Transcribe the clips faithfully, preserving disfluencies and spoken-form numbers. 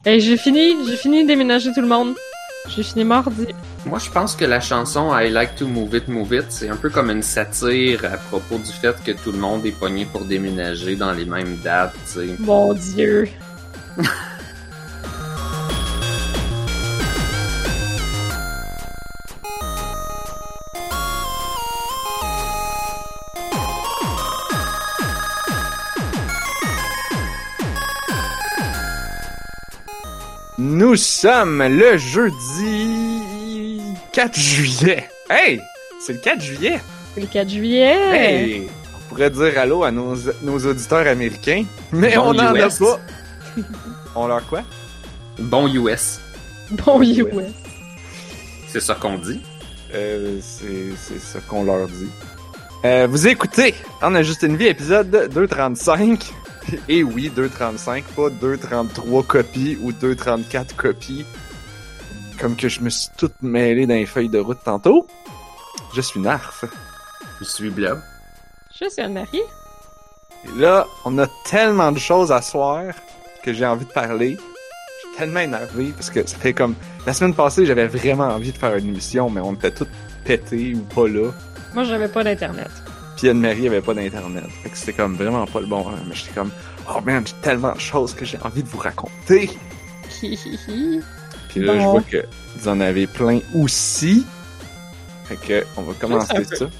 Hey, j'ai fini, j'ai fini de déménager tout le monde. J'ai fini mardi. Moi, je pense que la chanson I Like to Move It, Move It, c'est un peu comme une satire à propos du fait que tout le monde est pogné pour déménager dans les mêmes dates, tu sais. Mon Dieu. Nous sommes le jeudi quatre juillet. Hey! C'est le quatre juillet! C'est le quatre juillet! Hey! On pourrait dire allô à nos, nos auditeurs américains, mais Bon on n'en a U S. pas. On leur quoi? Bon U S. Bon, oui, Ouais. ouais. C'est ça qu'on dit. Euh, c'est, c'est ça qu'on leur dit. Euh, vous écoutez, on a juste une vie, épisode deux trente-cinq. Et oui, deux trente-cinq, pas deux trente-trois copies ou deux trente-quatre copies. Comme que je me suis tout mêlé dans les feuilles de route tantôt. Je suis Narf. Je suis Blob. Je suis Anne-Marie. Et là, on a tellement de choses à soir que j'ai envie de parler. Je suis tellement énervé parce que ça fait comme... La semaine passée, j'avais vraiment envie de faire une émission, mais on était tous pétés ou pas là. Moi, j'avais pas d'internet. Puis Anne-Marie avait pas d'internet. Fait que c'était comme vraiment pas le bon. Mais j'étais comme, oh man, j'ai tellement de choses que j'ai envie de vous raconter. Hihihi. Puis là, Bon. je vois que vous en avez plein aussi. Fait que, on va commencer un peu. ça.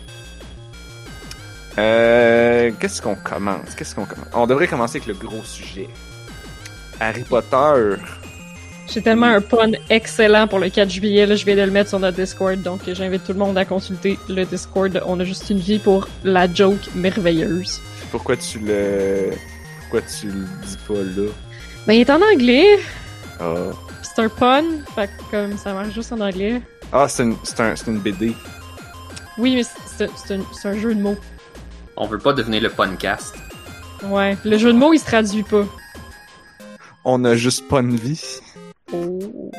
Euh, qu'est-ce qu'on commence? Qu'est-ce qu'on commence? On devrait commencer avec le gros sujet. Harry Potter. J'ai tellement un pun excellent pour le quatre juillet, là, je viens de le mettre sur notre Discord, donc j'invite tout le monde à consulter le Discord. On a juste une vie pour la joke merveilleuse. Pourquoi tu le, pourquoi tu le dis pas là? Ben, il est en anglais, Ah, c'est un pun, fait que comme ça marche juste en anglais. ah c'est une, c'est un, c'est une B D. Oui, mais c'est c'est un, c'est un jeu de mots. On veut pas devenir le podcast. Ouais, le jeu de mots, il se traduit pas. On a juste pas une vie. Oh.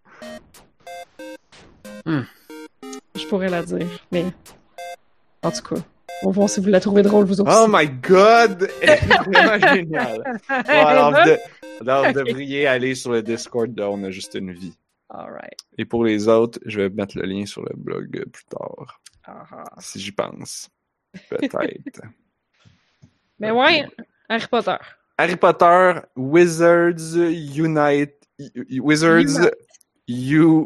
Hmm. Je pourrais la dire, mais... En tout cas, on va voir si vous la trouvez drôle, vous aussi. Oh my god! Elle est vraiment géniale. Bon, alors, vous, de- alors, vous devriez aller sur le Discord de On a juste une vie. Alright. Et pour les autres, je vais mettre le lien sur le blog euh, plus tard. Ah, ah. Si j'y pense. Peut-être. Mais ouais, Harry Potter. Harry Potter, Wizards Unite... Wizards U...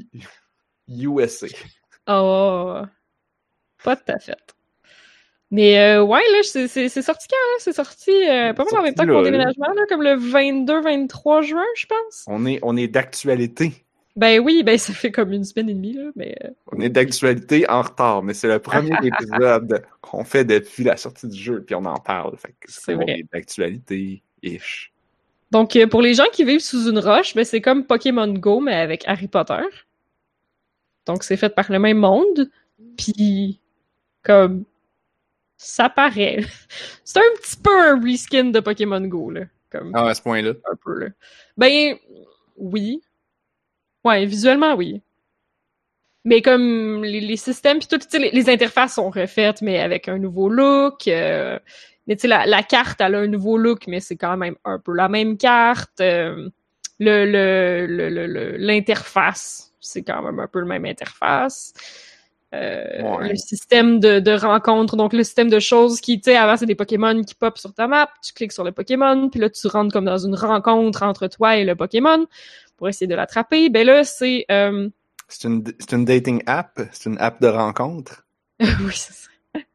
U S A. Oh, pas tout à fait. Mais euh, ouais, là, c'est, c'est, c'est sorti quand, là? C'est sorti euh, pas mal en même temps que mon Sorti, là, déménagement, là, comme le vingt-deux vingt-trois juin, je pense. On est, on est d'actualité. Ben oui, ben ça fait comme une semaine et demie, là, mais... euh, On est d'actualité en retard, mais c'est le premier épisode qu'on fait depuis la sortie du jeu, puis on en parle. Fait que C'est c'est vrai. on est d'actualité-ish. Donc, euh, pour les gens qui vivent sous une roche, ben c'est comme Pokémon Go, mais avec Harry Potter. Donc, c'est fait par le même monde, puis comme... Ça paraît. C'est un petit peu un reskin de Pokémon Go, là. Comme... Ah, à ce point-là. Un peu, là. Ben, oui. Ouais, visuellement, oui. Mais comme les, les systèmes pis tout, tu sais, les, les interfaces sont refaites, mais avec un nouveau look. Euh, mais tu sais, la, la carte, elle a un nouveau look, mais c'est quand même un peu la même carte. Euh, le, le, le, le, le- l'interface, c'est quand même un peu le même interface. Euh, Ouais. Le système de, de rencontres, donc le système de choses qui, tu sais, avant, c'est des Pokémon qui pop sur ta map, tu cliques sur le Pokémon, puis là, tu rentres comme dans une rencontre entre toi et le Pokémon pour essayer de l'attraper. Ben là, c'est... Euh... C'est une, c'est une dating app? C'est une app de rencontre? oui, c'est ça.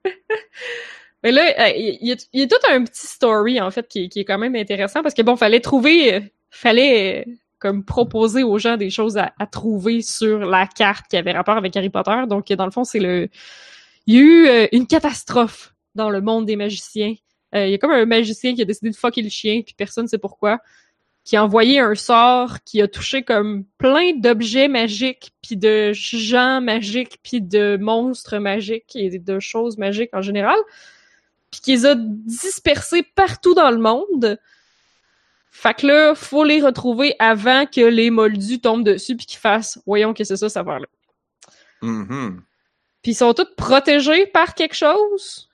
Mais là, euh, il y, a, il y a tout un petit story, en fait, qui, qui est quand même intéressant, parce que, bon, fallait trouver... euh, fallait... euh, comme proposer aux gens des choses à, à trouver sur la carte qui avait rapport avec Harry Potter. Donc, dans le fond, c'est le... Il y a eu euh, une catastrophe dans le monde des magiciens. Euh, il y a comme un magicien qui a décidé de fucker le chien, puis personne ne sait pourquoi, qui a envoyé un sort qui a touché comme plein d'objets magiques, puis de gens magiques, puis de monstres magiques, et de choses magiques en général, puis qui les a dispersés partout dans le monde. Fait que là, faut les retrouver avant que les moldus tombent dessus puis qu'ils fassent « Voyons que c'est ça, cette affaire-là. Mhm. » Puis ils sont tous protégés par quelque chose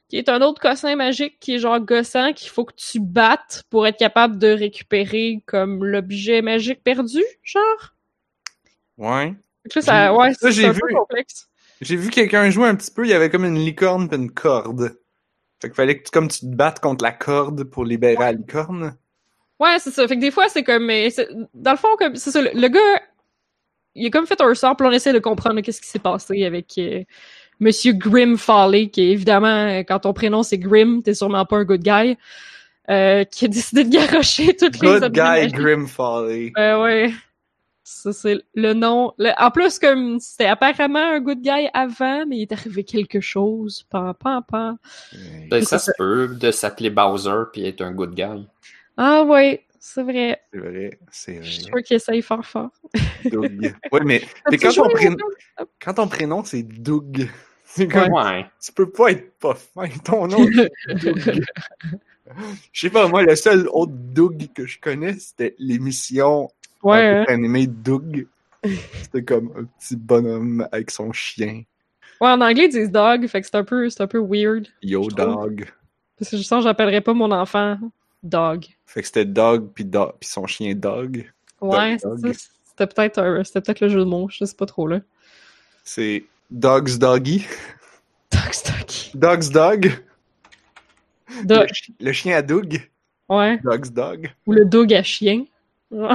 qui est un autre cossin magique qui est genre gossant, qu'il faut que tu battes pour être capable de récupérer comme l'objet magique perdu, genre. Ouais. Donc là, ça, ouais, ça, c'est j'ai un vu. peu complexe. J'ai vu quelqu'un jouer un petit peu, il y avait comme une licorne pis une corde. Fait qu'il fallait que tu, comme tu te battes contre la corde pour libérer la licorne. Ouais, c'est ça. Fait que des fois, c'est comme... mais c'est- Dans le fond, comme c'est ça, le, le gars, il a comme fait un sort, puis on essaie de comprendre là, qu'est-ce qui s'est passé avec euh, Monsieur Grim Folly, qui est évidemment, euh, quand ton prénom c'est Grim, t'es sûrement pas un good guy, euh, qui a décidé de garrocher toutes les Good objets guy magiques. Grim Folly. Ouais, ouais. Ça, c'est le nom. Le- En plus, comme c'était apparemment un good guy avant, mais il est arrivé quelque chose. Pam, pam, pam. Ben, ça se peut de s'appeler Bowser puis être un good guy. Ah ouais, c'est vrai. C'est vrai, c'est Je suis vrai. sûr qu'il essaye fort fort. Doug. Ouais, mais, mais As-tu quand, ton joué au prénom, jeu? quand ton prénom c'est Doug, c'est comme, Ouais. tu peux pas être pas fin. Ton nom, c'est Doug. Je sais pas, moi, le seul autre Doug que je connais, c'était l'émission Ouais, un hein. peu animée Doug. C'était comme un petit bonhomme avec son chien. Ouais, en anglais, ils disent dog, fait que c'est un peu, c'est un peu weird. Yo Je trouve. Dog. Parce que je sens que j'appellerais pas mon enfant dog. Fait que c'était Dog pis, Do- pis son chien Dog. Ouais, Dog, c'est dog. ça. C'était peut-être un- c'était peut-être le jeu de mots, je sais pas trop là. C'est Dog's Doggy. Dog's doggy. Dog's Dog. Dog. Le, chi- le chien à Doug. Ouais. Dog's Dog. Ou le dog à chien. Ouais.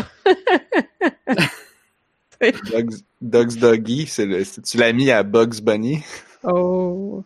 Dog's, Dog's Doggy, c'est le, c'est- tu l'as mis à Bugs Bunny. Oh.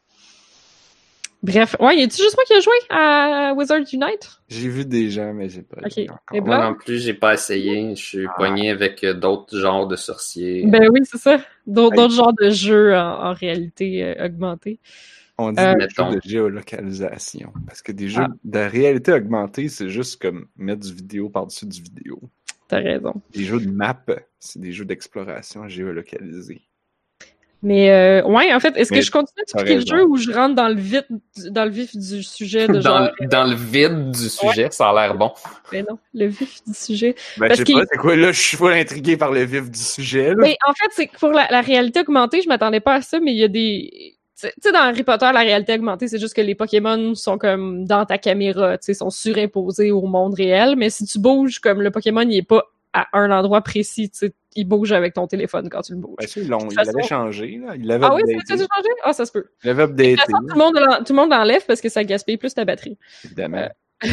Bref, ouais, y a-tu juste moi qui a joué à Wizard Unite? J'ai vu des gens, mais j'ai pas Ok. joué Et encore. blanc? Moi non plus, j'ai pas essayé. Je suis Ah. pogné avec euh, d'autres genres de sorciers. Ben oui, c'est ça. D'autres Hey. d'autres genres de jeux en, en réalité euh, augmentée. On dit Euh, des mettons. jeux de géolocalisation. Parce que des jeux Ah. de réalité augmentée, c'est juste comme mettre du vidéo par-dessus du vidéo. T'as raison. Les jeux de map, c'est des jeux d'exploration géolocalisés. Mais euh, ouais, en fait, est-ce que Mais je continue t'as d'expliquer le raison. jeu ou je rentre dans le vif, dans le vif du sujet de genre... Dans, dans le vide du sujet, ça a l'air bon. Ben non, le vif du sujet. Ben, Parce je sais qu'il- pas, c'est quoi, là, je suis full intrigué par le vif du sujet, là. Mais en fait, c'est que pour la, la réalité augmentée, je m'attendais pas à ça, mais il y a des... Tu sais, dans Harry Potter, la réalité augmentée, c'est juste que les Pokémon sont comme dans ta caméra, tu sais, sont surimposés au monde réel, mais si tu bouges, comme le Pokémon, il est pas à un endroit précis, tu sais, il bouge avec ton téléphone quand tu le bouges. Ben, ça, ils l'ont- toute il façon- l'avait changé, là. Il l'avait Ah oui, ça updaté. a changé? Ah, ça se peut. Il l'avait De toute updaté, façon, tout le monde, l'en- tout le monde l'enlève parce que ça gaspille plus ta batterie. évidemment.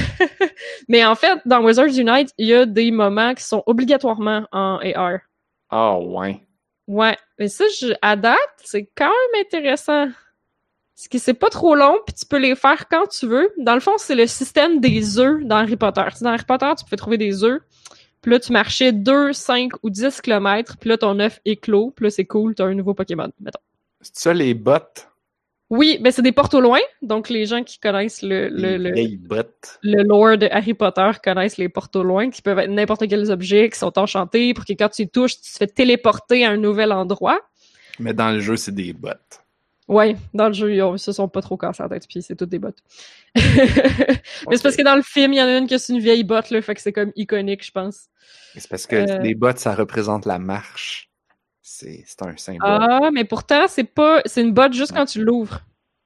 Mais en fait, dans Wizards Unite, il y a des moments qui sont obligatoirement en A R. Ah, ouais. Ouais, mais ça, je, à date, c'est quand même intéressant. Parce que c'est pas trop long, puis tu peux les faire quand tu veux. Dans le fond, c'est le système des œufs dans Harry Potter. Dans Harry Potter, tu peux trouver des œufs, puis là, tu marchais deux, cinq ou dix kilomètres, puis là, ton œuf éclos, puis là, c'est cool, t'as un nouveau Pokémon, mettons. C'est ça, les bottes? Oui, ben c'est des portes au loin, donc les gens qui connaissent le, le, Les le, vieilles bottes. le lore de Harry Potter connaissent les portes au loin, qui peuvent être n'importe quels objets, qui sont enchantés, pour que quand tu y touches, tu te fais téléporter à un nouvel endroit. Mais dans le jeu, c'est des bottes. Ouais, dans le jeu, ils se sont pas trop cassés la tête, puis c'est toutes des bottes. Mais c'est parce que dans le film, il y en a une qui c'est une vieille botte, là, fait que c'est comme iconique, je pense. Et c'est parce que Euh. les bottes, ça représente la marche. C'est c'est un symbole. Ah, mais pourtant, c'est pas, c'est une botte juste quand tu l'ouvres.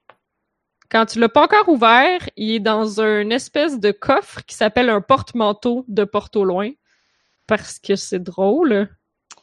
Quand tu l'as pas encore ouvert, il est dans une espèce de coffre qui s'appelle un porte-manteau de porte au loin. Parce que c'est drôle.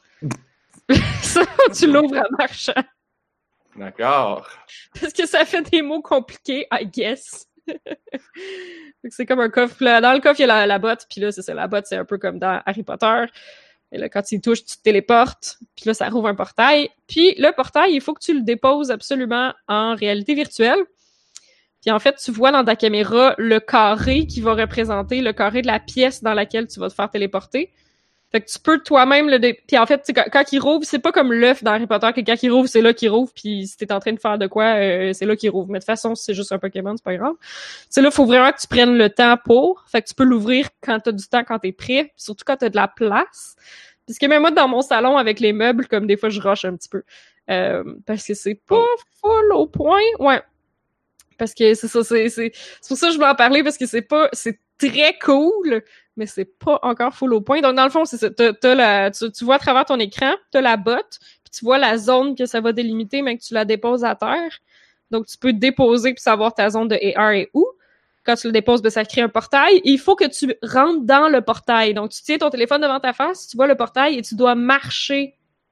Ça, tu l'ouvres en marchant. D'accord. Parce que ça fait des mots compliqués, I guess. Fait que c'est comme un coffre. Puis là, dans le coffre, il y a la, la botte. Puis là, c'est ça. La botte, c'est un peu comme dans Harry Potter. Et là, quand tu y touches, tu te téléportes. Puis là, ça rouvre un portail. Puis le portail, il faut que tu le déposes absolument en réalité virtuelle. Puis en fait, tu vois dans ta caméra le carré qui va représenter le carré de la pièce dans laquelle tu vas te faire téléporter. Fait que tu peux toi-même le... Dé... Puis en fait, quand, quand il rouvre, c'est pas comme l'œuf dans Harry Potter, que quand il rouvre, c'est là qu'il rouvre, puis si t'es en train de faire de quoi, euh, c'est là qu'il rouvre. Mais de toute façon, si c'est juste un Pokémon, c'est pas grave. C'est là, faut vraiment que tu prennes le temps pour. Fait que tu peux l'ouvrir quand t'as du temps, quand t'es prêt, puis surtout quand t'as de la place. Parce que même moi, dans mon salon, avec les meubles, comme des fois, je rush un petit peu. Euh, parce que c'est pas full au point. Ouais. Parce que c'est ça, c'est, c'est, c'est pour ça que je voulais en parler, parce que c'est pas, c'est très cool, mais c'est pas encore full au point. Donc, dans le fond, c'est ça. T'as, t'as la, tu, tu vois à travers ton écran, t'as la botte, puis tu vois la zone que ça va délimiter, mais que tu la déposes à terre. Donc, tu peux déposer pour savoir ta zone de A R est où. Quand tu le déposes, ben, ça crée un portail. Et il faut que tu rentres dans le portail. Donc, tu tiens ton téléphone devant ta face, tu vois le portail et tu dois marcher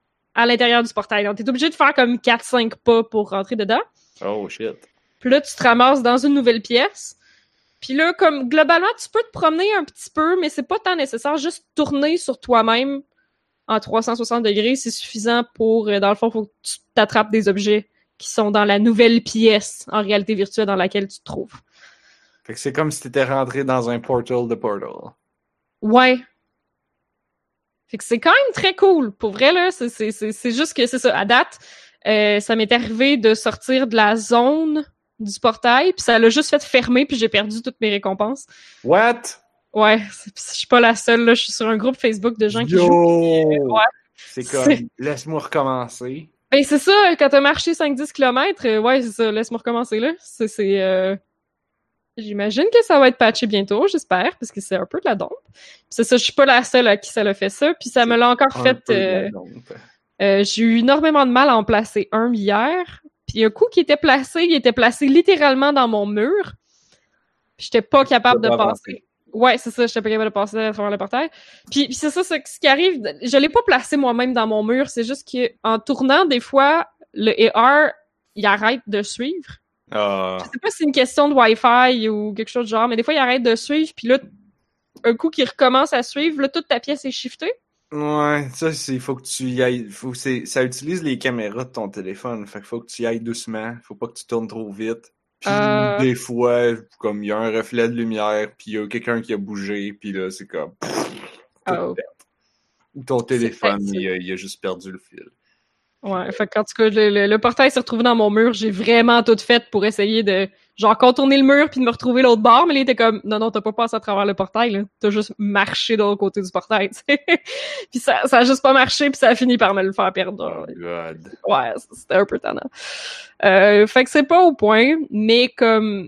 à l'intérieur du portail. Donc, t'es obligé de faire comme quatre cinq pas pour rentrer dedans. Oh, shit. Puis là, tu te ramasses dans une nouvelle pièce. Puis là, comme, globalement, tu peux te promener un petit peu, mais c'est pas tant nécessaire. Juste tourner sur toi-même en trois cent soixante degrés, c'est suffisant pour, dans le fond, faut que tu t'attrapes des objets qui sont dans la nouvelle pièce, en réalité virtuelle, dans laquelle tu te trouves. Fait que c'est comme si t'étais rentré dans un portal de Portal. Ouais. Fait que c'est quand même très cool. Pour vrai, là, c'est, c'est, c'est, c'est juste que c'est ça. À date, euh, ça m'est arrivé de sortir de la zone du portail, puis ça l'a juste fait fermer, puis j'ai perdu toutes mes récompenses. What? Ouais, je suis pas la seule, là. Je suis sur un groupe Facebook de gens Yo! qui jouent. Puis, euh, ouais. C'est comme, C'est... laisse-moi recommencer. Ben, c'est ça, quand t'as marché cinq dix kilomètres, euh, ouais, c'est ça, laisse-moi recommencer, là. C'est, c'est, euh... J'imagine que ça va être patché bientôt, j'espère, parce que c'est un peu de la dompe. Puis c'est ça, je suis pas la seule à qui ça l'a fait ça, puis ça me l'a encore Un fait... peu de Euh... la dompe. Euh, j'ai eu énormément de mal à en placer un hier, puis un coup qui était placé, il était placé littéralement dans mon mur, puis j'étais pas capable de pas passer. avancer. Ouais, c'est ça, j'étais pas capable de passer à travers le portail. Puis, puis c'est ça, c'est ce qui arrive, je l'ai pas placé moi-même dans mon mur, c'est juste que en tournant, des fois, le A R, il arrête de suivre. Ah. Je sais pas si c'est une question de Wi-Fi ou quelque chose de genre, mais des fois, il arrête de suivre, puis là, un coup qu'il recommence à suivre, là, toute ta pièce est shiftée. Ouais, ça, c'est, faut que tu y ailles, faut, c'est, ça utilise les caméras de ton téléphone, fait qu'il faut que tu y ailles doucement, faut pas que tu tournes trop vite. Puis Euh... des fois, comme il y a un reflet de lumière, puis il y a quelqu'un qui a bougé, puis là, c'est comme... Pff, Oh. ou ton téléphone, C'est- il a, il a juste perdu le fil. Ouais, fait qu'en tout cas, le, le, le portail s'est retrouvé dans mon mur. J'ai vraiment tout fait pour essayer de, genre, contourner le mur puis de me retrouver l'autre bord, mais il était comme, non, non, t'as pas passé à travers le portail, là. T'as juste marché de l'autre côté du portail, tu sais. Puis ça, ça a juste pas marché puis ça a fini par me le faire perdre. Oh god. Ouais, c'était un peu tannant. Euh, fait que c'est pas au point, mais comme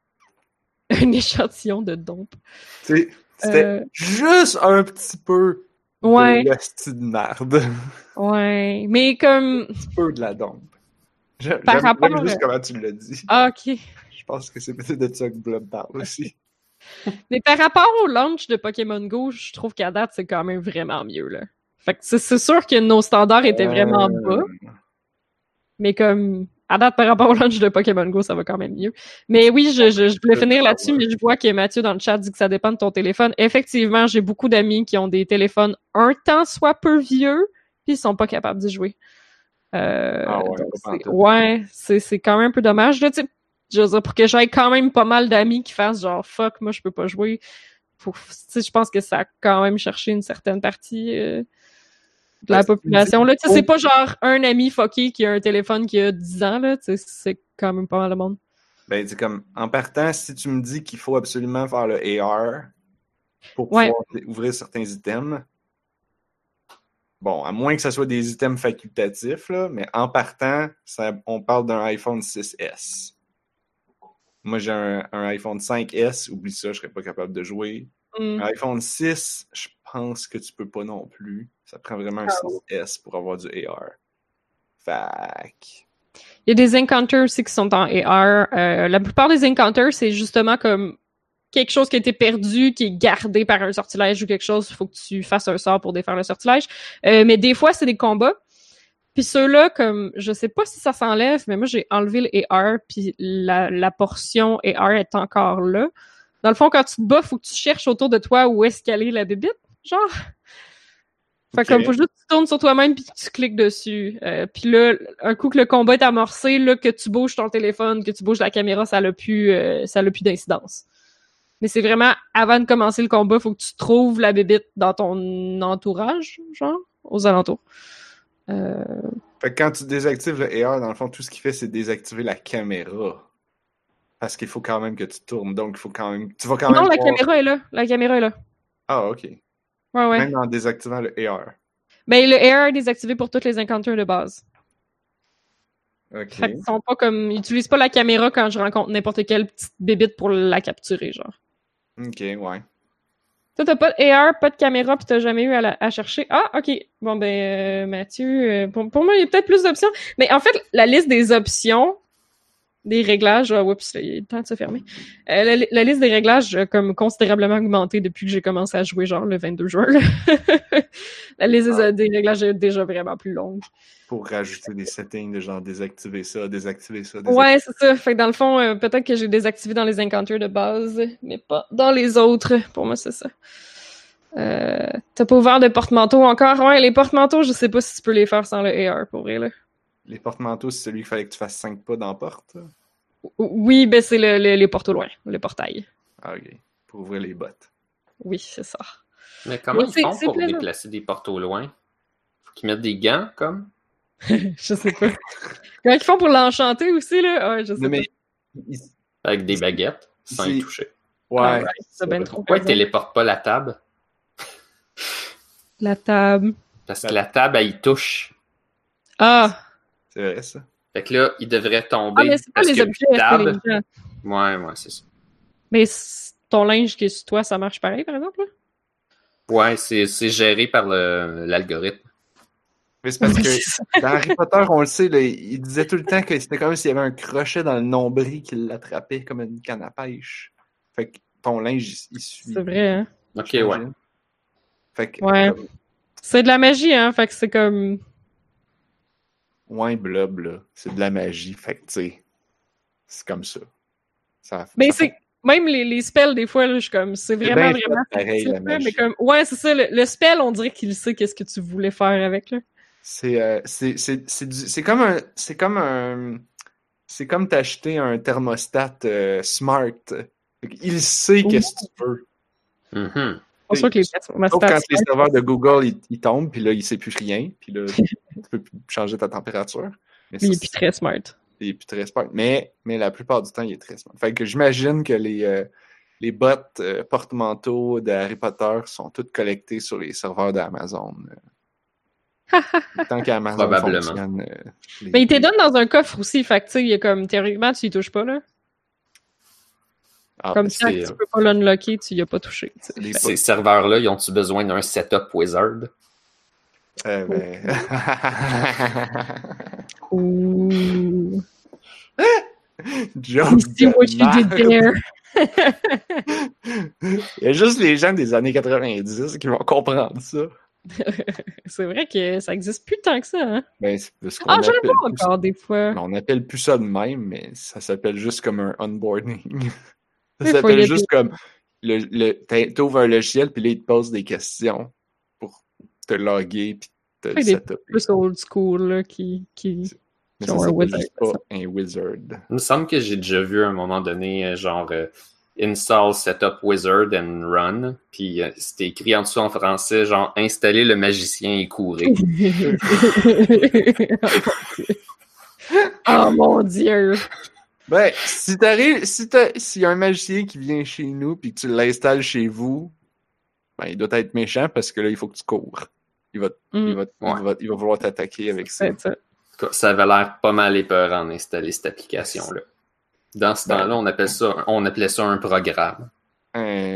un échantillon de dompe. Tu sais, c'était Euh, juste un petit peu Ouais, de l'hostie de merde. ouais, mais comme, Un petit peu de la dompe. J'aime, Par j'aime- rapport j'aime juste à- comment tu l'as dit. ah, ok. Je pense que c'est peut-être de ça que Blob parle aussi. Mais par rapport au launch de Pokémon Go, je trouve qu'à date, c'est quand même vraiment mieux, là. Fait que c'est, c'est sûr que nos standards étaient vraiment Euh, bas, mais comme, à date, par rapport au launch de Pokémon Go, ça va quand même mieux. Mais oui, je, je, je voulais finir là-dessus, mais je vois que Mathieu dans le chat dit que ça dépend de ton téléphone. Effectivement, j'ai beaucoup d'amis qui ont des téléphones un temps soit peu vieux, puis ils sont pas capables d'y jouer. Euh, Ah ouais, donc pas c'est, pantoute. ouais, c'est, c'est quand même un peu dommage. Là, tu sais, je veux dire, pour que j'aille quand même pas mal d'amis qui fassent genre fuck, moi je peux pas jouer. Faut, tu sais, je pense que ça a quand même cherché une certaine partie euh, de la Ouais, population. Là, tu sais, c'est- c'est pas genre un ami fucké qui a un téléphone qui a dix ans, là, tu sais, c'est quand même pas mal de monde. Ben, c'est comme, en partant, si tu me dis qu'il faut absolument faire le A R pour Ouais. pouvoir ouvrir certains items, bon, à moins que ce soit des items facultatifs, là, mais en partant, ça, on parle d'un iPhone six S. Moi, j'ai un, un iPhone cinq S, oublie ça, je serais pas capable de jouer. Mm. Un iPhone six, je pense que tu peux pas non plus. Ça prend vraiment un Ah. six S pour avoir du A R. Fac. Il y a des encounters aussi qui sont en A R. Euh, la plupart des encounters, c'est justement comme quelque chose qui a été perdu, qui est gardé par un sortilège ou quelque chose. Il faut que tu fasses un sort pour défaire le sortilège. Euh, mais des fois, c'est des combats. Puis ceux-là, comme, je sais pas si ça s'enlève, mais moi, j'ai enlevé le A R, puis la, la portion A R est encore là. Dans le fond, quand tu te bats, faut que tu cherches autour de toi où est-ce qu'elle est la bébite, genre. Fait Ok. comme, faut juste que tu tournes sur toi-même puis que tu cliques dessus. Euh, puis là, un coup que le combat est amorcé, là, que tu bouges ton téléphone, que tu bouges la caméra, ça n'a plus, euh, ça n'a plus d'incidence. Mais c'est vraiment, avant de commencer le combat, faut que tu trouves la bébite dans ton entourage, genre, aux alentours. Euh... Fait que quand tu désactives le A R, dans le fond, tout ce qu'il fait, c'est désactiver la caméra. Parce qu'il faut quand même que tu tournes, donc il faut quand même... Tu vas quand Non, même la pouvoir- caméra est là. La caméra est là. Ah, ok. Ouais, ouais. Même en désactivant le A R. Ben, le A R est désactivé pour toutes les encounters de base. Ok. Fait qu'ils sont pas comme, ils utilisent pas la caméra quand je rencontre n'importe quelle petite bébite pour la capturer, genre. Ok, ouais. Toi, t'as pas de A R, pas de caméra, pis t'as jamais eu à, la, à chercher. Ah, ok. Bon, ben, euh, Mathieu, euh, pour, pour moi, il y a peut-être plus d'options. Mais en fait, la liste des options des réglages, ah, oups, là, il est temps de se fermer. Euh, la, la liste des réglages a comme considérablement augmenté depuis que j'ai commencé à jouer, genre le vingt-deux juin. Là. La liste des, Ah. des réglages est déjà vraiment plus longue. Pour rajouter des settings de genre désactiver ça, désactiver ça, désactiver Ouais, c'est ça. Fait que dans le fond, euh, peut-être que j'ai désactivé dans les encounters de base, mais pas dans les autres. Pour moi, c'est ça. Euh, t'as pas ouvert de porte-manteau encore? Ouais, les porte-manteaux, je sais pas si tu peux les faire sans le A R, pour vrai, là. Les porte-manteaux, c'est celui qu'il fallait que tu fasses cinq pas dans la porte. Oui, ben c'est le, le, les portes au loin, le portail. Ah, ok. Pour ouvrir les bottes. Oui, c'est ça. Mais comment Mais ils c'est- font c'est pour plaisant. déplacer des portes au loin? Faut qu'ils mettent des gants, comme? Je sais pas. Comment ils font pour l'enchanter aussi, là? Ouais, je sais Non, mais. pas. il- Avec des baguettes, sans y C'est- toucher. Ouais. Alright, c'est ben trop. Pourquoi ils par exemple. téléportent pas la table? La table. Parce que la table, elle y touche. Ah! C'est vrai, ça. Fait que là, il devrait tomber. Ah, mais c'est pas parce les qu'il y a objets, plus de c'est table. les gens. Ouais, ouais, c'est ça. Mais c- ton linge qui est sur toi, ça marche pareil, par exemple, là? Ouais, c'est c'est géré par le- l'algorithme. Mais c'est parce Oui, que c'est ça. dans Harry Potter, on le sait, là, il disait tout le temps que c'était comme s'il y avait un crochet dans le nombril qui l'attrapait comme une canne à pêche. Fait que ton linge, il, il suit. C'est vrai, hein? Ok, ouais. j'imagine. Fait que. Ouais. comme, C'est de la magie, hein? Fait que c'est comme... ouais, blob, là. C'est de la magie. Fait que, tu sais. C'est comme ça. ça Mais ça c'est... Même les, les spells, des fois, là, je suis comme... C'est C'est vraiment, bien fait vraiment... pareil, fictif, la là, magie. mais comme... Ouais, c'est ça. Le, le spell, on dirait qu'il sait qu'est-ce que tu voulais faire avec, là. C'est euh, c'est c'est c'est du- c'est comme un c'est comme un c'est comme t'acheter un thermostat euh, smart. Il sait qu'est-ce que tu veux. Mhm. C'est pour ça que les Sauf quand les serveurs de Google ils, ils tombent, puis là il sait plus rien, puis là tu peux plus changer ta température. Mais ça, Il est plus très smart. il est plus très smart. Mais mais la plupart du temps il est très smart. Fait que j'imagine que les euh, les bots euh, porte-manteaux de Harry Potter sont toutes collectées sur les serveurs d'Amazon. Tant qu'Amazon Probablement. fonctionne. euh, les- Mais il te donne dans un coffre aussi, fait que tu sais, il y a comme... Théoriquement, tu y touches pas, là. Ah, Comme ben, ça, c'est- tu peux pas l'unlocker, tu y as pas touché. tu sais. les Ces serveurs-là, ils ont-tu besoin d'un setup wizard? Euh, ben... Ouh. Joke You see de what you did merde. there. Il y a juste les gens des années quatre-vingt-dix qui vont comprendre ça. C'est vrai que ça existe plus tant que ça, hein? Ben, c'est parce qu'on Ah, je le appelle vois plus ça- encore des fois. on appelle plus ça de même, mais ça s'appelle juste comme un onboarding. Des Ça fois, il y s'appelle a juste comme le, le, t'as- t'ouvres un logiciel, puis là, il te pose des questions pour te loguer, puis te Ouais, des setup. Plus old school, là, qui... qui... Mais qui ça ont un s'appelle wizard, juste ça. pas un wizard. Il me semble que j'ai déjà vu à un moment donné, euh, genre euh, install setup wizard and run. Puis euh, c'était écrit en dessous en français, genre installer le magicien et courir. Oh mon dieu! Ben, si t'arrives, si t'as, s'il y a un magicien qui vient chez nous puis que tu l'installes chez vous, ben, il doit être méchant parce que là, il faut que tu cours. Il va, Mm. il va, il Ouais. va, il va vouloir t'attaquer avec ça. C'est ça. En tout cas, ça avait l'air pas mal épeurant d'installer cette application-là. Dans ce Ben. temps-là, on appelle ça, on appelait ça un programme. Euh,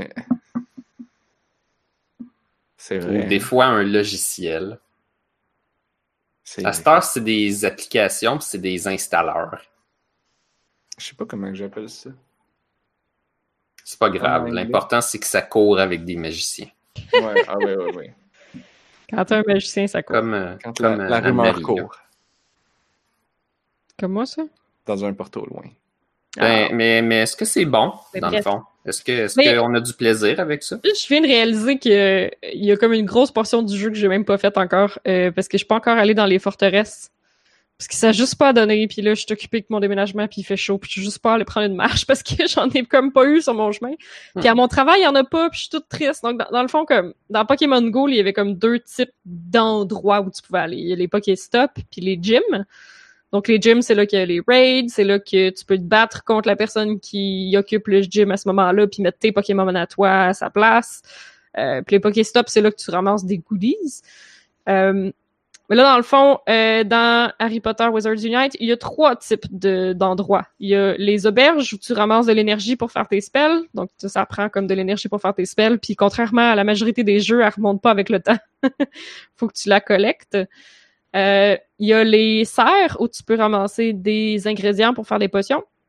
C'est Ou vrai. des fois un logiciel. C'est À cette heure, c'est des applications puis c'est des installeurs. Je sais pas comment j'appelle ça. C'est pas grave. En anglais. L'important, c'est que ça court avec des magiciens. Ouais, ah ouais, ouais, ouais. Quand t'as un magicien, ça court. Comme, euh, Quand comme la, euh, la rumeur Anne-Marie, là. court Comme moi, ça? dans un porte au loin. Ben, mais, mais est-ce que c'est bon, C'est dans vrai. le fond? Est-ce que est-ce Mais- qu'on a du plaisir avec ça? Je viens de réaliser que il y a comme une grosse portion du jeu que j'ai même pas faite encore, euh, parce que je suis pas encore allée dans les forteresses. Parce que ça a juste pas donné, puis là, je suis occupée avec mon déménagement, puis il fait chaud, puis je suis juste pas allée prendre une marche parce que j'en ai comme pas eu sur mon chemin. Puis à mon travail, il y en a pas, puis je suis toute triste. Donc, dans, dans le fond, comme dans Pokémon Go, il y avait comme deux types d'endroits où tu pouvais aller. Il y a les Pokéstop, puis les gyms. Donc, les gyms, c'est là qu'il y a les raids, c'est là que tu peux te battre contre la personne qui occupe le gym à ce moment-là, puis mettre tes Pokémon à toi à sa place. Euh, puis les Pokéstop, c'est là que tu ramasses des goodies. Euh, mais là, dans le fond, euh, dans Harry Potter Wizards Unite, il y a trois types de, d'endroits. Il y a les auberges où tu ramasses de l'énergie pour faire tes spells. Donc, ça, ça prend comme de l'énergie pour faire tes spells. Puis, contrairement à la majorité des jeux, elle remonte pas avec le temps. Faut que tu la collectes. Euh, il y a les serres où tu peux ramasser des ingrédients pour faire des potions.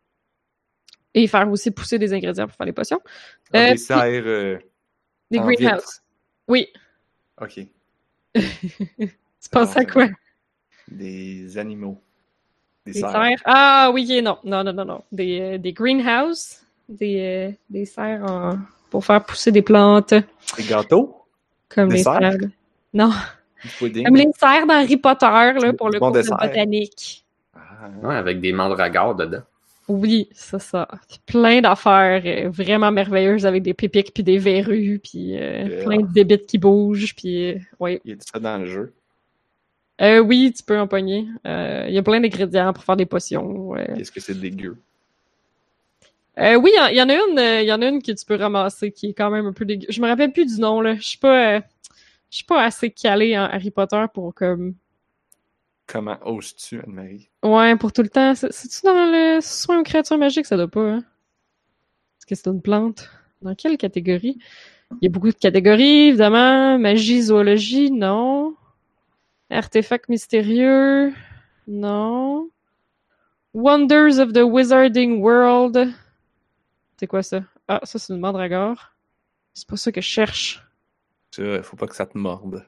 Et faire aussi pousser des ingrédients pour faire les potions. Ah, Euh, des serres euh, Des en greenhouses. vitre. Oui. OK. Tu penses à Alors, quoi? Des animaux. Des, Des serres. serres. Ah oui, et non. Non, non, non, non. Des, euh, des greenhouses. Des, euh, des serres en... pour faire pousser des plantes. Des gâteaux. Comme Des les serres? serres. Non. Du pudding. Comme les serres dans Harry Potter, là, pour Du le bon cours de dessert. botanique. Ah, Ouais, avec des mandragores dedans. Oui, c'est ça. Plein d'affaires euh, vraiment merveilleuses avec des pépiques puis des verrues puis euh, Yeah. plein de bébites qui bougent puis euh, ouais. il y a ça dans le jeu. Euh, oui, tu peux en pogner. Euh, Il y a plein d'ingrédients pour faire des potions. ouais. Qu'est-ce que c'est dégueu? Euh, oui, il y, y en a une, euh, il y en a une que tu peux ramasser qui est quand même un peu dégueu. Je me rappelle plus du nom là. Je suis pas, euh, je suis pas assez calée en Harry Potter pour comme. Comment oses-tu, Anne-Marie? Ouais, pour tout le temps. C'est- C'est-tu dans le soin aux créatures magiques, ça doit pas, hein? Est-ce que c'est une plante? Dans quelle catégorie? Il y a beaucoup de catégories, évidemment. Magie, zoologie, non. Artefacts mystérieux, non. Wonders of the Wizarding World. C'est quoi ça? Ah, ça c'est une mandragore. C'est pas ça que je cherche. Ça, faut pas que ça te morde.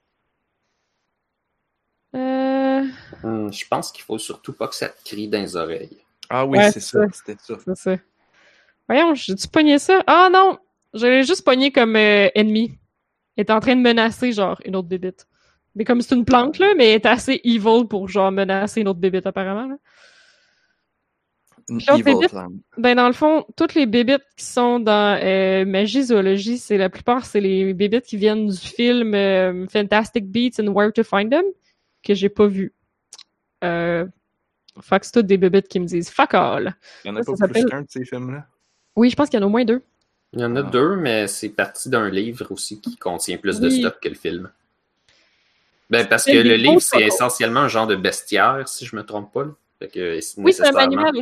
Euh... Hum, je pense qu'il faut surtout pas que ça te crie dans les oreilles. Ah oui, Ouais, c'est c'est ça. ça. C'était ça. C'est ça. Voyons, j'ai-tu pogné ça? Ah non! Je l'ai juste pogné comme euh, ennemi. Elle est en train de menacer, genre, une autre bébite. Mais comme c'est une plante, là, mais elle est assez evil pour, genre, menacer une autre bébite, apparemment. Là. Une Puis l'autre evil bébite- flamme. Ben, dans le fond, toutes les bébites qui sont dans euh, Magie Zoologie, c'est la plupart, c'est les bébites qui viennent du film euh, Fantastic Beasts and Where to Find Them, que j'ai pas vu. Euh... Fait que c'est toutes des bébites qui me disent « fuck all Il y en a ça, pas ça plus s'appelle- qu'un de ces films-là. ». Oui, je pense qu'il y en a au moins deux. Il y en a Ah. deux, mais c'est parti d'un livre aussi qui contient plus de Oui. stock que le film. Ben, parce C'est que des le livre, beaux c'est photos. essentiellement un genre de bestiaire, si je me trompe pas. Là. Fait que c'est Oui, c'est un nécessairement- manuel.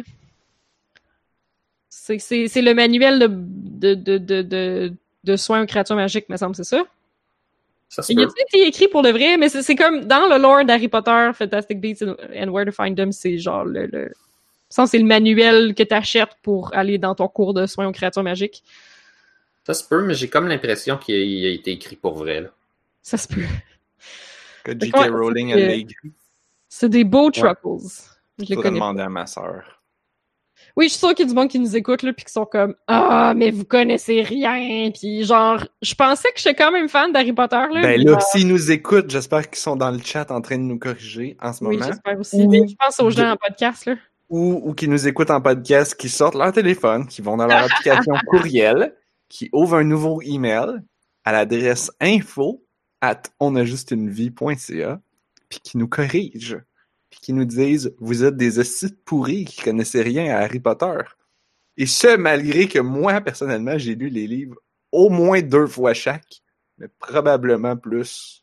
C'est, c'est, c'est le manuel de, de, de, de, de, de soins aux créatures magiques, me semble, c'est ça? Ça se Il a peut. été écrit pour le vrai, mais c'est, c'est comme dans le lore d'Harry Potter, Fantastic Beasts and, and Where to Find Them, c'est genre le... le... Ça, c'est le manuel que t'achètes pour aller dans ton cours de soins aux créatures magiques. Ça se peut, mais j'ai comme l'impression qu'il a, il a été écrit pour vrai. Là. Ça se peut. Que Fait J que K ouais, Rowling c'est- a écrit. C'est des beaux truffles. Je les Je vais connais. demander à ma sœur. Oui, je suis sûre qu'il y a du monde qui nous écoute, là, pis qui sont comme « Ah, mais vous connaissez rien! » Puis genre, je pensais que j'étais quand même fan d'Harry Potter, là. Ben mais là, genre, s'ils nous écoutent, j'espère qu'ils sont dans le chat en train de nous corriger en ce oui, moment. j'espère aussi. Ou Mais je pense aux gens de- en podcast, là. Ou, ou qui nous écoutent en podcast, qui sortent leur téléphone, qui vont dans leur application courriel, qui ouvrent un nouveau email à l'adresse info at onajustunevie.ca, puis qui nous corrigent, puis qui nous disent « Vous êtes des hosties de pourris qui connaissaient rien à Harry Potter. » Et ce, malgré que moi, personnellement, j'ai lu les livres au moins deux fois chaque, mais probablement plus.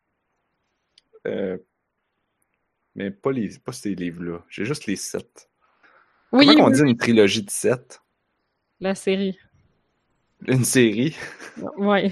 Euh, mais pas les, pas ces livres-là. J'ai juste les sept. Oui, Comment on oui, dit une trilogie de sept? la série. Une série? Ouais.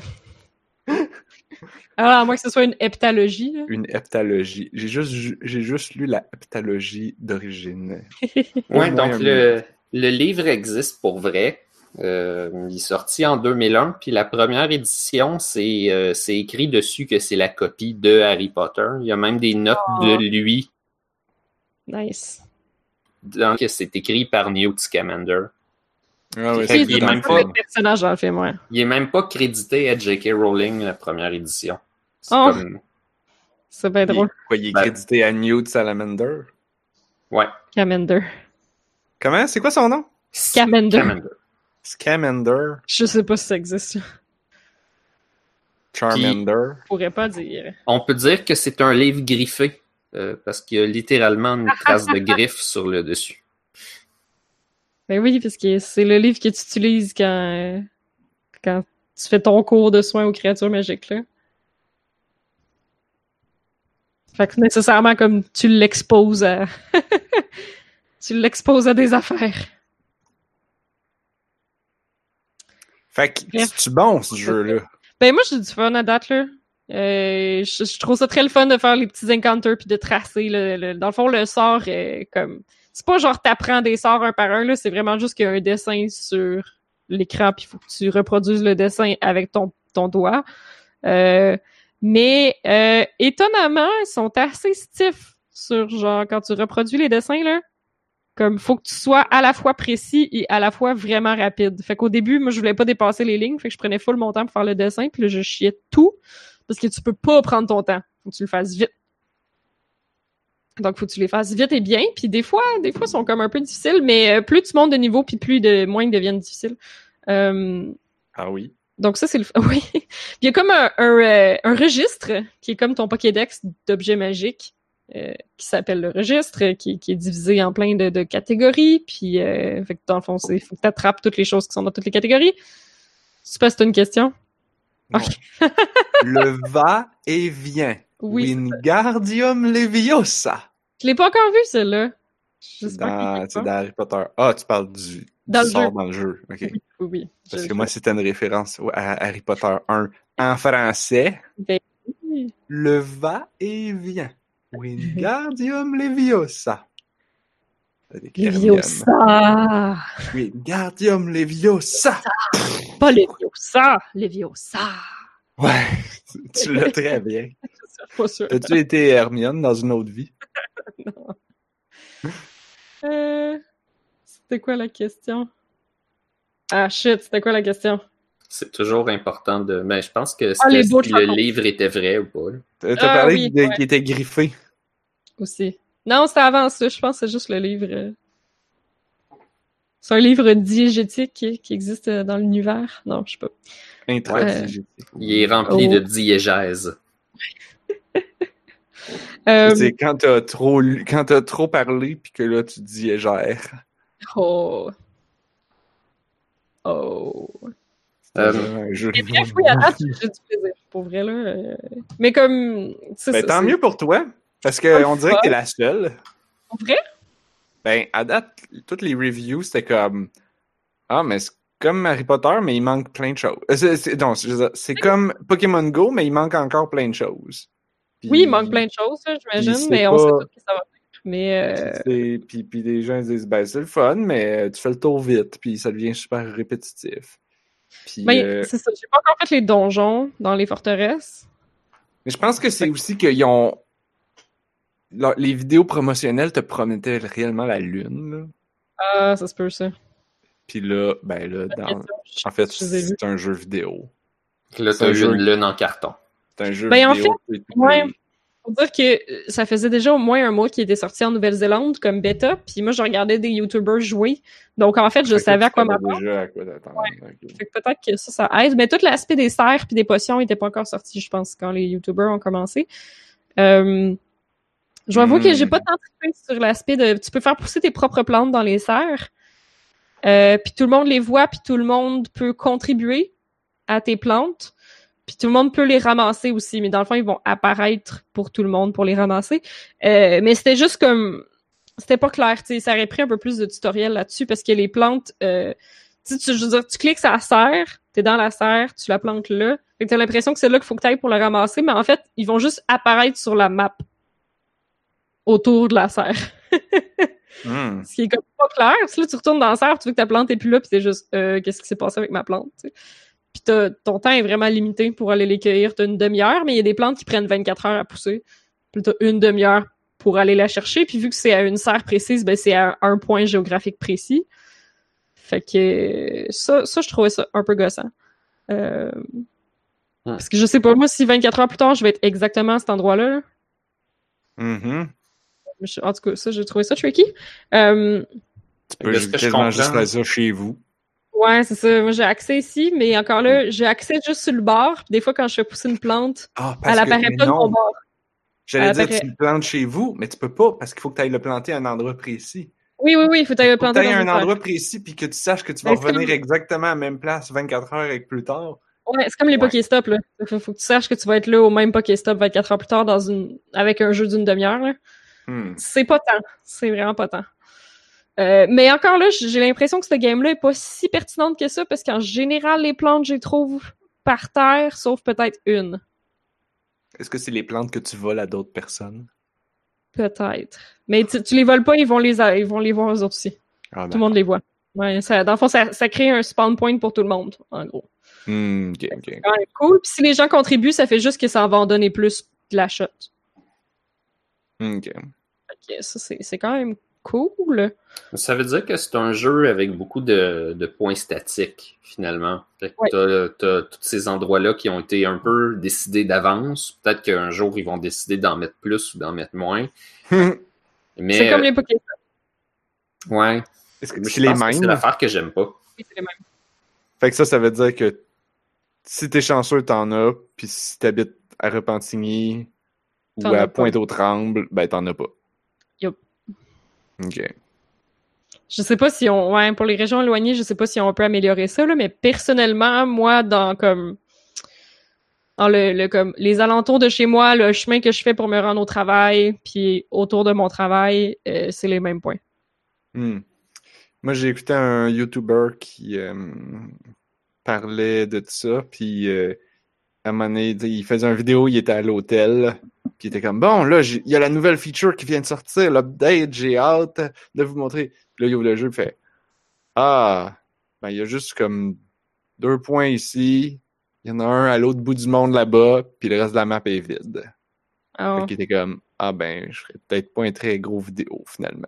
Alors, à moins que ce soit une heptalogie, là. Une heptalogie. J'ai juste, ju- j'ai juste lu la heptalogie d'origine. Au Ouais, moins donc un le, le livre existe pour vrai. Euh, il est sorti en deux mille un, puis la première édition, c'est euh, c'est écrit dessus que c'est la copie de Harry Potter. Il y a même des notes Oh. de lui, Nice. dans que c'est écrit par Newt Scamander. Ah ouais, Fait Oui, qu'il est c'est même ça, pas- le personnage dans le film, ouais. Il est même pas crédité à J K Rowling, la première édition. C'est Oh. comme... C'est bien Il est, drôle. quoi, il est Ben- crédité à Newt Salamander. Ouais. Scamander. Comment? C'est quoi son nom? Scamander. Scamander. Scamander. Je sais pas si ça existe. Je Charmander. pourrais pas dire. On peut dire que c'est un livre griffé, euh, parce qu'il y a littéralement une trace de griffe sur le dessus. Ben oui, parce que c'est le livre que tu utilises quand, euh, quand tu fais ton cours de soins aux créatures magiques, là. Fait que nécessairement, comme tu l'exposes à... tu l'exposes à des affaires. Fait que, Bref. c'est-tu bon, ce jeu-là? Ben moi, j'ai du fun à date, là. Euh, je, je trouve ça très le fun de faire les petits encounters puis de tracer. Le, le- dans le fond, le sort est comme... c'est pas genre t'apprends des sorts un par un, là, c'est vraiment juste qu'il y a un dessin sur l'écran, puis il faut que tu reproduises le dessin avec ton, ton doigt. Euh, mais euh, étonnamment, ils sont assez stiffs sur genre quand tu reproduis les dessins, là. Comme, faut que tu sois à la fois précis et à la fois vraiment rapide. Fait qu'au début, moi, je voulais pas dépasser les lignes, fait que je prenais full mon temps pour faire le dessin, puis là, je chiais tout, parce que tu peux pas prendre ton temps. Faut que tu le fasses vite. Donc, faut que tu les fasses vite et bien, puis des fois, des fois, ils sont comme un peu difficiles, mais plus tu montes de niveau, puis plus de moins ils deviennent difficiles. Euh... Ah oui? Donc ça, c'est le... Oui. Puis il y a comme un, un, un registre, qui est comme ton Pokédex d'objets magiques, Euh, qui s'appelle le registre, qui, qui est divisé en plein de, de catégories, puis euh, fait que dans le fond, c'est faut que t'attrapes toutes les choses qui sont dans toutes les catégories. Je sais pas si t'as une question. Okay. Le va-et-vient. Oui. Wingardium Leviosa. Je l'ai pas encore vu, celle-là. C'est dans, c'est dans Harry Potter. Ah, tu parles du, dans du le sort jeu. dans le jeu. OK. Oui, oui, oui. Parce je, que je... moi, c'était une référence à Harry Potter un en français. Ben, oui. Le va-et-vient. Wingardium Leviosa. Leviosa! Wingardium Leviosa! Pas Leviosa! Leviosa! Ouais, tu l'as très bien. Pas sûr. As-tu été Hermione dans une autre vie? Non. Euh... C'était quoi la question? Ah shit, c'était quoi la question? C'est toujours important de... Mais je pense que ah, les si le livre était vrai ou pas. T'as ah, parlé oui, de, ouais. qui était griffé. Aussi. Non, c'était avant ça. Je pense que c'est juste le livre. C'est un livre diégétique qui, qui existe dans l'univers. Non, je sais pas. Intradiégétique. Euh... Il est rempli oh. de diégèse. euh... C'est quand t'as trop, quand t'as trop parlé puis que là, tu diégères. Oh. Oh. Euh, un jeu mais bref, oui, à date, j'ai du plaisir, pour vrai, là. Euh... Mais comme... Ben, tant c'est... mieux pour toi, parce qu'on dirait que t'es la seule. Pour vrai? Ben, à date, toutes les reviews, c'était comme... Ah, mais c'est comme Harry Potter, mais il manque plein de choses. C'est, c'est, non, c'est, c'est comme Pokémon Go, mais il manque encore plein de choses. Puis, oui, il manque plein de choses, là, j'imagine, mais pas... on sait tout que ça va faire. Mais... Euh... Puis, puis les gens disent, ben, c'est le fun, mais tu fais le tour vite, puis ça devient super répétitif. Puis, mais euh... c'est ça, j'ai pas encore fait les donjons dans les forteresses. Mais je pense que c'est aussi qu'ils ont... Les vidéos promotionnelles te promettaient réellement la lune, là. Ah, ça se peut, ça. Puis là, ben là, dans... en fait, c'est un jeu vidéo. Là, t'as eu une lune en carton. C'est un jeu ben, vidéo. En fait, ouais, faut dire que ça faisait déjà au moins un mois qu'il était sorti en Nouvelle-Zélande comme bêta, puis moi, je regardais des YouTubers jouer. Donc, en fait, je okay, savais à quoi m'attendre. Déjà à quoi t'attendre. Ouais. Okay. Fait que peut-être que ça, ça aide. Mais tout l'aspect des serres puis des potions n'était pas encore sorti, je pense, quand les YouTubers ont commencé. Euh... Je vais avouer mm. que j'ai pas tant trippé sur l'aspect de... Tu peux faire pousser tes propres plantes dans les serres, euh, puis tout le monde les voit, puis tout le monde peut contribuer à tes plantes, puis tout le monde peut les ramasser aussi, mais dans le fond, ils vont apparaître pour tout le monde pour les ramasser. Euh, mais c'était juste comme... C'était pas clair, tu sais, ça aurait pris un peu plus de tutoriel là-dessus, parce que les plantes... Euh, tu, tu, je veux dire, tu cliques sur la serre, t'es dans la serre, tu la plantes là, fait que t'as l'impression que c'est là qu'il faut que t'ailles pour la ramasser, mais en fait, ils vont juste apparaître sur la map autour de la serre. mm. Ce qui est comme pas clair. Si là, tu retournes dans la serre, tu veux que ta plante est plus là, puis t'es juste, euh, qu'est-ce qui s'est passé avec ma plante, tu sais. Puis t'as, ton temps est vraiment limité pour aller les cueillir. T'as une demi-heure, mais il y a des plantes qui prennent vingt-quatre heures à pousser. Puis t'as une demi-heure pour aller la chercher, puis vu que c'est à une serre précise, ben c'est à un point géographique précis. Fait que ça, ça je trouvais ça un peu gossant. Euh... Mm. Parce que je sais pas, moi, si vingt-quatre heures plus tard, je vais être exactement à cet endroit-là, là. Mm-hmm. En tout cas, ça, j'ai trouvé ça tricky. Euh... Tu peux quasiment juste faire ça chez vous. Ouais, c'est ça. Moi, j'ai accès ici, mais encore là, j'ai accès juste sur le bord. Puis des fois, quand je fais pousser une plante, ah, elle apparaît pas de mon bord. J'allais elle dire, apparaît... tu le plantes chez vous, mais tu peux pas parce qu'il faut que tu ailles le planter à un endroit précis. Oui, oui, oui, il faut que tu ailles le planter à un endroit précis puis que tu saches que tu vas ben, revenir comme... exactement à la même place vingt-quatre heures et plus tard. Ouais, c'est comme les ouais. Pokéstop, là. Faut, faut que tu saches que tu vas être là au même Pokéstop vingt-quatre heures plus tard dans une... avec un jeu d'une demi-heure, là. Hmm. C'est pas tant. C'est vraiment pas tant. Euh, mais encore là, j'ai l'impression que cette game-là est pas si pertinente que ça, parce qu'en général, les plantes, je les trouve par terre, sauf peut-être une. Est-ce que c'est les plantes que tu voles à d'autres personnes? Peut-être. Mais tu, tu les voles pas, ils vont les, ils vont les voir eux autres aussi. Ah, tout le monde les voit. Ouais, ça, dans le fond, ça, ça crée un spawn point pour tout le monde, en gros. Hmm, ok, ok. C'est quand même cool. Puis si les gens contribuent, ça fait juste que ça va en donner plus de la shot. Ok. Ok, ça, c'est, c'est quand même cool. Ça veut dire que c'est un jeu avec beaucoup de, de points statiques, finalement. Fait que Ouais. t'as, t'as tous ces endroits-là qui ont été un peu décidés d'avance. Peut-être qu'un jour, ils vont décider d'en mettre plus ou d'en mettre moins. Mais, C'est comme les Pokémon. ouais. Est-ce que Mais c'est je les pense que mêmes? c'est l'affaire que j'aime pas. Oui, c'est les mêmes. Fait que ça, ça veut dire que si t'es chanceux, t'en as, puis si t'habites à Repentigny ou T'en à as pas. Pointe-aux-Trembles, ben t'en as pas. Yup. Ok. Je sais pas si on... Ouais, pour les régions éloignées, je sais pas si on peut améliorer ça, là, mais personnellement, moi, dans comme... Dans le, le comme les alentours de chez moi, le chemin que je fais pour me rendre au travail, puis autour de mon travail, euh, c'est les mêmes points. Hmm. Moi, j'ai écouté un YouTuber qui euh, parlait de ça, puis euh, à un moment donné, il faisait une vidéo, il était à l'hôtel, puis il était comme, bon, là, il y a la nouvelle feature qui vient de sortir, l'update, j'ai hâte de vous montrer. Puis là, il ouvre le jeu, il fait, ah, ben, il y a juste comme deux points ici, il y en a un à l'autre bout du monde là-bas, puis le reste de la map est vide. Oh. Fait qu'il était comme, ah ben, je ferais peut-être pas un très gros vidéo, finalement.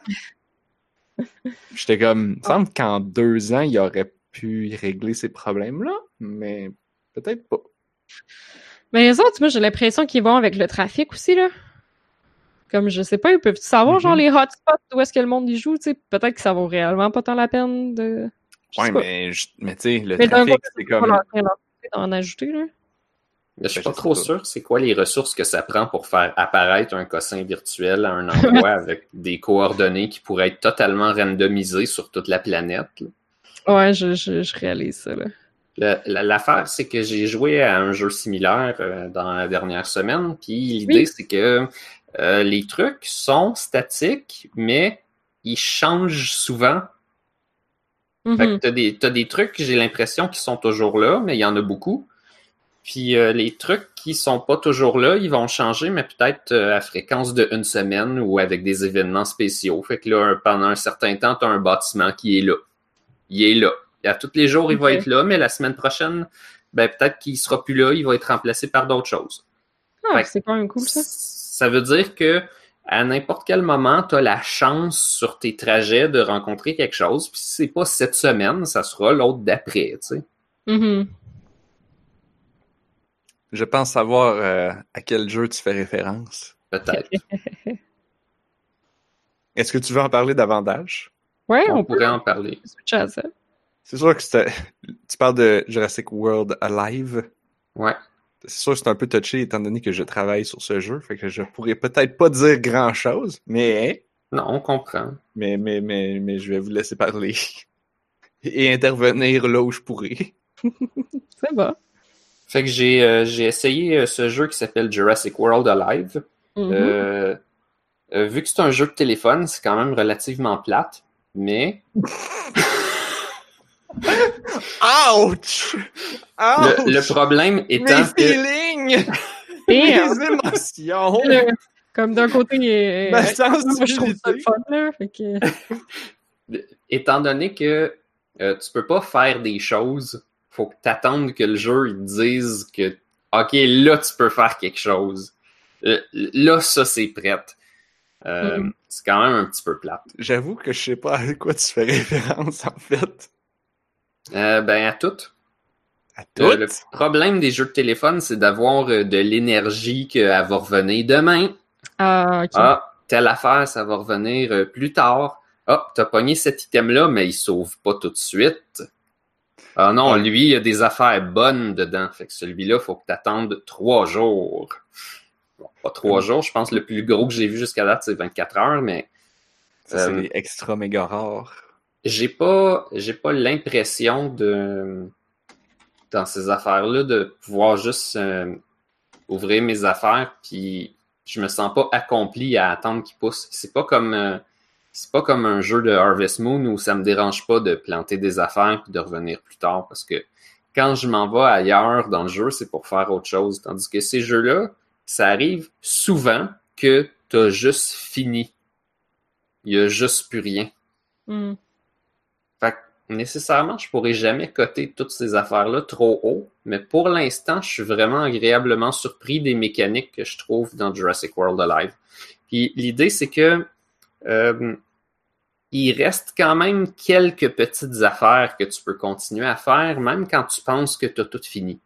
J'étais comme, il me semble qu'en deux ans, il aurait pu régler ces problèmes-là, mais peut-être pas. Mais les autres, moi, j'ai l'impression qu'ils vont avec le trafic aussi, là. Comme, je sais pas, ils peuvent savoir, Mm-hmm. genre, les hotspots, où est-ce que le monde y joue, tu sais. Peut-être que ça vaut réellement pas tant la peine de... Je Ouais, sais pas. mais, je- mais tu sais, le Mais d'un trafic, côté, c'est on comme... va en, en ajouter, là. Mais je suis Ben, pas je sais trop pas. sûr c'est quoi les ressources que ça prend pour faire apparaître un cossin virtuel à un endroit avec des coordonnées qui pourraient être totalement randomisées sur toute la planète, là. Ouais, je, je, je réalise ça, là. Le- la- L'affaire, c'est que j'ai joué à un jeu similaire euh, dans la dernière semaine, puis l'idée, Oui. c'est que euh, les trucs sont statiques, mais ils changent souvent. Mm-hmm. Fait que t'as des, t'as des trucs, j'ai l'impression, qui sont toujours là, mais il y en a beaucoup. Puis euh, les trucs qui sont pas toujours là, ils vont changer, mais peut-être euh, à fréquence de une semaine ou avec des événements spéciaux. Fait que là, pendant un certain temps, t'as un bâtiment qui est là. Il est là. Et à tous les jours, il va Ok. être là, mais la semaine prochaine, ben peut-être qu'il sera plus là, il va être remplacé par d'autres choses. Ah, Fait que c'est quand même cool, ça. Ça veut dire que à n'importe quel moment, tu as la chance sur tes trajets de rencontrer quelque chose. Puis si c'est pas cette semaine, ça sera l'autre d'après, tu sais. Mm-hmm. Je pense savoir euh, à quel jeu tu fais référence. Peut-être. Est-ce que tu veux en parler davantage? Ouais, On on, peut pourrait en parler. switcher à ça. C'est sûr que c'était... tu parles de Jurassic World Alive. Ouais. C'est sûr que c'est un peu touché étant donné que je travaille sur ce jeu, fait que je pourrais peut-être pas dire grand-chose, mais... Non, on comprend. Mais, mais, mais, mais je vais vous laisser parler. Et intervenir là où je pourrais. C'est bon. Fait que j'ai euh, j'ai essayé euh, ce jeu qui s'appelle Jurassic World Alive. Mm-hmm. Euh, euh, vu que c'est un jeu de téléphone, c'est quand même relativement plate, mais Ouch! le, le problème étant Mes que feelings! Et, Mes émotions! Le- Comme d'un côté, euh, Ma euh, moi, je trouve ça le sensibilité. fun, là. Fait que... étant donné que euh, tu peux pas faire des choses, faut que t'attendes que le jeu il te dise que OK, là tu peux faire quelque chose. Euh, Là, ça c'est prête. Euh, Mm. C'est quand même un petit peu plate. J'avoue que je sais pas à quoi tu fais référence, en fait. Euh, ben à tout. À Euh, tout? le problème des jeux de téléphone, c'est d'avoir euh, de l'énergie qu'elle va revenir demain. Ah, ok. Ah, telle affaire, ça va revenir euh, plus tard. Ah, t'as pogné cet item-là, mais il sauve pas tout de suite. Ah non, Ouais. lui, il y a des affaires bonnes dedans. Fait que celui-là, faut que t'attendes trois jours. Bon, pas trois jours, je pense que le plus gros que j'ai vu jusqu'à date, c'est vingt-quatre heures, mais Ça, c'est euh, des extra méga rares. j'ai pas j'ai pas l'impression de dans ces affaires-là de pouvoir juste euh, ouvrir mes affaires puis je me sens pas accompli à attendre qu'ils poussent. C'est pas comme euh, c'est pas comme un jeu de Harvest Moon où ça me dérange pas de planter des affaires puis de revenir plus tard parce que quand je m'en vais ailleurs dans le jeu, c'est pour faire autre chose. Tandis que ces jeux-là, ça arrive souvent que tu t'as juste fini. Il y a juste plus rien. Mm. Fait que, nécessairement, je pourrais jamais coter toutes ces affaires-là trop haut, mais pour l'instant, je suis vraiment agréablement surpris des mécaniques que je trouve dans Jurassic World Alive. Puis l'idée, c'est que euh, il reste quand même quelques petites affaires que tu peux continuer à faire, même quand tu penses que tu as tout fini.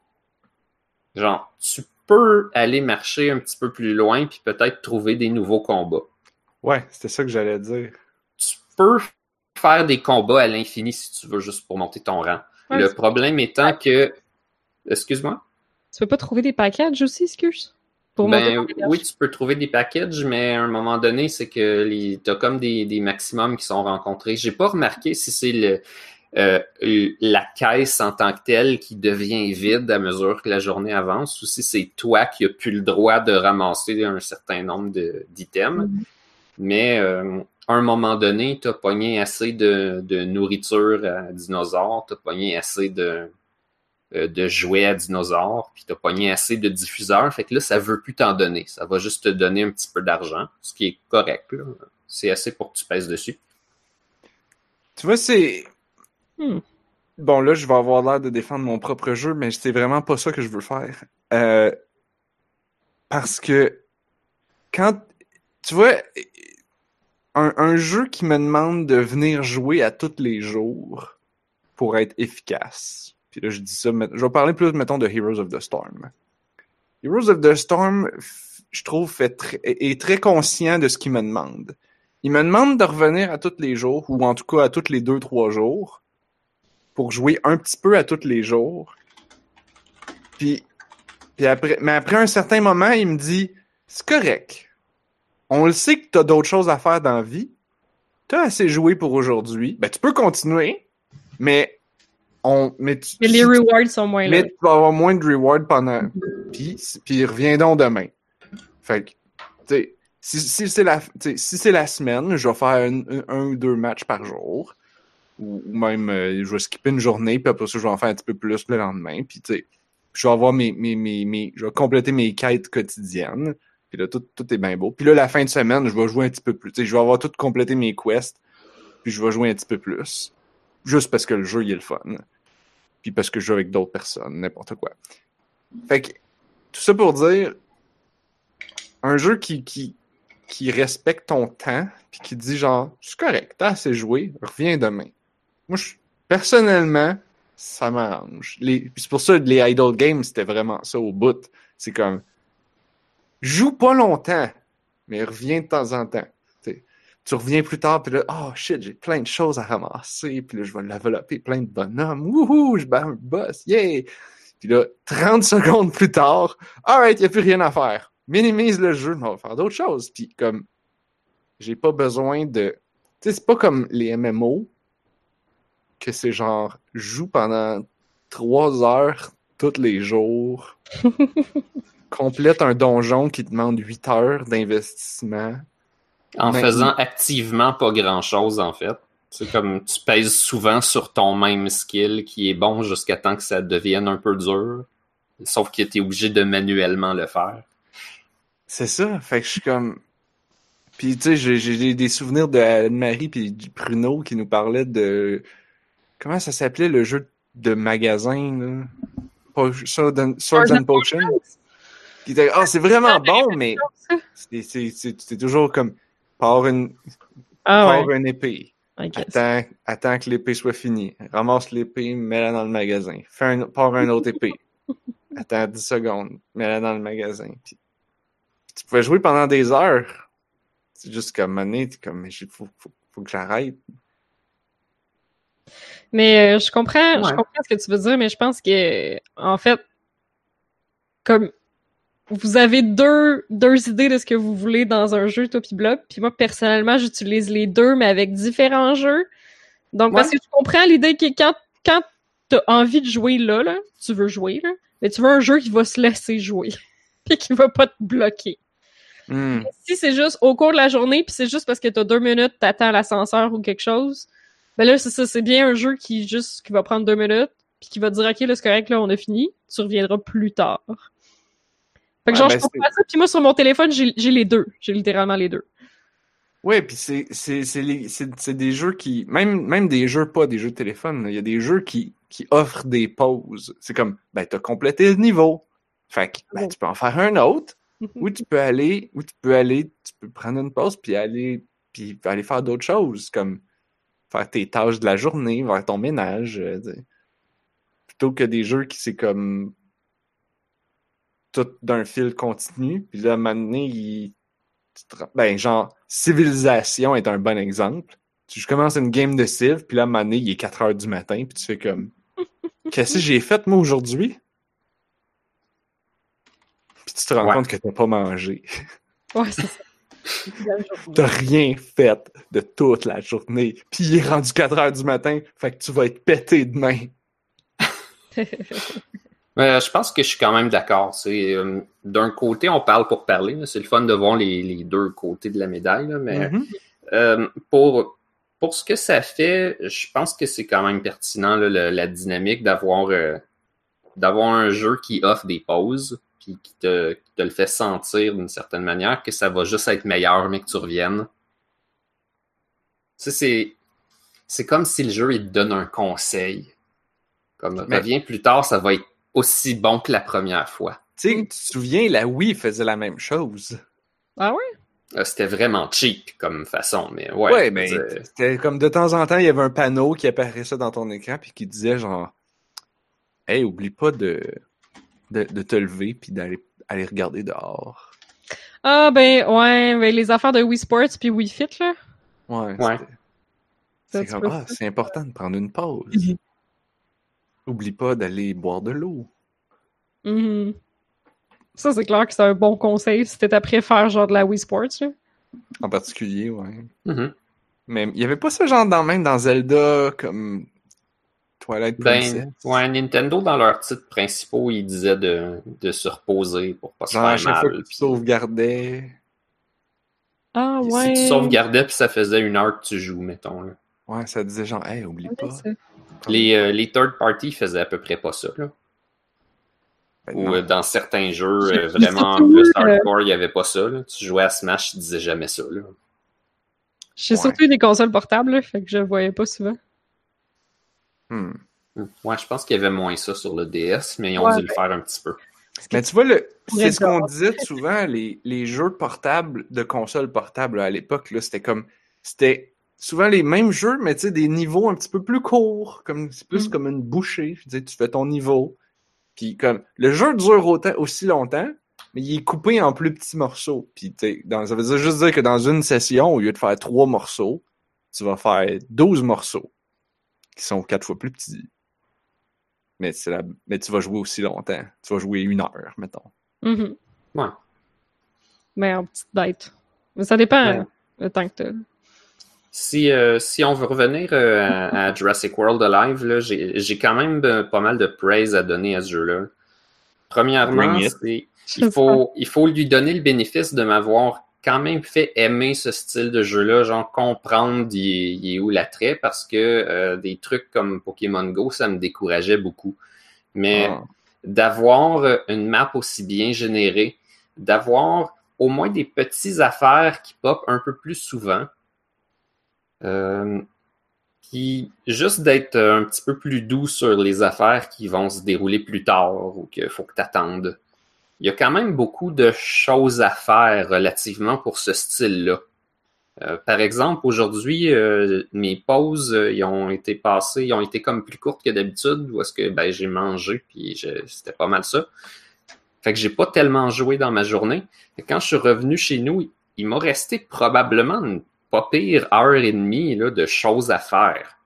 Genre, tu peux aller marcher un petit peu plus loin puis peut-être trouver des nouveaux combats. Ouais, c'était ça que j'allais dire. Tu peux faire des combats à l'infini si tu veux, juste pour monter ton rang. Ouais, Le c'est- problème étant que... Excuse-moi? Tu peux pas trouver des packages aussi, excuse? Pour monter Ben ton dégage. oui, tu peux trouver des packages, mais à un moment donné, c'est que les... t'as comme des, des maximums qui sont rencontrés. J'ai pas remarqué si c'est le euh, la caisse en tant que telle qui devient vide à mesure que la journée avance, ou si c'est toi qui as plus le droit de ramasser un certain nombre de, d'items. Mhm. Mais euh, à un moment donné, t'as pogné assez de, de nourriture à dinosaures, t'as pogné assez de, euh, de jouets à dinosaures, puis t'as pogné assez de diffuseurs. Fait que là, ça veut plus t'en donner. Ça va juste te donner un petit peu d'argent, ce qui est correct, là. C'est assez pour que tu pèses dessus. Tu vois, c'est... Hmm. Bon, là, je vais avoir l'air de défendre mon propre jeu, mais c'est vraiment pas ça que je veux faire. Euh, Parce que quand... Tu vois, un, un jeu qui me demande de venir jouer à tous les jours pour être efficace. Puis là, je dis ça, mais je vais parler plus, mettons, de Heroes of the Storm. Heroes of the Storm, f- je trouve, fait tr- est très conscient de ce qu'il me demande. Il me demande de revenir à tous les jours, ou en tout cas à tous les deux, trois jours, pour jouer un petit peu à tous les jours. Puis, puis après, mais après un certain moment, il me dit, c'est correct. On le sait que t'as d'autres choses à faire dans la vie. T'as assez joué pour aujourd'hui. Ben, tu peux continuer, mais on, mais tu, Mais les si tu- rewards sont moins mais là. tu vas avoir moins de reward pendant, puis, puis reviens donc demain. Fait que, tu sais, si, si c'est la, tu sais, si c'est la semaine, je vais faire un, un, un ou deux matchs par jour. Ou, ou même, euh, je vais skipper une journée, puis après ça, je vais en faire un petit peu plus le lendemain. Puis, tu sais, je vais avoir mes, mes, mes, mes, je vais compléter mes quêtes quotidiennes. Puis là, tout, tout est bien beau. Puis là, la fin de semaine, je vais jouer un petit peu plus. Tu sais, je vais avoir tout complété mes quests, puis je vais jouer un petit peu plus. Juste parce que le jeu, il est le fun. Puis parce que je joue avec d'autres personnes, n'importe quoi. Fait que, tout ça pour dire, un jeu qui, qui, qui respecte ton temps, puis qui dit genre, c'est correct, t'as assez joué, reviens demain. Moi, je, personnellement, ça m'arrange. Les, puis c'est pour ça que les idle games, c'était vraiment ça au bout. C'est comme, joue pas longtemps, mais reviens de temps en temps. T'sais, tu reviens plus tard, puis là, oh shit, j'ai plein de choses à ramasser, puis là, je vais développer plein de bonhommes. Wouhou, je bats un boss, yeah! Puis là, trente secondes plus tard, alright, y a plus rien à faire. Minimise le jeu, mais on va faire d'autres choses. Puis comme, j'ai pas besoin de... Tu sais, c'est pas comme les M M O, que c'est genre, joue pendant trois heures tous les jours, complète un donjon qui demande huit heures d'investissement. En Mais- faisant activement pas grand-chose, en fait. C'est comme tu pèses souvent sur ton même skill qui est bon jusqu'à temps que ça devienne un peu dur. Sauf que t'es obligé de manuellement le faire. C'est ça, fait que je suis comme... Puis tu sais, j'ai, j'ai des souvenirs de Anne-Marie puis du Pruneau qui nous parlaient de... Comment ça s'appelait le jeu de magasin, là? Pas- Sword and, Swords and Potions? Qui était, ah, c'est vraiment bon, mais c'est, c'est, c'est, c'est toujours comme, pars une, Ah pars ouais. une épée, Ok. attends, attends que l'épée soit finie, ramasse l'épée, mets-la dans le magasin, fais un, pars une autre épée, attends dix secondes, mets-la dans le magasin. Puis, tu pouvais jouer pendant des heures. C'est juste comme, année, t'es comme, mais il faut, faut, faut que j'arrête. Mais euh, je comprends, je Ouais. comprends ce que tu veux dire, mais je pense que, en fait, comme vous avez deux, deux idées de ce que vous voulez dans un jeu, toi pis Blob, puis moi, personnellement, j'utilise les deux, mais avec différents jeux. Donc, parce Ouais. que je comprends l'idée que quand, quand t'as envie de jouer là, là, tu veux jouer, là, mais tu veux un jeu qui va se laisser jouer, puis qui va pas te bloquer. Hmm. Si c'est juste au cours de la journée, puis c'est juste parce que t'as deux minutes, t'attends l'ascenseur ou quelque chose, ben là, c'est ça, c'est bien un jeu qui juste qui va prendre deux minutes, puis qui va te dire, OK, là, c'est correct, là, on a fini, tu reviendras plus tard. Fait que Ouais, genre, ben, je comprends ça, puis moi, sur mon téléphone, j'ai, j'ai les deux. J'ai littéralement les deux. Ouais, puis c'est c'est c'est les c'est c'est des jeux qui même même des jeux pas des jeux de téléphone, il y a des jeux qui qui offrent des pauses. C'est comme ben t'as complété le niveau. Fait que ben, tu peux en faire un autre ou tu peux aller ou tu peux aller tu peux prendre une pause puis aller puis aller faire d'autres choses comme faire tes tâches de la journée, faire ton ménage, euh, plutôt que des jeux qui c'est comme tout d'un fil continu, puis là à un moment donné, il ben, genre, Civilisation est un bon exemple. Tu commences une game de Civ, puis là, à un moment donné, il est quatre heures du matin, puis tu fais comme... Qu'est-ce que j'ai fait, moi, aujourd'hui? Puis tu te rends Ouais. compte que t'as pas mangé. Ouais, c'est ça. T'as rien fait de toute la journée. Puis il est rendu quatre heures du matin, fait que tu vas être pété demain. Euh, je pense que je suis quand même d'accord. C'est, euh, d'un côté, on parle pour parler. Là. C'est le fun de voir les, les deux côtés de la médaille. Là, mais Mm-hmm. euh, pour, pour ce que ça fait, je pense que c'est quand même pertinent là, le, la dynamique d'avoir, euh, d'avoir un jeu qui offre des pauses puis qui te, qui te le fait sentir d'une certaine manière que ça va juste être meilleur, mais que tu reviennes. Tu sais, c'est, c'est comme si le jeu il te donne un conseil. Comme Mais- reviens plus tard, ça va être aussi bon que la première fois. Tu sais, tu te souviens, la Wii faisait la même chose. Ah ouais? Euh, C'était vraiment cheap comme façon, mais ouais. Ouais, mais c'est- c'était comme de temps en temps, il y avait un panneau qui apparaissait dans ton écran puis qui disait genre « Hey, oublie pas de, de, de te lever puis d'aller aller regarder dehors. Ah ben, ouais, ben, les affaires de Wii Sports puis Wii Fit, là. » Ouais. Ouais. c'était- Ça, C'est tu comme peux Ah, faire. c'est important de prendre une pause. Mhm. Oublie pas d'aller boire de l'eau. Mhm. Ça, c'est clair que c'est un bon conseil si t'es après faire genre de la Wii Sports, là. En particulier, ouais. Mhm. Mais il y avait pas ce genre dans même dans Zelda comme Twilight Princess. Ben, ouais, Nintendo, dans leurs titres principaux, ils disaient de, de se reposer pour pas se Genre à faire chaque fois que mal. tu Puis, sauvegardais. Ah puis ouais. si tu sauvegardais puis ça faisait une heure que tu joues, mettons. Là. Ouais, ça disait genre Hey, oublie Ouais, pas. ça. Les, euh, les third party faisaient à peu près pas ça. Là. Ben, Ou non. euh, dans certains jeux J'ai- euh, j'ai vraiment surtout, plus euh, hardcore, il n'y avait pas ça. Là. Tu jouais à Smash, ils disaient jamais ça. Là. J'ai Ouais. surtout eu des consoles portables, là, fait que je le voyais pas souvent. Hmm. Ouais, je pense qu'il y avait moins ça sur le D S, mais ils ont Ouais, dû le faire un petit peu. Mais tu vois, le, Pour c'est être ce qu'on dehors. disait souvent, les, les jeux portables de consoles portables là, à l'époque, là, c'était comme c'était souvent les mêmes jeux, mais tu sais, des niveaux un petit peu plus courts, comme c'est plus Mm. comme une bouchée. Je veux dire, tu fais ton niveau. Puis comme le jeu dure autant, aussi longtemps, mais il est coupé en plus petits morceaux. Puis tu sais, dans- ça veut dire juste dire que dans une session, au lieu de faire trois morceaux, tu vas faire douze morceaux qui sont quatre fois plus petits. Mais, c'est la... mais tu vas jouer aussi longtemps. Tu vas jouer une heure, mettons. Mhm. Ouais. Mais en petite bête. Mais ça dépend Ouais. euh, le temps que t'as. Si, euh, si on veut revenir euh, à, à Jurassic World Alive, là, j'ai, j'ai quand même euh, pas mal de praise à donner à ce jeu-là. Premièrement, Bring it. c'est, il, faut, il faut lui donner le bénéfice de m'avoir quand même fait aimer ce style de jeu-là, genre comprendre il est, il est où l'attrait, parce que euh, des trucs comme Pokémon Go, ça me décourageait beaucoup. Mais Ah. d'avoir une map aussi bien générée, d'avoir au moins des petites affaires qui pop un peu plus souvent, euh, puis juste d'être un petit peu plus doux sur les affaires qui vont se dérouler plus tard ou qu'il faut que tu attendes. Il y a quand même beaucoup de choses à faire relativement pour ce style-là. Euh, par exemple, aujourd'hui, euh, mes pauses, euh, ils ont été passées, ils ont été comme plus courtes que d'habitude, où est-ce que ben, j'ai mangé, puis je- c'était pas mal ça. Fait que j'ai pas tellement joué dans ma journée. Et quand je suis revenu chez nous, il m'a resté probablement une pas pire heure et demie là, de choses à faire.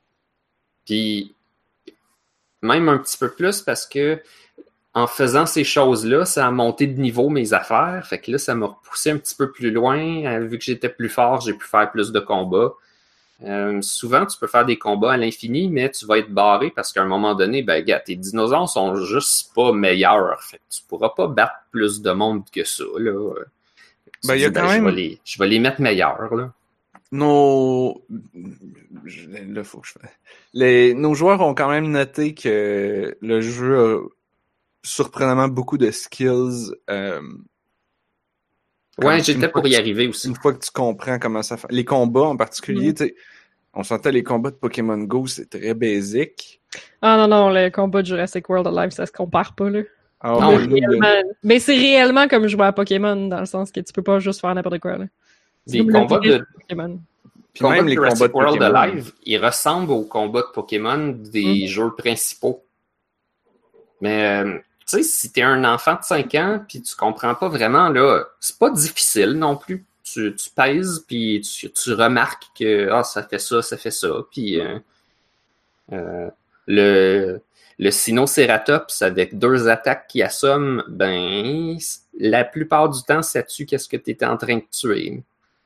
Puis même un petit peu plus parce que en faisant ces choses-là, ça a monté de niveau mes affaires. Fait que là, ça m'a repoussé un petit peu plus loin. Euh, vu que j'étais plus fort, j'ai pu faire plus de combats. Euh, souvent, tu peux faire des combats à l'infini, mais tu vas être barré parce qu'à un moment donné, ben, gars, tes dinosaures sont juste pas meilleurs. Fait que tu pourras pas battre plus de monde que ça, là. Tu Ben, dis, il y a quand je même- vais les, je vais les mettre meilleurs, là. Nos... je- Là, faut que je fasse. Les... Nos joueurs ont quand même noté que le jeu a surprenamment beaucoup de skills. Euh, ouais, j'étais pour y arriver aussi. Une fois que tu comprends comment ça fait. Les combats en particulier, mm. tu sais, on sentait les combats de Pokémon Go, c'est très basic. Ah non, non, le combat de Jurassic World Alive, ça se compare pas, là. Ah, non, oui, mais, réellement... mais c'est réellement comme jouer à Pokémon, dans le sens que tu peux pas juste faire n'importe quoi, là. C'est les combats de Pokémon. Puis même les combats de World Pokémon. Alive, ils ressemblent aux combats de Pokémon des mm. jeux principaux. Mais, euh, tu sais, si t'es un enfant de cinq ans puis tu comprends pas vraiment, là, c'est pas difficile non plus. Tu, tu pèses puis tu, tu remarques que ah, ça fait ça, ça fait ça. Puis euh, euh, le, le Sinnoceratops avec deux attaques qui assomment, ben, la plupart du temps, ça tue qu'est-ce que t'étais en train de tuer.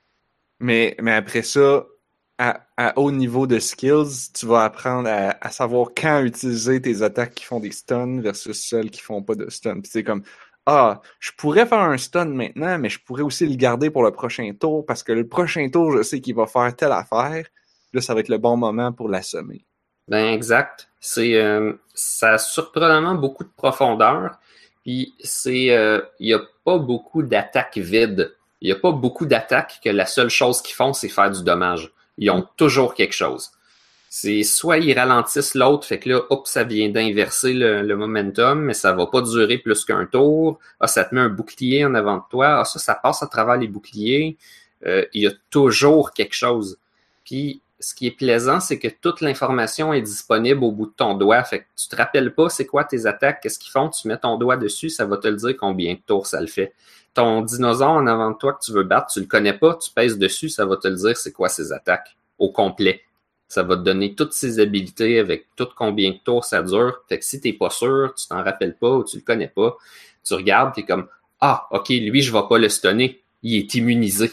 Mais, mais après ça, à, à haut niveau de skills, tu vas apprendre à, à savoir quand utiliser tes attaques qui font des stuns versus celles qui font pas de stuns. Puis c'est comme, ah, je pourrais faire un stun maintenant, mais je pourrais aussi le garder pour le prochain tour parce que le prochain tour, je sais qu'il va faire telle affaire. Là, ça va être le bon moment pour l'assommer. Ben exact. C'est euh, ça a surprenamment beaucoup de profondeur. Puis c'est, euh, il y a pas beaucoup d'attaques vides. Il y a pas beaucoup d'attaques que la seule chose qu'ils font, c'est faire du dommage. Ils ont toujours quelque chose. C'est soit ils ralentissent l'autre, fait que là, hop, ça vient d'inverser le, le momentum, mais ça va pas durer plus qu'un tour. Ah, ça te met un bouclier en avant de toi. Ah, ça, ça passe à travers les boucliers. Euh, il y a toujours quelque chose. Puis, ce qui est plaisant, c'est que toute l'information est disponible au bout de ton doigt. Fait que tu te rappelles pas c'est quoi tes attaques, qu'est-ce qu'ils font, tu mets ton doigt dessus, ça va te le dire combien de tours ça le fait. Ton dinosaure en avant de toi que tu veux battre, tu le connais pas, tu pèses dessus, ça va te le dire c'est quoi ses attaques au complet. Ça va te donner toutes ses habilités avec tout combien de tours ça dure. Fait que si t'es pas sûr, tu t'en rappelles pas ou tu le connais pas, tu regardes, t'es comme ah, ok, lui, je vais pas le stunner. Il est immunisé.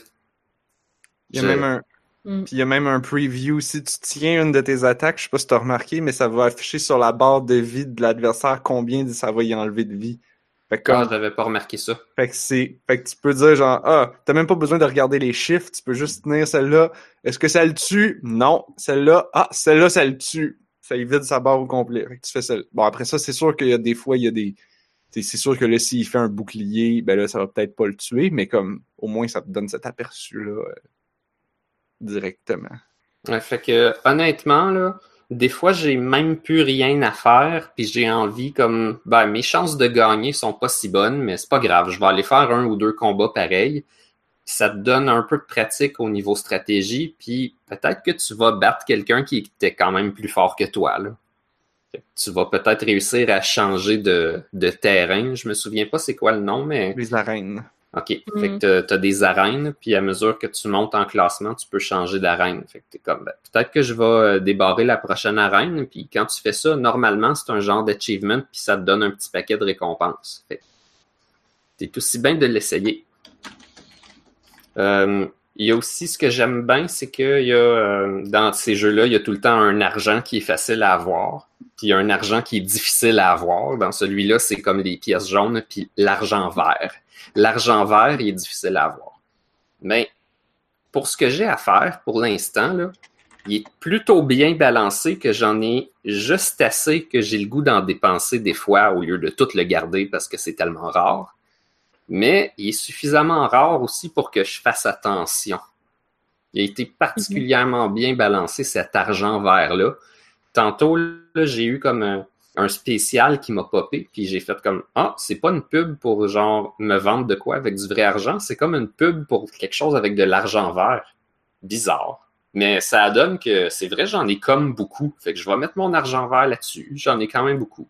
Il y a je... même un. Mm. Puis il y a même un preview. Si tu tiens une de tes attaques, je sais pas si tu as remarqué, mais ça va afficher sur la barre de vie de l'adversaire combien ça va y enlever de vie. Fait que comme... Ah, j'avais pas remarqué ça. Fait que c'est. Fait que tu peux dire genre ah, t'as même pas besoin de regarder les chiffres, tu peux juste tenir celle-là. Est-ce que ça le tue? Non. Celle-là, ah, celle-là, ça le tue. Ça évite sa barre au complet. Fait que tu fais celle. Bon, après ça, c'est sûr qu'il y a des fois, il y a des. T'sais, c'est sûr que là, s'il fait un bouclier, ben là, ça va peut-être pas le tuer, mais comme au moins ça te donne cet aperçu-là euh, directement. Ouais, fait que honnêtement, là, des fois j'ai même plus rien à faire, puis j'ai envie comme ben mes chances de gagner sont pas si bonnes, mais c'est pas grave, je vais aller faire un ou deux combats pareils. Ça te donne un peu de pratique au niveau stratégie, puis peut-être que tu vas battre quelqu'un qui était quand même plus fort que toi, là. Tu vas peut-être réussir à changer de, de terrain. Je me souviens pas c'est quoi le nom, mais... Les arènes. OK. Mm. Fait que t'as, t'as des arènes, puis à mesure que tu montes en classement, tu peux changer d'arène. Fait que t'es comme, ben, peut-être que je vais débarrer la prochaine arène, puis quand tu fais ça, normalement, c'est un genre d'achievement, puis ça te donne un petit paquet de récompenses. Fait que t'es aussi bien de l'essayer. Euh... Il y a aussi, ce que j'aime bien, c'est qu'il y a, euh, dans ces jeux-là, il y a tout le temps un argent qui est facile à avoir, puis il y a un argent qui est difficile à avoir. Dans celui-là, c'est comme les pièces jaunes, puis l'argent vert. L'argent vert, il est difficile à avoir. Mais pour ce que j'ai à faire, pour l'instant, là, il est plutôt bien balancé que j'en ai juste assez que j'ai le goût d'en dépenser des fois au lieu de tout le garder parce que c'est tellement rare. Mais il est suffisamment rare aussi pour que je fasse attention. Il a été particulièrement bien balancé, cet argent vert-là. Tantôt, là, j'ai eu comme un, un spécial qui m'a popé, puis j'ai fait comme « Ah, c'est pas une pub pour genre me vendre de quoi avec du vrai argent, c'est comme une pub pour quelque chose avec de l'argent vert. » Bizarre. Mais ça donne que c'est vrai, j'en ai comme beaucoup. Fait que je vais mettre mon argent vert là-dessus. J'en ai quand même beaucoup.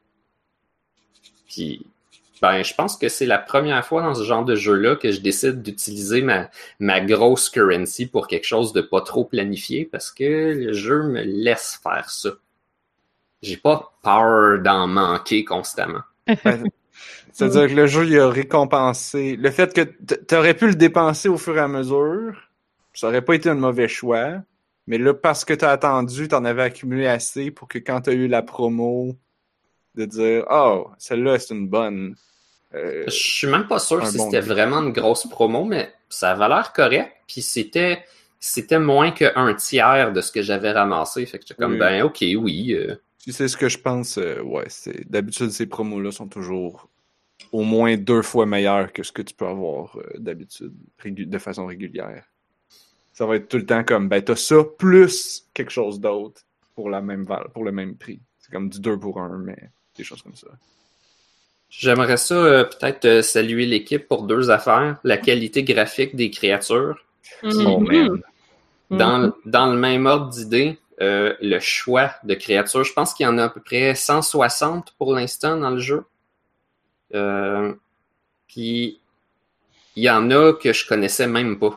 Puis... Ben, je pense que c'est la première fois dans ce genre de jeu-là que je décide d'utiliser ma, ma grosse currency pour quelque chose de pas trop planifié parce que le jeu me laisse faire ça. J'ai pas peur d'en manquer constamment. Ben, c'est-à-dire que le jeu, il a récompensé. Le fait que t'aurais pu le dépenser au fur et à mesure, ça aurait pas été un mauvais choix. Mais là, parce que t'as attendu, t'en avais accumulé assez pour que quand t'as eu la promo, de dire « Oh, celle-là, c'est une bonne... Euh, » Je suis même pas sûr si bon c'était truc. Vraiment une grosse promo, mais ça avait l'air correct. Puis c'était c'était moins qu'un tiers de ce que j'avais ramassé. Fait que j'étais comme, oui. ben ok, oui. Euh, Si c'est ce que je pense, euh, ouais, c'est d'habitude ces promos-là sont toujours au moins deux fois meilleurs que ce que tu peux avoir euh, d'habitude, régu- de façon régulière. Ça va être tout le temps comme, ben t'as ça plus quelque chose d'autre pour la même val- pour le même prix. C'est comme du deux pour un, mais des choses comme ça. J'aimerais ça euh, peut-être euh, saluer l'équipe pour deux affaires. La qualité graphique des créatures. Mhm. Oh man. Dans, Mhm. dans le même ordre d'idée, euh, le choix de créatures, je pense qu'il y en a à peu près cent soixante pour l'instant dans le jeu. Euh, Puis, il y en a que je connaissais même pas.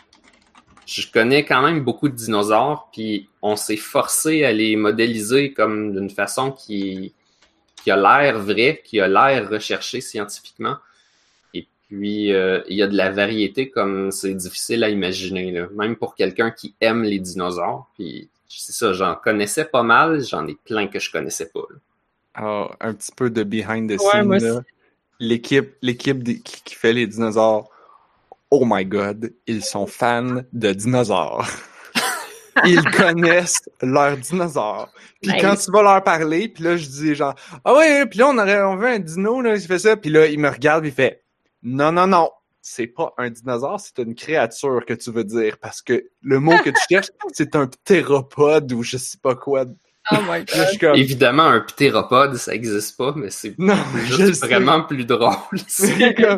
Je connais quand même beaucoup de dinosaures, puis on s'est forcé à les modéliser comme d'une façon qui, qui a l'air vraie, qui a l'air recherchée scientifiquement. Et puis, euh, il y a de la variété comme c'est difficile à imaginer, là. Même pour quelqu'un qui aime les dinosaures. Puis, c'est ça, j'en connaissais pas mal, j'en ai plein que je connaissais pas, là. Alors, un petit peu de behind the Ouais, scenes, moi là. aussi. L'équipe, l'équipe des- qui, qui fait les dinosaures, oh my god, ils sont fans de dinosaures. Ils connaissent leurs dinosaures. Puis Nice. quand tu vas leur parler, puis là je dis genre ah ouais, puis là on aurait on veut un dino là, il fait ça, puis là il me regarde, puis il fait non non non, c'est pas un dinosaure, c'est une créature que tu veux dire parce que le mot que tu cherches c'est un ptéropode ou je sais pas quoi. Oh my Là, je god. suis comme Évidemment, un ptéropode, ça existe pas, mais c'est non, c'est je le juste sais. vraiment plus drôle. C'est comme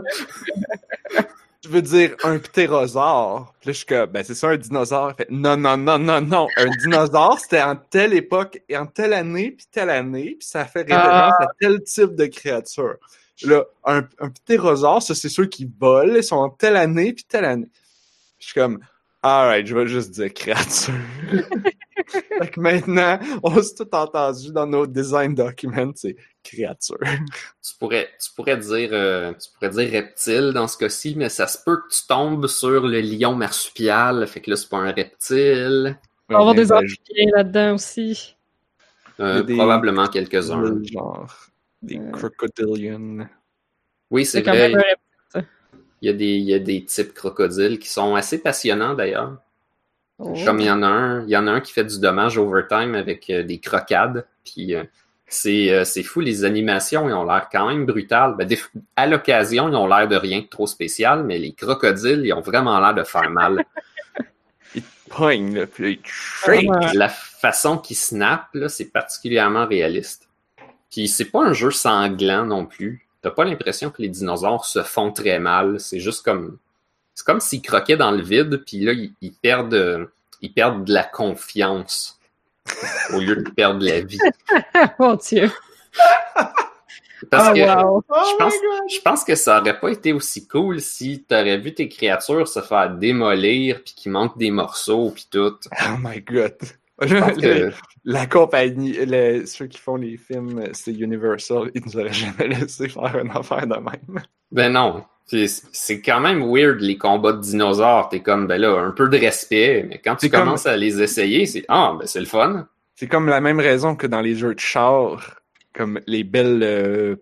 je veux dire un ptérosaure. Puis là, je suis comme, ben, c'est ça un dinosaure. Il fait, non, non, non, non, non. Un dinosaure, c'était en telle époque, et en telle année, puis telle année, puis ça fait référence à tel type de créature. Là, un, un ptérosaure, ça, c'est ceux qui volent, ils sont en telle année, puis telle année. Je suis comme, alright, je vais juste dire créature. Fait que maintenant, on s'est tout entendu dans nos design documents, c'est créature. Tu pourrais, tu pourrais dire, euh, tu pourrais dire reptile dans ce cas-ci, mais ça se peut que tu tombes sur le lion marsupial, fait que là c'est pas un reptile. Il va y avoir des Ben, amphibiens là-dedans aussi. Euh, Il y a des- probablement quelques-uns. genre, des Euh. crocodilians. Oui, c'est C'est quand vrai. même un reptile. Il y a des, il y a des types crocodiles qui sont assez passionnants d'ailleurs. Oh. Comme il y en a un, il y en a un qui fait du dommage overtime avec euh, des crocades. Puis euh, c'est, euh, c'est fou, les animations, ils ont l'air quand même brutales. Ben, des, à l'occasion, ils ont l'air de rien de trop spécial, mais les crocodiles, ils ont vraiment l'air de faire mal. Pogne, là, puis il Ouais. La façon qu'ils snap, là, c'est particulièrement réaliste. Puis c'est pas un jeu sanglant non plus. T'as pas l'impression que les dinosaures se font très mal. C'est juste comme... C'est comme s'ils croquaient dans le vide, puis là, ils, ils perdent, euh, ils perdent de la confiance au lieu de perdre la vie. Mon Dieu. Parce Oh, que wow. je, pense, je pense que ça aurait pas été aussi cool si t'aurais vu tes créatures se faire démolir, puis qu'il manque des morceaux, puis tout. Oh my god. Je pense Le- que- La compagnie, le- ceux qui font les films, c'est Universal, ils nous auraient jamais laissé faire une affaire de même. Ben non. C'est, c'est quand même weird, les combats de dinosaures. T'es comme, ben là, un peu de respect, mais quand tu C'est comme- commences à les essayer, c'est, ah, ben c'est le fun. C'est comme la même raison que dans les jeux de char, comme les belles... euh,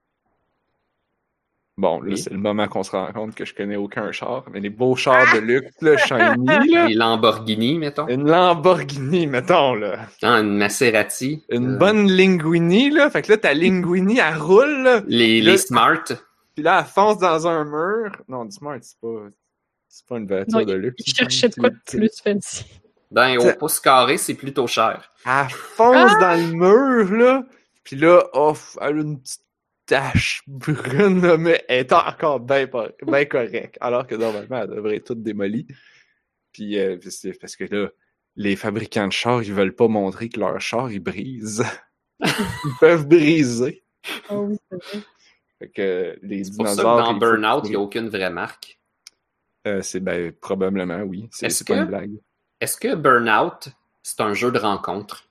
Bon, là, Oui. c'est le moment qu'on se rend compte que je connais aucun char, mais les beaux chars de luxe, là, shiny, là. Les Lamborghini, mettons. Une Lamborghini, mettons, là. Ah, une Maserati. Une Euh, bonne Linguini, là. Fait que là, ta Linguini, elle roule, là. Les, Là- les Smart. Puis là, elle fonce dans un mur. Non, du Smart, c'est pas... C'est pas une voiture Non, de luxe. Il cherchait de quoi de C'est- plus fancy. Ben, au C'est- pouce carré, c'est plutôt cher. Elle fonce Ah! dans le mur, là. Puis là, off, elle a une petite tache brune, là, mais elle est encore bien ben correcte. Alors que normalement, elle devrait être toute démolie. Puis euh, c'est parce que là, les fabricants de chars, ils veulent pas montrer que leur char, ils brisent. Ils peuvent briser. Oh oui, c'est vrai. Fait que les C'est pour ça que dinosaures... dans il faut Burnout, qu'ils- il n'y a aucune vraie marque. Euh, c'est ben, probablement, oui. C'est Est-ce c'est pas que- une blague. Est-ce que Burnout, c'est un jeu de rencontre?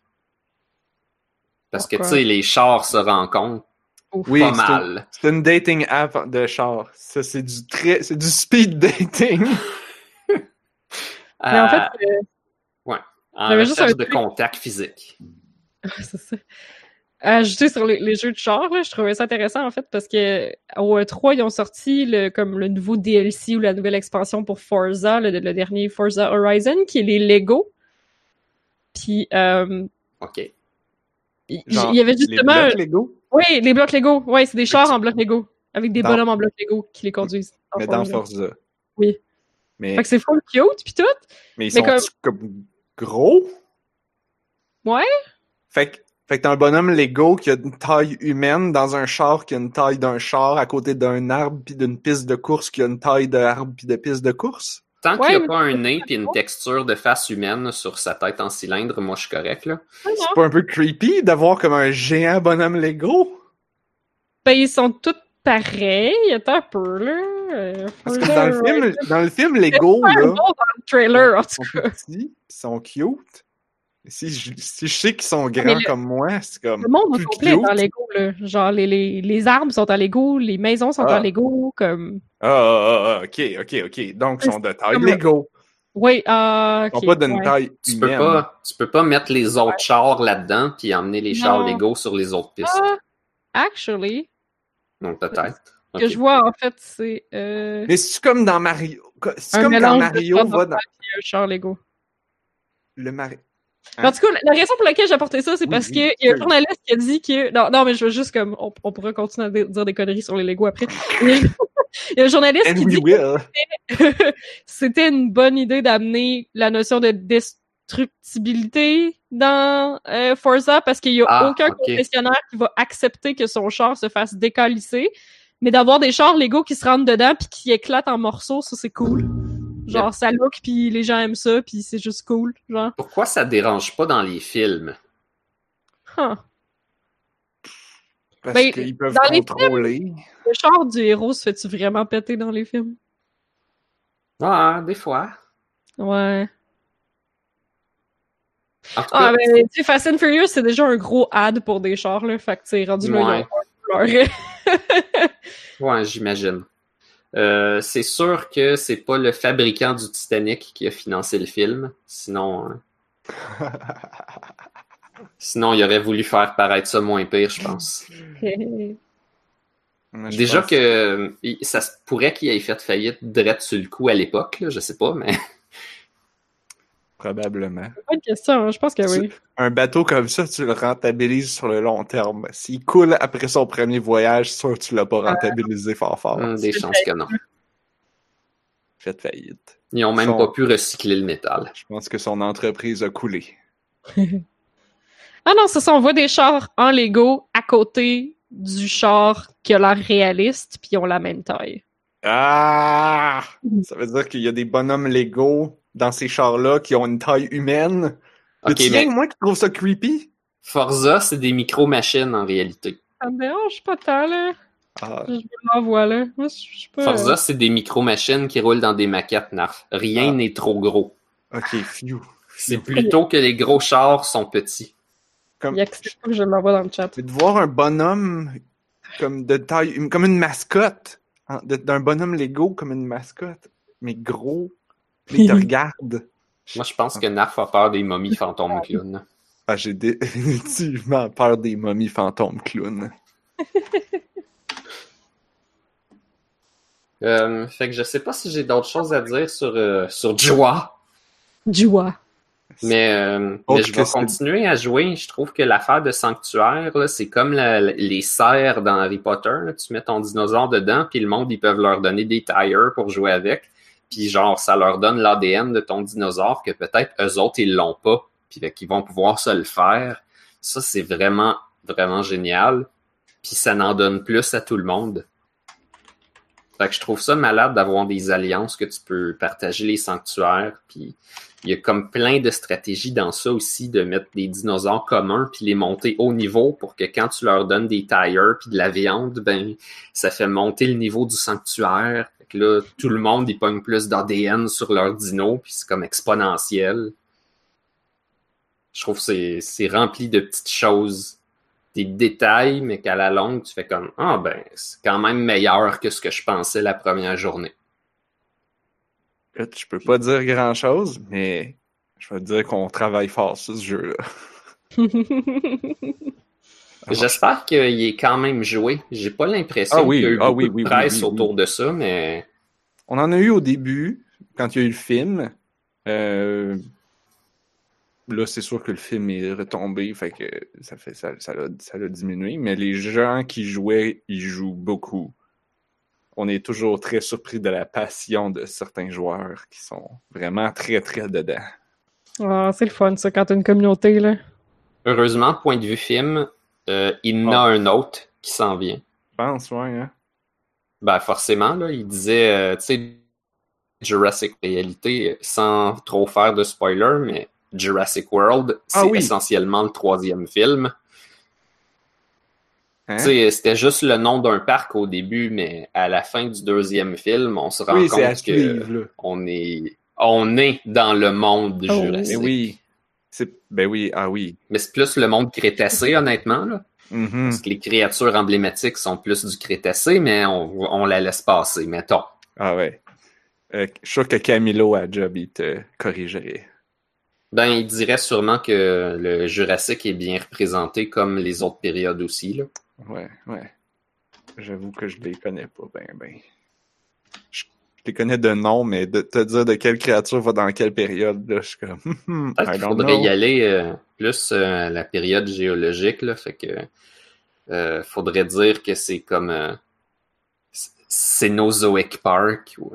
Parce que, tu Pourquoi? sais, les chars se rencontrent Ouf. Oui, pas c'est mal. C'est une dating app de char. Ça, c'est du très, c'est du speed dating. Mais en fait, Euh, euh, en j'avais juste recherche un de truc. contact physique. c'est ça. À ajouter sur les, les jeux de char, là, je trouvais ça intéressant en fait parce que au E trois, ils ont sorti le, comme le nouveau D L C ou la nouvelle expansion pour Forza, le, le dernier Forza Horizon, qui est les Lego. Puis, euh, OK. Il Genre, il y avait justement... les blocs Lego? Oui, les blocs Lego. Oui, c'est des chars en blocs Lego. Avec des Dans- bonhommes en blocs Lego qui les conduisent. en Mais dans Forza. Forza. Oui. Mais, Fait que c'est full cute pis tout. mais ils mais sont comme- comme gros? Ouais. Fait que, fait que t'as un bonhomme Lego qui a une taille humaine dans un char qui a une taille d'un char à côté d'un arbre puis d'une piste de course qui a une taille d'arbre puis de piste de course? Tant Ouais, qu'il n'y a mais pas c'est un nez pas et une trop. texture de face humaine sur sa tête en cylindre, moi je suis correct, là. Ah, non. C'est pas un peu creepy d'avoir comme un géant bonhomme Lego? Ben, ils sont tous pareils. Attends un peu, là. Euh, Parce que Forza dans le film, Horizon. dans le film Lego, C'est pas là, bon dans le trailer, en ils tout sont cas. tout petits, ils sont cute. Si je, si je sais qu'ils sont grands mais le- comme moi, c'est comme Le monde au plus complet est cute. en Lego, là. Genre, les, les, les arbres sont en Lego, les maisons sont Ah. en Lego, comme... Ah, ah, ah, ok, ok, ok. Donc, ils sont de taille comme- Lego. Oui, ah, Ils ok. sont pas d'une ouais. taille Tu humaine. peux pas, tu peux pas mettre les autres chars là-dedans puis emmener les chars Non. Lego sur les autres pistes. Ah, actually, Donc peut-être. ce que Ok. je vois, en fait, c'est euh, Mais c'est comme dans Mario. C'est un comme quand mélange de Mario char va normal dans et un char Lego. le Mario. Mais En tout cas, la raison pour laquelle j'ai apporté ça, c'est Oui, parce oui, qu'il y a un oui. journaliste qui a dit que... Non, non, mais je veux juste comme... On, on pourra continuer à dire des conneries sur les Lego après. Il y a, il y a un journaliste And qui we dit will. que c'était une bonne idée d'amener la notion de destructibilité dans euh, Forza parce qu'il y a Ah, aucun ok. concessionnaire qui va accepter que son char se fasse décalisser. Mais d'avoir des chars Lego qui se rentrent dedans puis qui éclatent en morceaux, ça c'est cool. Genre, ça look, puis les gens aiment ça, puis c'est juste cool, genre. Pourquoi ça dérange pas dans les films? Huh. Parce Ben, qu'ils peuvent dans les contrôler. Le char du héros se fait-tu vraiment péter dans les films? Ah, des fois. Ouais. En tout Ah, cas, ben, tu sais, Fast and Furious, c'est déjà un gros ad pour des chars, là. Fait que, tu sais, rendu là, Ouais. ils ont leur- ouais, j'imagine. Euh, c'est sûr que c'est pas le fabricant du Titanic qui a financé le film. Sinon, hein, sinon il aurait voulu faire paraître ça moins pire, je pense. Moi, je Déjà pense- que euh, il- ça se pourrait qu'il ait fait faillite direct sur le coup à l'époque, là, je sais pas, mais Probablement. Bonne question, hein, je pense que oui. Un bateau comme ça, tu le rentabilises sur le long terme. S'il coule après son premier voyage, sûr que tu l'as pas rentabilisé fort fort. hum, des c'est chances que non. Fait faillite. Ils ont même Son- pas pu recycler le métal. Je pense que son entreprise a coulé. Ah non, c'est ça, on voit des chars en Lego à côté du char qui a l'air réaliste, puis ils ont la même taille. Ah! Ça veut dire qu'il y a des bonhommes Lego dans ces chars-là qui ont une taille humaine. Ok, Tu mais moi qui trouve ça creepy? Forza, c'est des micro-machines en réalité. Ça me dérange pas tant, là. Ah, Je vous l'envoie, là. Moi, je je suis pas... Forza, c'est des micro-machines qui roulent dans des maquettes Narf. Rien Ah. n'est trop gros. ok, phew. C'est plutôt que les gros chars sont petits. Comme, Il accepte pas que je l'envoie dans le chat. mais de voir un bonhomme comme de taille, une- comme une mascotte, hein, de- d'un bonhomme Lego comme une mascotte, mais gros, mais il te regarde. Moi, je pense que Narf a peur des momies fantômes clowns. Ah, j'ai définitivement peur des momies fantômes clowns. Euh, fait que je sais pas si j'ai d'autres choses à dire sur, euh, sur Joie, Joie. mais, euh, Autre mais je vais question. continuer à jouer. Je trouve que l'affaire de Sanctuaire, là, c'est comme la- les serres dans Harry Potter. Là. Tu mets ton dinosaure dedans, puis le monde, ils peuvent leur donner des tires pour jouer avec. Puis genre, ça leur donne l'A D N de ton dinosaure que peut-être eux autres, ils l'ont pas. Puis fait qu'ils vont pouvoir se le faire. Ça, c'est vraiment, vraiment génial. Puis ça n'en donne plus à tout le monde. Fait que je trouve ça malade d'avoir des alliances que tu peux partager les sanctuaires. Puis il y a comme plein de stratégies dans ça aussi, de mettre des dinosaures communs puis les monter haut niveau pour que quand tu leur donnes des tires puis de la viande, ben ça fait monter le niveau du sanctuaire. Fait que là, tout le monde, il pogne plus d'A D N sur leur dino puis c'est comme exponentiel. Je trouve que c'est, c'est rempli de petites choses, des détails, mais qu'à la longue, tu fais comme « Ah ben, c'est quand même meilleur que ce que je pensais la première journée. » Écoute, je peux pas dire grand-chose, mais je vais te dire qu'on travaille fort sur ce jeu-là. J'espère qu'il est quand même joué. J'ai pas l'impression Ah oui, qu'il y a eu ah beaucoup oui, de oui, oui, presse oui, oui. autour de ça, mais On en a eu au début, quand il y a eu le film. Euh, là, c'est sûr que le film est retombé, fait que ça fait ça, ça l'a, ça l'a diminué, mais les gens qui jouaient, ils jouent beaucoup. On est toujours très surpris de la passion de certains joueurs qui sont vraiment très, très dedans. Ah, c'est le fun, ça, quand t'as une communauté, là. Heureusement, point de vue film, euh, il y en a un autre qui s'en vient. Je pense, ouais, hein? Ben, forcément, là, il disait, euh, tu sais, Jurassic réalité, sans trop faire de spoiler, mais Jurassic World, c'est Ah oui. essentiellement le troisième film. Hein? Tu sais, c'était juste le nom d'un parc au début, mais à la fin du deuxième film, on se rend Oui, c'est à compte que suivre, là. on est, on est dans le monde Oh, jurassique. Mais oui. C'est... Ben oui, ah oui. Mais c'est plus le monde crétacé, honnêtement, là. Mm-hmm. Parce que les créatures emblématiques sont plus du crétacé, mais on, on la laisse passer, mettons. Ah ouais. Euh, je suis sûr que Camilo à Job, il te corrigerait. Ben, il dirait sûrement que le Jurassique est bien représenté comme les autres périodes aussi, là. Ouais, ouais. J'avoue que je les connais pas, ben, ben. Je les connais de nom, mais de te dire de quelle créature va dans quelle période, là, je suis comme... Peut-être I qu'il don't faudrait know. y aller euh, plus euh, à la période géologique, là, fait que euh, faudrait dire que c'est comme euh, Cenozoic Park ou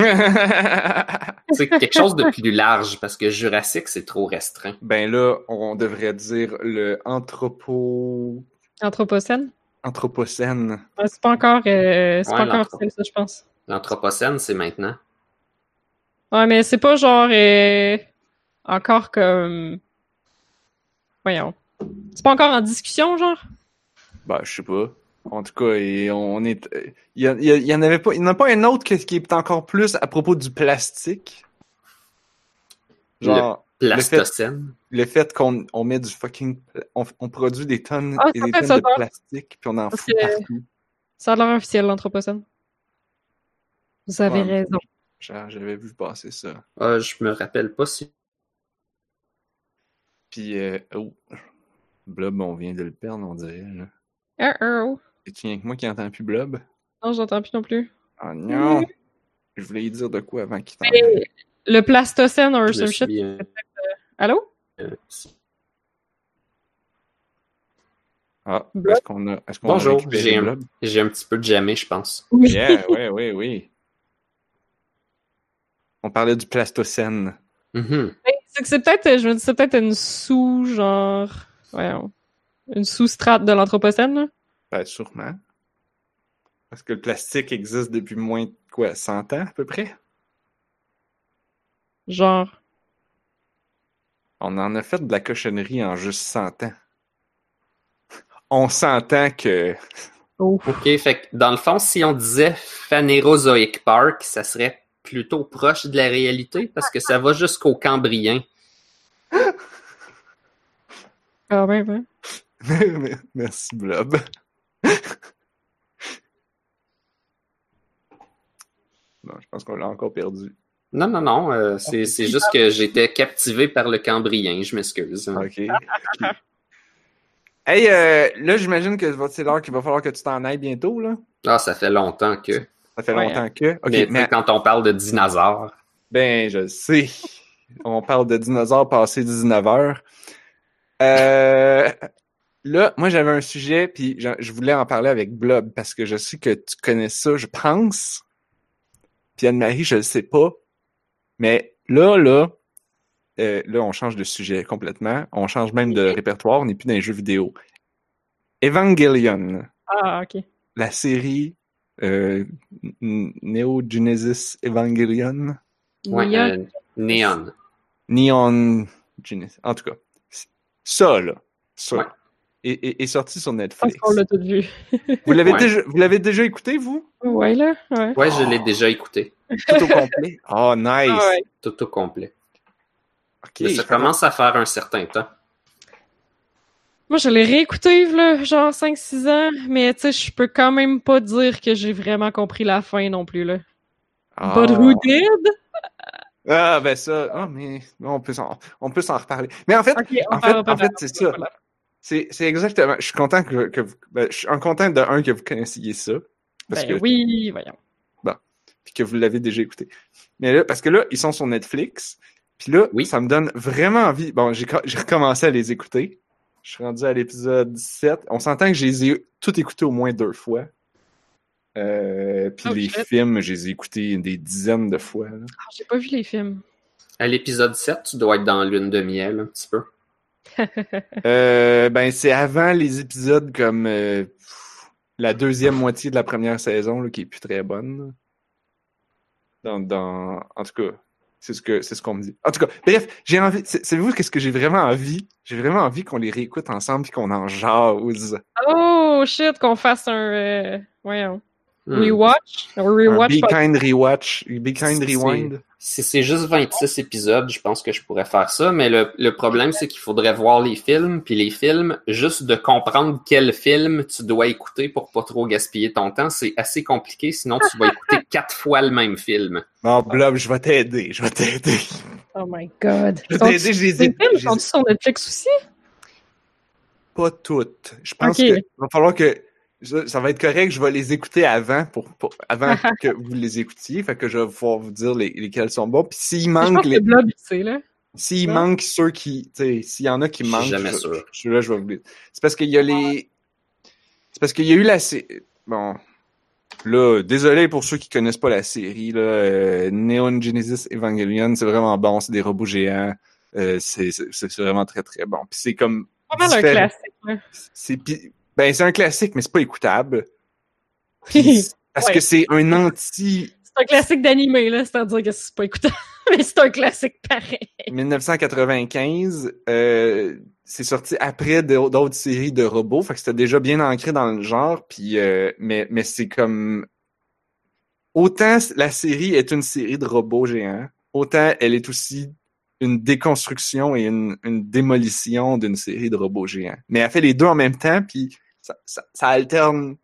c'est quelque chose de plus large parce que Jurassique c'est trop restreint. Ben là, on devrait dire le anthropo... Anthropocène? Anthropocène. Ah, c'est pas encore, euh, c'est Ouais, pas encore l'anthro- officiel, ça, je pense. L'Anthropocène c'est maintenant. Ouais, mais c'est pas genre euh, encore comme... Voyons. C'est pas encore en discussion, genre? Ben, je sais pas. En tout cas, et on est... Il y, a- il y a- il y en avait pas... Il n'y en a pas un autre qui qui est encore plus à propos du plastique. Genre... Le fait, Plastocène. le fait qu'on on met du fucking... On, on produit des tonnes Ah, et ça des fait tonnes ça de peur. plastique, puis on en Parce fout que- partout. Ça a l'air officiel, l'Anthropocène. Vous avez Ouais. raison. Genre, j'avais vu passer ça. Ah, je me rappelle pas si. Puis, euh, oh, Blob, on vient de le perdre, on dirait. Là. Oh oh. Et-tu rien que moi qui entends plus Blob? Non, j'entends plus non plus. Ah non! Je voulais y dire de quoi avant qu'il t'en Mais le Plastocène or je me some shit. souviens, Allô? euh, Ah, Blob? est-ce qu'on a... Est-ce qu'on a Bonjour, récupéré j'ai un, Blob? j'ai un petit peu jammé, je pense. Oui. Yeah, ouais, ouais, oui. On parlait du plastocène. Mhm. C'est que c'est peut-être, je me dis, c'est peut-être une sous, genre, voyons, une sous-strate de l'Anthropocène, là. Ben, sûrement. Parce que le plastique existe depuis moins de, quoi, cent ans, à peu près? Genre. On en a fait de la cochonnerie en juste cent ans. On s'entend que... Oh. OK, fait que dans le fond, si on disait Phanérozoic Park, ça serait plutôt proche de la réalité parce que ça va jusqu'au Cambrien. Quand même, hein. Merci, Blob. Non, je pense qu'on l'a encore perdu. Non, non, non, euh, c'est, c'est juste que j'étais captivé par le Cambrien, je m'excuse. OK. OK. Hey, euh, là, j'imagine que c'est l'heure qu'il va falloir que tu t'en ailles bientôt, là. Ah, ça fait longtemps que... Ça fait Ouais. longtemps que... OK, mais, mais... quand on parle de dinosaures... Ben, je sais. On parle de dinosaures passés dix-neuf heures. Euh... Là, moi, j'avais un sujet, puis je, je voulais en parler avec Blob, parce que je sais que tu connais ça, je pense. Puis Anne-Marie, je le sais pas. Mais là, là, euh, là, on change de sujet complètement. On change même de répertoire. On n'est plus dans les jeux vidéo. Evangelion, Ah, ok. la série euh, N- Neo Genesis Evangelion, Ouais, Neon. euh, Néon. Neon Genesis, en tout cas, ça là, ça, Ouais. est, est- est sorti sur Je pense Netflix. qu'on l'a tout vu. Vous l'avez Ouais. déjà, vous l'avez déjà écouté vous, Ouais, là, ouais. Ouais, je l'ai déjà écouté. tout au complet. Oh nice. Ah ouais. Tout au complet. Ok. Mais ça je commence à faire un certain temps. Moi, je l'ai réécouté, là, genre cinq six ans, mais tu sais, je peux quand même pas dire que j'ai vraiment compris la fin non plus, là. Ah. But who did? Ah ben ça, ah mais on peut s'en, on peut s'en reparler. Mais en fait, Ok, on en fait, parlera pas en fait, de- c'est ça. C'est, c'est exactement. Je suis content que, que vous, ben, je suis content de un que vous connaissiez ça, parce Ben que oui, voyons. puis que vous l'avez déjà écouté. Mais là, parce que là, ils sont sur Netflix, Puis là, Oui. ça me donne vraiment envie. Bon, j'ai, j'ai recommencé à les écouter. Je suis rendu à l'épisode sept. On s'entend que je les ai tout écoutés au moins deux fois. Euh, puis Oh, les shit. films, je les ai écoutés des dizaines de fois. Là. Ah, j'ai pas vu les films. À l'épisode sept, tu dois être dans Lune de miel un petit peu. Euh, ben, c'est avant les épisodes comme euh, pff, la deuxième moitié de la première saison, là, qui est plus très bonne. Là. Dans, dans, en tout cas, c'est ce que c'est ce qu'on me dit. En tout cas, bref, j'ai envie. C'est, savez-vous qu'est-ce que j'ai vraiment envie? J'ai vraiment envie qu'on les réécoute ensemble et qu'on en jase. Oh shit, qu'on fasse un euh, voyons. Hmm. Rewatch? Un Un rewatch Be pas- Kind Rewatch, Be Kind C'est- Rewind. Si c'est juste vingt-six épisodes, je pense que je pourrais faire ça, mais le, le problème, c'est qu'il faudrait voir les films, puis les films, juste de comprendre quel film tu dois écouter pour pas trop gaspiller ton temps, c'est assez compliqué, sinon tu vas écouter quatre fois le même film. Non, Blob, je vais t'aider, je vais t'aider. Oh my god. Je vais Sont- t'aider, je les ai- Les films je les ai- sont sur Netflix aussi? Pas toutes. Je pense Ok. qu'il va falloir que ça, ça va être correct, je vais les écouter avant pour, pour avant que vous les écoutiez, fait que je vais pouvoir vous dire les, lesquels sont bons. Puis s'il Je manque pense les, que Blob, il sait, là. s'il Ouais. manque ceux qui, tu sais, s'il y en a qui Je suis manquent, jamais je- sûr. je- là je vais vous les. C'est parce qu'il y a les, c'est parce qu'il y a eu la sé- bon. Là, désolé pour ceux qui connaissent pas la série, là, euh, Neon Genesis Evangelion, c'est vraiment bon, c'est des robots géants, euh, c'est, c'est, c'est vraiment très très bon. Puis c'est comme Pas mal un différent. classique, là. C'est pi- ben c'est un classique, mais c'est pas écoutable. Puis, parce Ouais. que c'est un anti C'est un classique d'animé, là, c'est-à-dire que c'est pas écoutable, mais c'est un classique pareil. dix-neuf cent quatre-vingt-quinze. Euh, c'est sorti après de- d'autres séries de robots, fait que c'était déjà bien ancré dans le genre. Puis, euh, mais mais c'est comme autant la série est une série de robots géants, autant elle est aussi une déconstruction et une, une démolition d'une série de robots géants. Mais elle fait les deux en même temps, puis ça, ça, ça alterne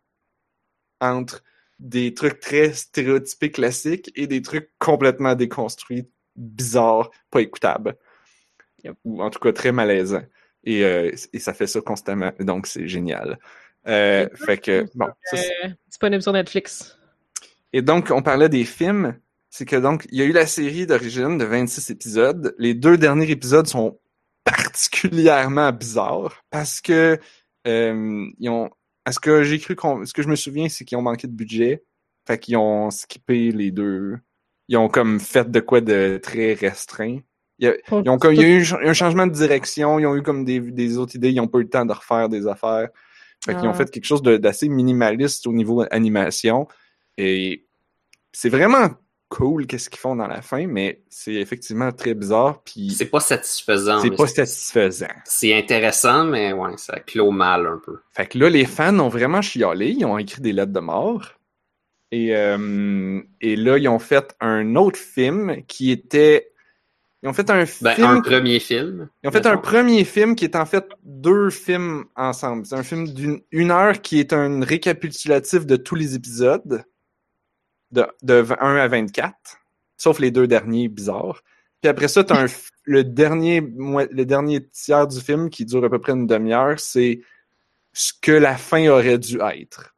entre des trucs très stéréotypés classiques et des trucs complètement déconstruits, bizarres, pas écoutables. Yep. Ou en tout cas très malaisants. Et, euh, et ça fait ça constamment. Donc c'est génial. Euh, fait que, bon. Ça, c'est- Euh, disponible sur Netflix. et donc, on parlait des films. C'est que donc, il y a eu la série d'origine de vingt-six épisodes. Les deux derniers épisodes sont particulièrement bizarres parce que euh, ils ont. À ce que j'ai cru qu'on. Ce que je me souviens, c'est qu'ils ont manqué de budget. Fait qu'ils ont skippé les deux. Ils ont comme fait de quoi de très restreint. Il y a, ils ont comme, il y a eu un changement de direction. Ils ont eu comme des, des autres idées. Ils ont pas eu le temps de refaire des affaires. Fait qu'ils ont Ah. fait quelque chose de, d'assez minimaliste au niveau animation. Et c'est vraiment cool qu'est-ce qu'ils font dans la fin, mais c'est effectivement très bizarre. Puis C'est pas satisfaisant. c'est mais pas satisfaisant. C'est intéressant, mais ouais, ça clôt mal un peu. Fait que là, les fans ont vraiment chialé. Ils ont écrit des lettres de mort. Et, euh, et là, ils ont fait un autre film qui était... Ils ont fait un Ben, film... un premier film. Ils ont fait mettons. un premier film qui est en fait deux films ensemble. C'est un film d'une une heure qui est un récapitulatif de tous les épisodes, de, de un à vingt-quatre, sauf les deux derniers bizarres. Puis après ça, t'as un, f- le dernier moi- le dernier tiers du film qui dure à peu près une demi-heure, c'est ce que la fin aurait dû être.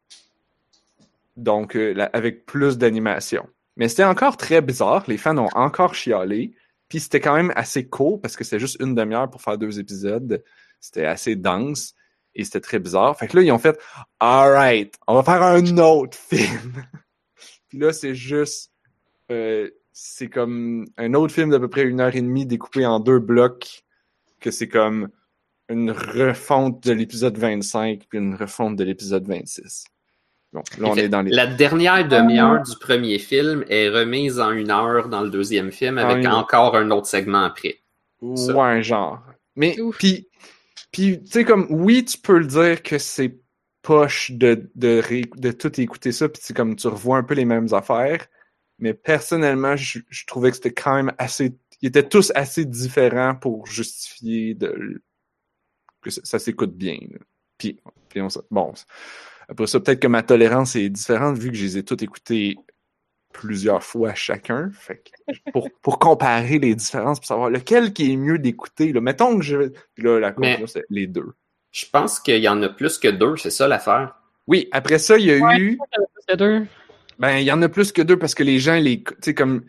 Donc, euh, la- avec plus d'animation. Mais c'était encore très bizarre. Les fans ont encore chialé. Puis c'était quand même assez court parce que c'était juste une demi-heure pour faire deux épisodes. C'était assez dense et c'était très bizarre. Fait que là, ils ont fait « Alright, on va faire un autre film. » Puis là, c'est juste... euh, c'est comme un autre film d'à peu près une heure et demie découpé en deux blocs que c'est comme une refonte de l'épisode vingt-cinq puis une refonte de l'épisode vingt-six. Bon, là, on Fait, est dans les... La dernière demi-heure du premier film est remise en une heure dans le deuxième film avec Ah, oui. encore un autre segment après. ça. Ouais, genre. Mais, Ouf. puis, puis tu sais, comme, oui, tu peux le dire que c'est poche de, de, ré- de tout écouter ça, puis c'est comme, tu revois un peu les mêmes affaires, mais personnellement, je, je trouvais que c'était quand même assez, ils étaient tous assez différents pour justifier de, que ça, ça s'écoute bien, là. Puis, puis on, s- bon, après ça, peut-être que ma tolérance est différente vu que je les ai tous écoutés plusieurs fois chacun. Fait que pour, pour comparer les différences, pour savoir lequel qui est mieux d'écouter, là, mettons que je... Puis là, la conclusion, Mais- c'est les deux. Je pense qu'il y en a plus que deux, c'est ça l'affaire. Oui, après ça, il y a Ouais. eu... C'est deux. Ben, il y en a plus que deux parce que les gens, les, tu sais, comme...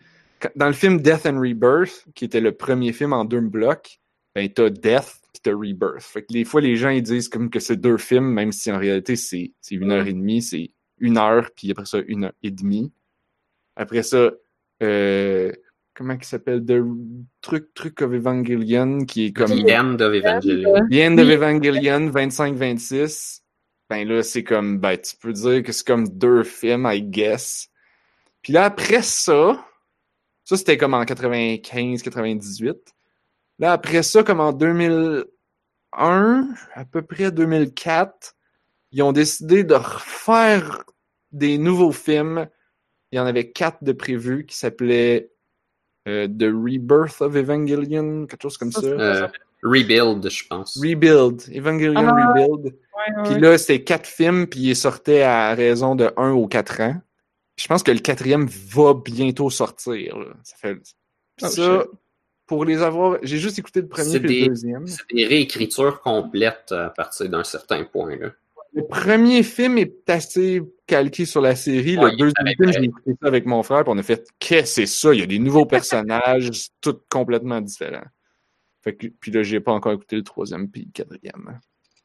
dans le film Death and Rebirth, qui était le premier film en deux blocs, ben t'as Death pis t'as Rebirth. Fait que des fois, les gens ils disent comme que c'est deux films, même si en réalité, c'est, c'est une heure et demie, c'est une heure, puis après ça, une heure et demie. Après ça, euh, comment il s'appelle? The truc, truc of Evangelion, qui est comme... The End of Evangelion. The End of Evangelion, vingt-cinq vingt-six. Ben là, c'est comme, ben, tu peux dire que c'est comme deux films, I guess. Puis là, après ça, ça c'était comme en quatre-vingt-quinze quatre-vingt-dix-huit. Là, après ça, comme en deux mille un, à peu près deux mille quatre, ils ont décidé de refaire des nouveaux films. Il y en avait quatre de prévus qui s'appelaient euh, The Rebirth of Evangelion, quelque chose comme ça. Euh, Rebuild, je pense. Rebuild. Evangelion Ah, Rebuild. Ouais, ouais. Puis là, c'était quatre films, puis ils sortaient à raison de un ou quatre ans. Je pense que le quatrième va bientôt sortir. Là. Ça fait... Puis Oh, ça, shit. pour les avoir... J'ai juste écouté le premier C'est puis des- le deuxième. C'est des réécritures complètes à partir d'un certain point. Là. Le premier film est assez calqué sur la série. Ouais, Le deuxième il est film, pareil. j'ai écouté ça avec mon frère, puis on a fait « Qu'est-ce que c'est ça? » Il y a des nouveaux personnages, tout complètement différents. Fait que, puis là, j'ai pas encore écouté le troisième puis le quatrième.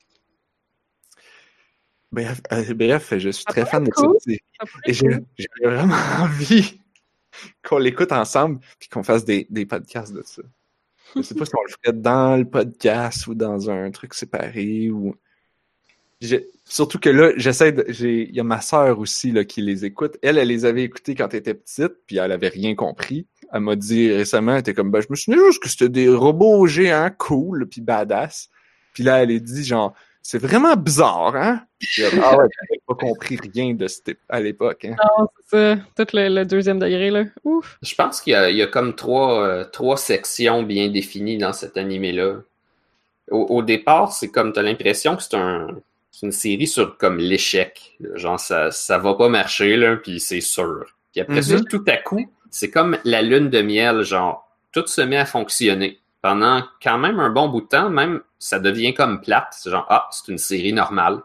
Bref, euh, bref je suis Ça très pourrait fan de être cool. cette série. Ça pourrait Et être j'ai, cool. j'ai vraiment envie qu'on l'écoute ensemble puis qu'on fasse des, des podcasts de ça. Je sais pas si on le ferait dans le podcast ou dans un truc séparé ou... J'ai- Surtout que là, j'essaie de... j'ai- Il y a ma sœur aussi là, qui les écoute. Elle, elle les avait écoutés quand elle était petite puis elle avait rien compris. Elle m'a dit récemment, elle était comme, ben, je me souviens juste que c'était des robots géants cool puis badass. Puis là, elle a dit genre, c'est vraiment bizarre, hein? Puis elle, ah ouais, j'avais pas compris rien de ce type à l'époque, hein? Non, c'est ça. Tout le, le deuxième degré, là. Ouf. Je pense qu'il y a, il y a comme trois, euh, trois sections bien définies dans cet animé-là. Au, au départ, c'est comme t'as l'impression que c'est un c'est une série sur comme l'échec. Genre ça, ça va pas marcher, là, puis c'est sûr. Puis après ça, Mhm. tout à coup, c'est comme la lune de miel, genre tout se met à fonctionner. Pendant quand même un bon bout de temps, même ça devient comme plate. C'est genre ah, c'est une série normale.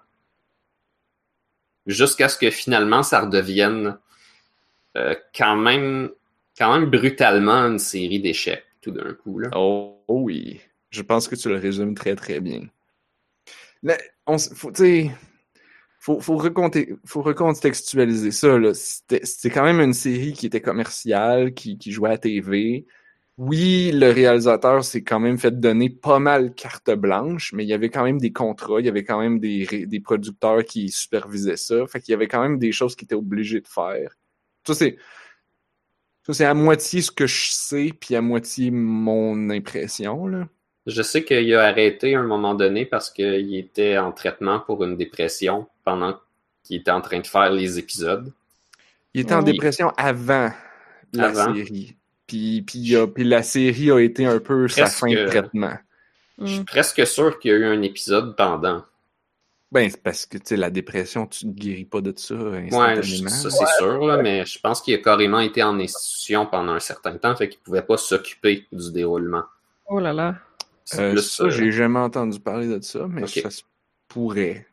Jusqu'à ce que finalement ça redevienne euh, quand même quand même brutalement une série d'échecs tout d'un coup là. Oh, oh oui. Je pense que tu le résumes très très bien. Là, on, s- faut, tu sais, faut, faut, reconté- faut recontextualiser ça. Là. C'était, c'était quand même une série qui était commerciale, qui, qui jouait à T V. Oui, le réalisateur s'est quand même fait donner pas mal carte blanche, mais il y avait quand même des contrats, il y avait quand même des, ré- des producteurs qui supervisaient ça. Fait qu'il y avait quand même des choses qu'il était obligé de faire. Ça, c'est, ça, c'est à moitié ce que je sais, puis à moitié mon impression, là. Je sais qu'il a arrêté à un moment donné parce qu'il était en traitement pour une dépression pendant qu'il était en train de faire les épisodes. Il était en Oui. dépression avant la Avant. série. Puis, puis, il a- puis la série a été un peu sa Presque. fin de traitement. Je suis Mm. presque sûr qu'il y a eu un épisode pendant. Ben, c'est parce que, tu sais, la dépression, tu ne guéris pas de ça Ouais, instantanément. ça c'est sûr, là, mais je pense qu'il a carrément été en institution pendant un certain temps, fait qu'il pouvait pas s'occuper du déroulement. Oh là là. C'est Euh, plus, ça, euh, j'ai jamais entendu parler de ça, mais Ok. ça se pourrait.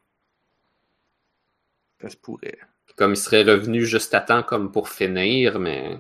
Ça se pourrait. comme il serait revenu juste à temps comme pour finir, mais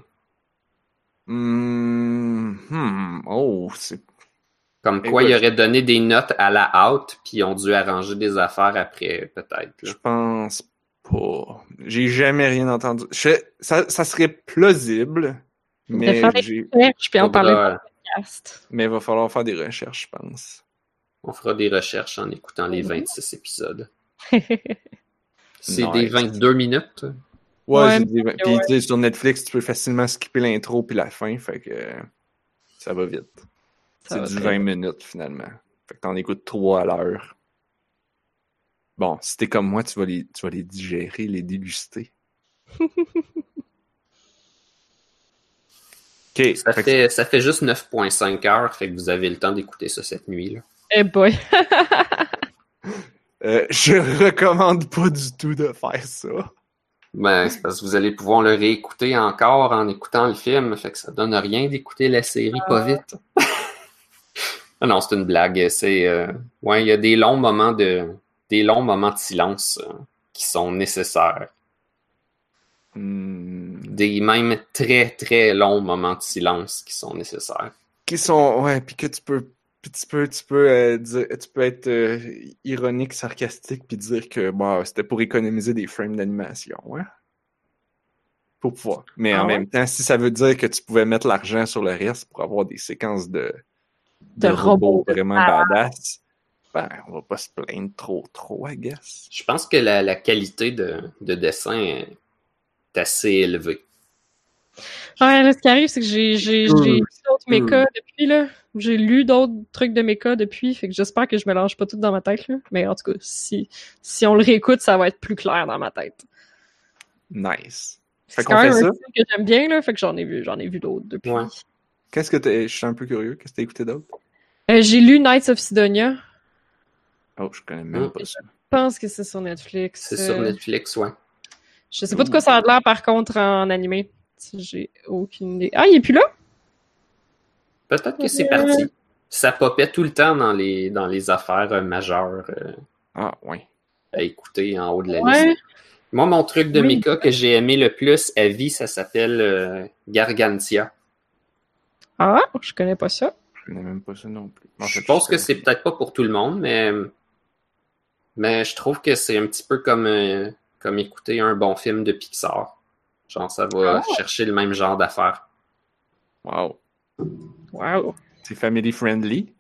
Hmm, hmm, oh, c'est... comme quoi Écoute, il aurait donné des notes à la out, puis ils ont dû arranger des affaires après, peut-être. là. Je pense pas. J'ai jamais rien entendu. Je- Ça, ça serait plausible, mais faire des j'ai... recherches, puis en parler Faudra- dans le podcast. mais il va falloir faire des recherches, je pense. On fera des recherches en écoutant les Mhm. vingt-six épisodes. C'est Nice. des vingt-deux minutes. Ouais, Ouais, c'est des... mais Puis ouais. tu sais, sur Netflix, tu peux facilement skipper l'intro puis la fin, fait que euh, ça va vite. Ça C'est va du très vingt vite. minutes finalement. Fait que t'en écoutes trois à l'heure. Bon, si t'es comme moi, tu vas les, tu vas les digérer, les déguster. OK. Ça fait que- fait, ça fait juste neuf virgule cinq heures, fait que vous avez le temps d'écouter ça cette nuit. Là. Eh boy. euh, je recommande pas du tout de faire ça. Ben, c'est parce que vous allez pouvoir le réécouter encore en écoutant le film, fait que ça donne rien d'écouter la série pas vite. Ah non, c'est une blague. C'est euh, ouais, il y a des longs moments de des longs moments de silence euh, qui sont nécessaires. Hmm. Des même très, très longs moments de silence qui sont nécessaires. Qui sont, ouais, puis que tu peux, puis tu peux, tu peux, euh, dire, tu peux être euh, ironique, sarcastique, puis dire que bon, c'était pour économiser des frames d'animation, ouais. Pour pouvoir. Mais Ah en ouais? même temps, si ça veut dire que tu pouvais mettre l'argent sur le reste pour avoir des séquences de, de, De robots robots. vraiment Ah. badass, ben, on va pas se plaindre trop, trop, I guess. Je pense que la, la qualité de, de dessin est assez élevée. Ouais, là, ce qui arrive, c'est que j'ai, j'ai, Sûr. j'ai lu d'autres Sûr. mécas depuis, là. J'ai lu d'autres trucs de méca depuis, fait que j'espère que je mélange pas tout dans ma tête, là. Mais en tout cas, si, si on le réécoute, ça va être plus clair dans ma tête. Nice. C'est Fait quand qu'on fait même un ça. style que j'aime bien, là, fait que j'en ai vu, j'en ai vu d'autres depuis. Ouais. Qu'est-ce que t'as, je suis un peu curieux, qu'est-ce que t'as écouté d'autre? Euh, j'ai lu Knights of Sidonia. Oh, je connais même Mm. pas ça. Je pense que c'est sur Netflix. C'est sur Euh, Netflix, ouais. Je sais pas de quoi ça a l'air, par contre, en animé. J'ai aucune idée. Ah, il est plus là? Peut-être que c'est Euh. parti. Ça popait tout le temps dans les, dans les affaires euh, majeures euh, Ah, ouais. à écouter en haut de la Ouais. liste. Moi, mon truc de Oui. méca que j'ai aimé le plus à vie, ça s'appelle euh, Gargantia. Ah, je connais pas ça. Je connais même pas ça non plus. En Je fait, pense je que sais. c'est peut-être pas pour tout le monde, mais, mais je trouve que c'est un petit peu comme, euh, comme écouter un bon film de Pixar. Genre, ça va Ah. chercher le même genre d'affaires. Wow. Wow. C'est family friendly.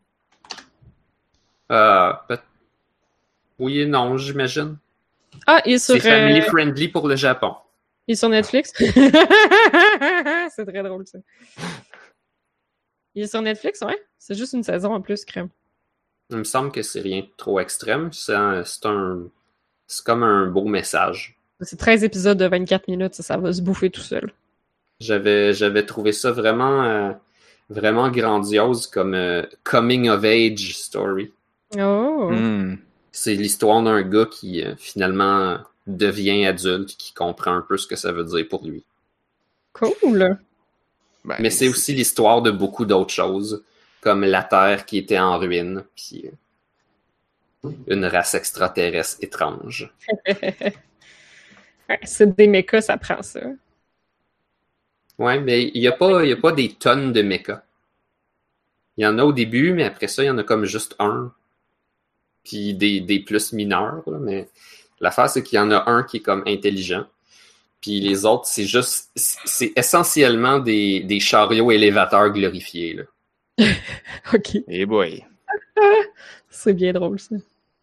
Euh, peut- oui et non, j'imagine. Ah, il est sur, C'est family euh, friendly pour le Japon. il est sur Netflix. C'est très drôle, ça. Il est sur Netflix, ouais? C'est juste une saison en plus, crème. Il me semble que c'est rien de trop extrême. C'est un, c'est un, c'est comme un beau message. C'est treize épisodes de vingt-quatre minutes, ça, ça va se bouffer tout seul. J'avais, j'avais trouvé ça vraiment, euh, vraiment grandiose comme euh, coming of age story. Oh! Hmm. C'est l'histoire d'un gars qui euh, finalement devient adulte, qui comprend un peu ce que ça veut dire pour lui. Cool! Ben, Mais c'est aussi l'histoire de beaucoup d'autres choses, comme la Terre qui était en ruine, puis euh, une race extraterrestre étrange. Ouais, c'est des mechas, ça prend ça. Ouais, mais il n'y a pas, il y a pas des tonnes de mechas. Il y en a au début, mais après ça, il y en a comme juste un. Puis des, des plus mineurs, là, mais l'affaire, c'est qu'il y en a un qui est comme intelligent. Puis les autres, c'est juste... C'est essentiellement des, des chariots élévateurs glorifiés, là. Ok. Hey boy. C'est bien drôle, ça.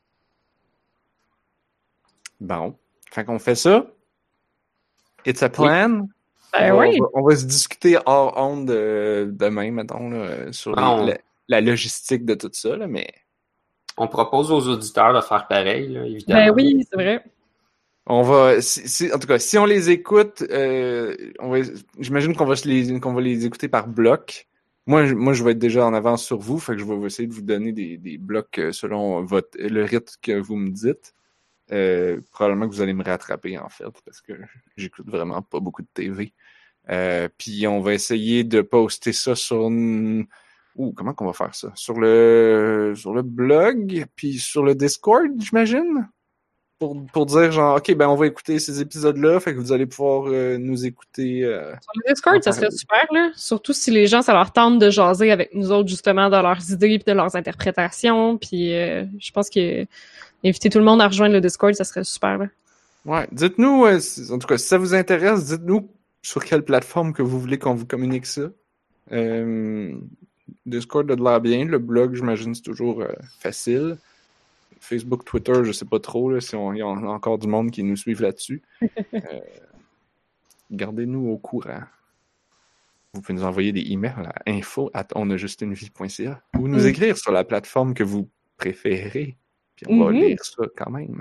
Bon. Fait qu'on fait ça. It's a plan. Ben on, oui! va, on va se discuter hors onde euh, demain, mettons, là, sur les- Ah, on- la, la logistique de tout ça, là, mais On propose aux auditeurs de faire pareil, là, évidemment. Ben oui, c'est vrai. on va, si, si- en tout cas, si on les écoute, euh, on va, j'imagine qu'on va se les, qu'on va les écouter par bloc. Moi, je- moi, je vais être déjà en avance sur vous, fait que je vais essayer de vous donner des, des blocs euh, selon votre, le rythme que vous me dites. Euh, probablement que vous allez me rattraper, en fait, parce que j'écoute vraiment pas beaucoup de T V. Euh, puis on va essayer de poster ça sur... une- Ouh, comment qu'on va faire ça? Sur le sur le blog, puis sur le Discord, j'imagine? Pour, pour dire genre, OK, ben on va écouter ces épisodes-là, fait que vous allez pouvoir euh, nous écouter... euh, Sur le Discord, ça serait super, là. Surtout si les gens, ça leur tente de jaser avec nous autres, justement, de leurs idées et de leurs interprétations. Puis euh, je pense que inviter tout le monde à rejoindre le Discord, ça serait super, là. Ouais, dites-nous, euh, si- en tout cas, si ça vous intéresse, dites-nous sur quelle plateforme que vous voulez qu'on vous communique ça. Euh, Discord a de l'air bien, le blog, j'imagine, c'est toujours euh, facile. Facebook, Twitter, je sais pas trop, là, si on il y a encore du monde qui nous suivent là-dessus. Euh, gardez-nous au courant. Vous pouvez nous envoyer des emails à info arobase onajustunevie point c a ou nous Mm. écrire sur la plateforme que vous préférez. Puis on va Mhm. lire ça quand même.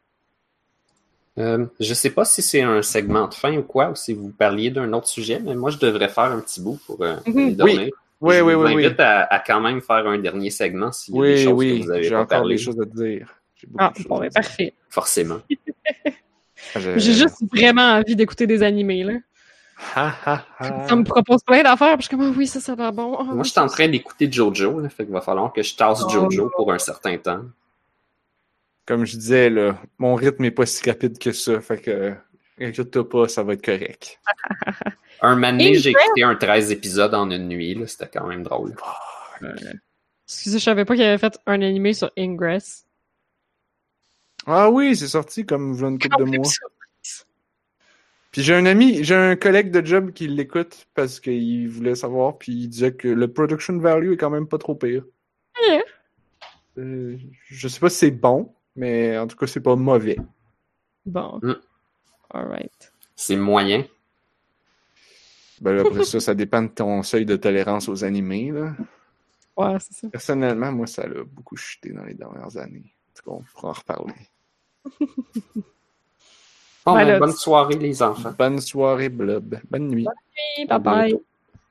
Euh, je sais pas si c'est un segment de fin ou quoi, ou si vous parliez d'un autre sujet, mais moi, je devrais faire un petit bout pour euh, Mhm. les dormir. Oui, je oui, vous oui, oui. invite à, à quand même faire un dernier segment s'il y a des Oui, choses oui, que vous avez j'ai pas encore parlé. des choses à te dire. J'ai beaucoup Ah, de choses bon, à ben, dire. parfait. Forcément. Je- J'ai juste vraiment envie d'écouter des animés, là. Ha, ha, ha. Ça me propose plein d'affaires, puis je suis comme, ah oui, ça, ça a l'air bon. Ah, Moi, oui, je suis ça, en train d'écouter Jojo, là, fait qu'il va falloir que je tasse Oh. Jojo pour un certain temps. Comme je disais, là, mon rythme est pas si rapide que ça. Fait que inquiète-toi pas, ça va être correct. Un moment donné, j'ai Ingress? écouté un treize épisodes en une nuit, là, c'était quand même drôle. Excusez, je savais pas qu'il avait fait un animé sur Ingress. Ah oui, c'est sorti comme une couple de Quand même mois. surprise. Puis j'ai un ami, j'ai un collègue de job qui l'écoute parce qu'il voulait savoir, puis il disait que le production value est quand même pas trop pire. Yeah. Euh, je sais pas si c'est bon, mais en tout cas, c'est pas mauvais. Bon. Mm. Alright. C'est moyen. Ben là, après ça, ça dépend de ton seuil de tolérance aux animés, là. Ouais, c'est ça. Personnellement, moi, ça l'a beaucoup chuté dans les dernières années. En tout cas, on pourra en reparler. Bon, Ben ben, là, bonne tu- soirée, les enfants. Bonne soirée, Blob. Bonne nuit. Bye À bye. bientôt.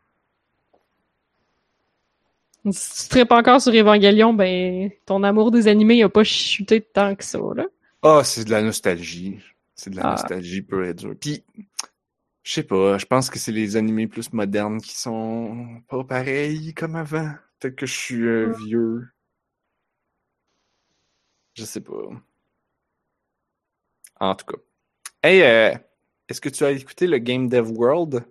Si tu tripes encore sur Evangelion, ben, ton amour des animés a pas chuté tant que ça, là. Ah, c'est de la nostalgie. C'est de la Ah. nostalgie pure et dure. Puis, je sais pas, je pense que c'est les animés plus modernes qui sont pas pareils comme avant. Peut-être que je suis euh, vieux. Je sais pas. En tout cas. Hey, euh, est-ce que tu as écouté le Game Dev World?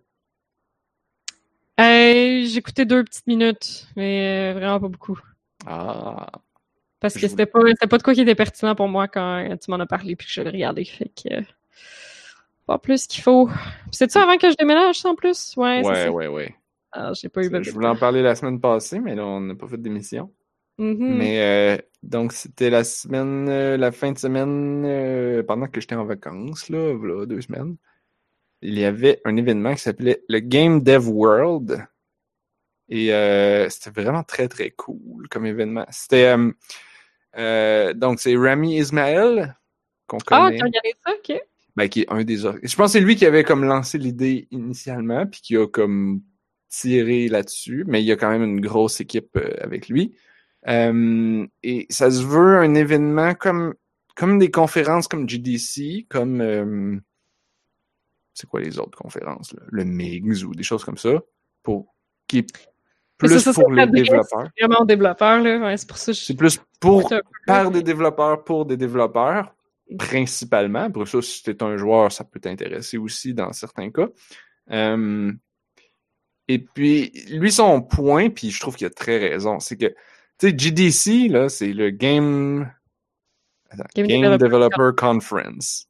Hey, j'ai écouté deux petites minutes, mais euh, vraiment pas beaucoup. Ah. Parce Je que c'était pas, c'était pas de quoi qui était pertinent pour moi quand tu m'en as parlé puis que je l'ai regardé. Fait que. euh, Pas plus qu'il faut. Puis c'est ça avant que je déménage, ça, en plus? Ouais, c'est Ouais, ça. ouais, ouais. Ah, j'ai pas eu besoin Je de voulais en temps. parler la semaine passée, mais là, on n'a pas fait d'émission. Mhm. Mais euh, donc, c'était la semaine, euh, la fin de semaine, euh, pendant que j'étais en vacances, là, voilà, deux semaines. Il y avait un événement qui s'appelait le Game Dev World. Et euh, c'était vraiment très, très cool comme événement. C'était, euh, euh, donc, c'est Rami Ismail, qu'on Ah, connaît. tu as regardé ça? Ok. Ben, qui est un des or- Je pense que c'est lui qui avait comme lancé l'idée initialement, puis qui a comme tiré là-dessus, mais il y a quand même une grosse équipe euh, avec lui. Euh, et ça se veut un événement comme, comme des conférences comme G D C, comme euh, c'est quoi les autres conférences, là? Le M I G S ou des choses comme ça, pour qui est Mais plus ça, ça, ça pour les s'adresse développeurs. vraiment aux développeurs, là. Ouais, c'est pour ça que je C'est plus pour écoute un peu, par là, des mais- développeurs pour des développeurs, principalement. Pour ça, si t'es un joueur, ça peut t'intéresser aussi dans certains cas. Euh, et puis, lui, son point, puis je trouve qu'il a très raison, c'est que, tu sais, G D C, là, c'est le Game... Attends, Game Game, Developer Developer Conference.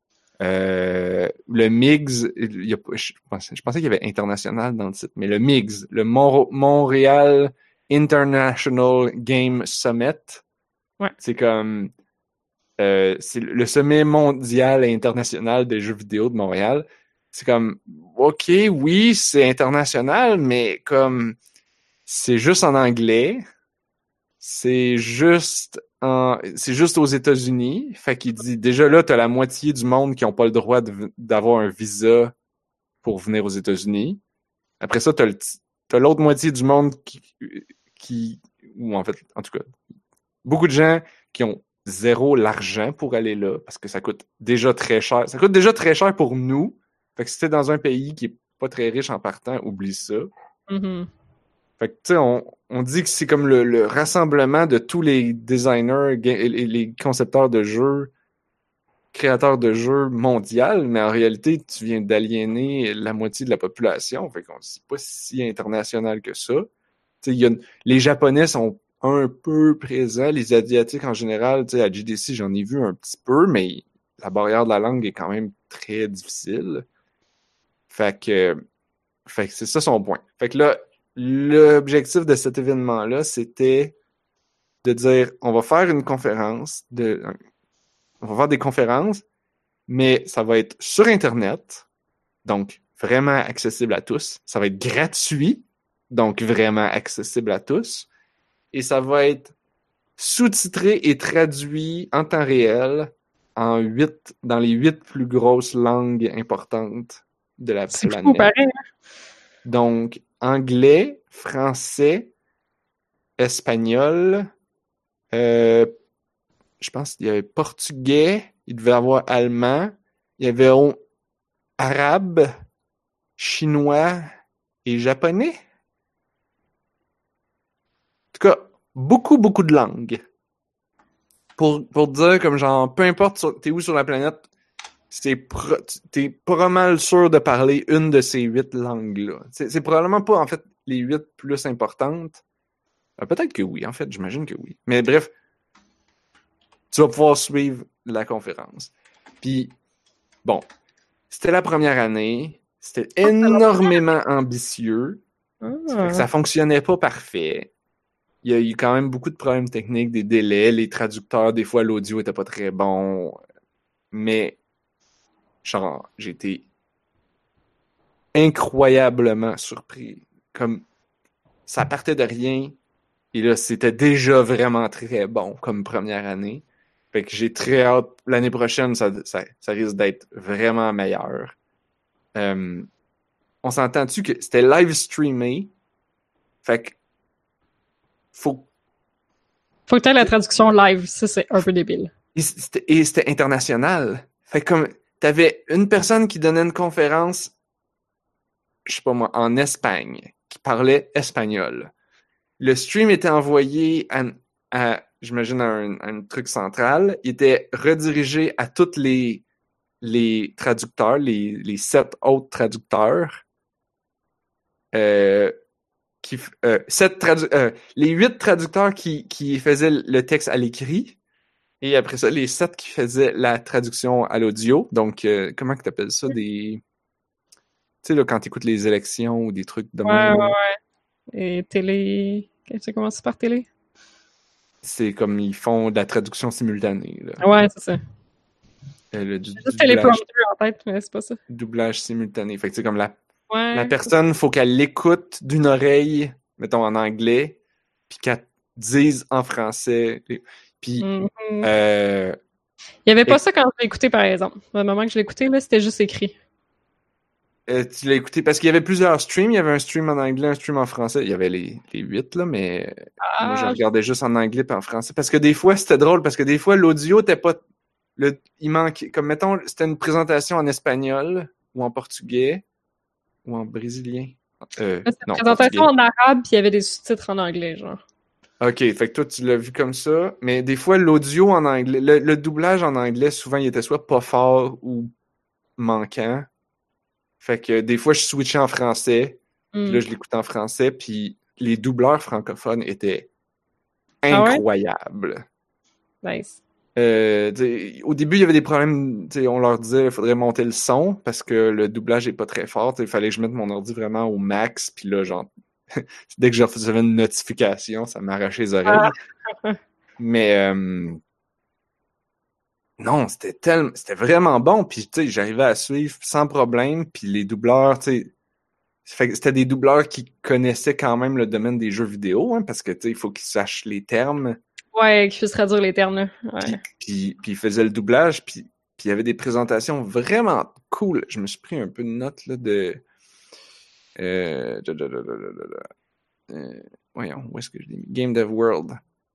Euh, le M I G S, il y a, je, pensais, je pensais qu'il y avait international dans le titre, mais le M I G S, le Mon- Montréal International Game Summit, Ouais. c'est comme euh, c'est le sommet mondial et international des jeux vidéo de Montréal. C'est comme, ok, oui, c'est international, mais comme c'est juste en anglais, c'est juste en, c'est juste aux États-Unis. Fait qu'il dit, déjà là, t'as la moitié du monde qui ont pas le droit de- d'avoir un visa pour venir aux États-Unis. Après ça, t'as le, t'as l'autre moitié du monde qui, qui, ou en fait, en tout cas, beaucoup de gens qui ont zéro l'argent pour aller là, parce que ça coûte déjà très cher. Ça coûte déjà très cher pour nous. Fait que si t'es dans un pays qui est pas très riche en partant, oublie ça. Mhm. Fait que, tu sais, on, on dit que c'est comme le, le rassemblement de tous les designers, ga- les, les concepteurs de jeux, créateurs de jeux mondial, mais en réalité, tu viens d'aliéner la moitié de la population. Fait qu'on c'est pas si international que ça. Tu sais, il y a, les Japonais sont un peu présents, les Asiatiques en général, tu sais, à G D C, j'en ai vu un petit peu, mais la barrière de la langue est quand même très difficile. Fait que, fait que c'est ça son point. Fait que là, l'objectif de cet événement-là, c'était de dire, on va faire une conférence, de, on va faire des conférences, mais ça va être sur Internet, donc vraiment accessible à tous. Ça va être gratuit, donc vraiment accessible à tous. Et ça va être sous-titré et traduit en temps réel en huit, dans les huit plus grosses langues importantes de la C'est planète. fou, pareil. hein. Donc, anglais, français, espagnol, euh, je pense qu'il y avait portugais, il devait y avoir allemand, il y avait on, arabe, chinois et japonais. En tout cas, beaucoup, beaucoup de langues. Pour, pour dire, comme genre, peu importe sur- t'es où sur la planète, c'est pro- t'es pas mal sûr de parler une de ces huit langues-là. C'est, c'est probablement pas, en fait, les huit plus importantes. Euh, peut-être que oui, en fait, j'imagine que oui. Mais bref, tu vas pouvoir suivre la conférence. Puis, bon, c'était la première année. C'était énormément ambitieux. Ça fait que ça fonctionnait pas parfait. Il y a eu quand même beaucoup de problèmes techniques, des délais, les traducteurs, des fois l'audio était pas très bon. Mais, genre, j'ai été incroyablement surpris. Comme, ça partait de rien. Et là, c'était déjà vraiment très bon comme première année. Fait que j'ai très hâte. L'année prochaine, ça, ça, ça risque d'être vraiment meilleur. Euh, on s'entend-tu que c'était live streamé? Fait que faut... Faut que t'aies la traduction live, ça c'est un peu débile. Et c'était, et c'était international. Fait que comme t'avais une personne qui donnait une conférence, je sais pas moi, en Espagne, qui parlait espagnol. Le stream était envoyé à, à j'imagine, à un, à un truc central. Il était redirigé à tous les, les traducteurs, les, les sept autres traducteurs. Euh, qui, euh, sept tradu- euh, les huit traducteurs qui, qui faisaient le texte à l'écrit. Et après ça, les sept qui faisaient la traduction à l'audio. Donc, euh, comment que t'appelles ça? Des... Tu sais, là, quand t'écoutes les élections ou des trucs de Ouais, même. ouais, ouais. Et télé... Tu commences par télé? C'est comme ils font de la traduction simultanée. Là. Ouais, c'est ça. Euh, le, du, J'ai juste du doublage, téléprompter en tête, mais c'est pas ça. doublage simultané. Fait que c'est comme la, Ouais. la personne, faut qu'elle l'écoute d'une oreille, mettons en anglais, puis qu'elle dise en français. Puis, Mm-hmm. euh, il y avait pas et, ça quand je l'ai écouté, par exemple. Au moment que je l'ai écouté, là, c'était juste écrit. Euh, tu l'as écouté parce qu'il y avait plusieurs streams. Il y avait un stream en anglais, un stream en français. Il y avait les, les huit, là, mais Ah, moi, je regardais juste en anglais et en français. Parce que des fois, c'était drôle, parce que des fois, l'audio était pas... Le, il manquait... Comme, mettons, c'était une présentation en espagnol, ou en portugais, ou en brésilien. Euh, c'était une non, présentation portugais. en arabe, puis il y avait des sous-titres en anglais, genre. OK, fait que toi, tu l'as vu comme ça. Mais des fois, l'audio en anglais... Le, le doublage en anglais, souvent, il était soit pas fort ou manquant. Fait que des fois, je switchais en français. Mm. Puis là, je l'écoutais en français. Puis les doubleurs francophones étaient Ah ouais? incroyables. Nice. Euh, au début, il y avait des problèmes. On leur disait qu'il faudrait monter le son parce que le doublage est pas très fort. Il fallait que je mette mon ordi vraiment au max. Puis là, genre, dès que je recevais une notification, ça m'arrachait les oreilles. Ah. Mais... Euh... Non, c'était tellement, c'était vraiment bon, puis tu sais, j'arrivais à suivre sans problème, puis les doubleurs, tu sais, c'était des doubleurs qui connaissaient quand même le domaine des jeux vidéo, hein, parce que tu sais, il faut qu'ils sachent les termes. Ouais, qu'ils puissent traduire les termes, là. Ouais. Puis, puis, puis ils faisaient le doublage, puis puis il y avait des présentations vraiment cool. Je me suis pris un peu de notes là de, euh... euh... voyons, où est-ce que je l'ai mis? Game Dev World.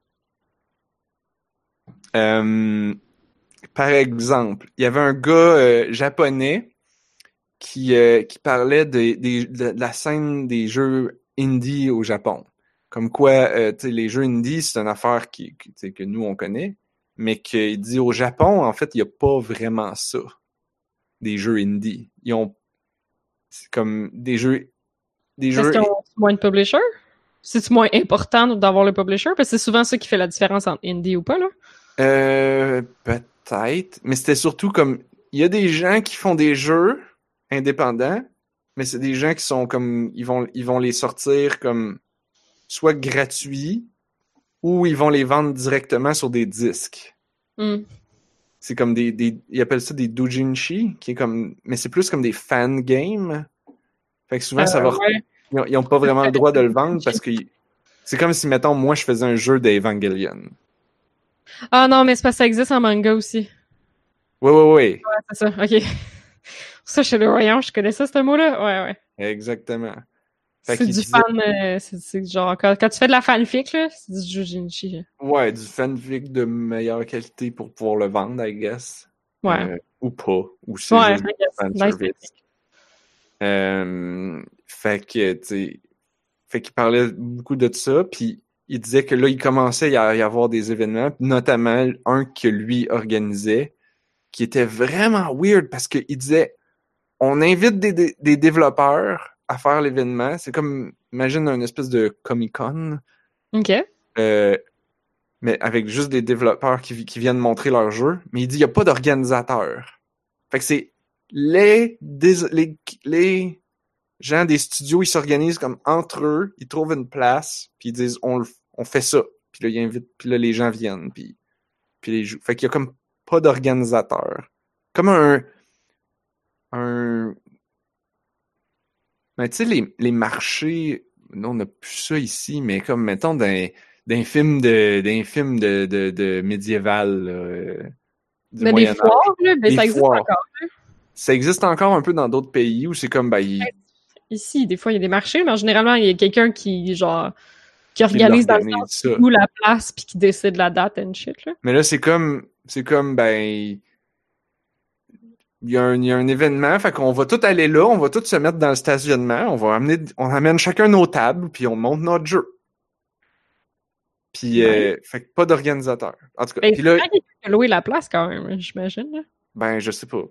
Euh... Par exemple, il y avait un gars euh, japonais qui, euh, qui parlait de, de, de la scène des jeux indie au Japon. Comme quoi, euh, les jeux indie, c'est une affaire qui, qui, que nous, on connaît, mais qu'il dit au Japon, en fait, il n'y a pas vraiment ça, des jeux indie. Ils ont c'est comme des jeux... Des Est-ce jeux... qu'ils ont moins de publishers? C'est-tu moins important d'avoir le publisher? Parce que c'est souvent ça qui fait la différence entre indie ou pas, là. Euh, peut-être, mais c'était surtout comme, il y a des gens qui font des jeux indépendants, mais c'est des gens qui sont comme, ils vont, ils vont les sortir comme, soit gratuits, ou ils vont les vendre directement sur des disques. Mm. C'est comme des, des, ils appellent ça des doujinshi, qui est comme, mais c'est plus comme des fan games. Fait que souvent, euh, ça va, ouais. ils, ont, ils ont pas vraiment le droit de le vendre parce que c'est comme si, mettons, moi, je faisais un jeu d'Evangelion. Ah non, mais c'est parce que ça existe en manga aussi. Oui, oui, oui. Ouais, c'est ça, ok. Ça, chez le Royaume, je connais ça, ce mot-là. Ouais, ouais. Exactement. Fait c'est du disait... fan, euh, c'est, c'est genre, quand, quand tu fais de la fanfic, là, c'est du Jujinshi. Ouais, du fanfic de meilleure qualité pour pouvoir le vendre, I guess. Ouais. Euh, ou pas. Ou c'est ouais, juste fan nice service. Euh, fait que, tu sais, fait qu'il parlait beaucoup de ça, puis il disait que là, il commençait à y avoir des événements, notamment un que lui organisait, qui était vraiment weird parce qu'il disait on invite des, des, des développeurs à faire l'événement. C'est comme, imagine une espèce de Comic-Con. OK. Euh, mais avec juste des développeurs qui, qui viennent montrer leur jeu. Mais il dit il n'y a pas d'organisateur. Fait que c'est les, des, les, les gens des studios, ils s'organisent comme entre eux, ils trouvent une place, puis ils disent on, on fait ça. Puis là, ils invitent, puis là, les gens viennent, puis, puis les jouent. Fait qu'il y a comme pas d'organisateur. Comme un... un... Ben, tu sais, les, les marchés, non, on n'a plus ça ici, mais comme, mettons, d'un, d'un film de, d'un film de, de, de médiéval, là, euh, du Mais des Moyen-Âge. foires, là, mais Des ça existe foires. encore. Là. Ça existe encore un peu dans d'autres pays où c'est comme, ben, ils, Ici, des fois, il y a des marchés, mais généralement, il y a quelqu'un qui, genre, qui ils organise dans le l'organisent, sens, ça. qui loue la place, puis qui décide la date and shit, là. Mais là, c'est comme, c'est comme, ben, il y a un, il y a un événement, fait qu'on va tout aller là, on va tout se mettre dans le stationnement, on va amener, on amène chacun nos tables, puis on monte notre jeu. Puis, Ouais. euh, fait que pas d'organisateur. En tout cas, Ben, puis là, c'est quelqu'un qui a loué la place, quand même, j'imagine, là. ben, je sais pas.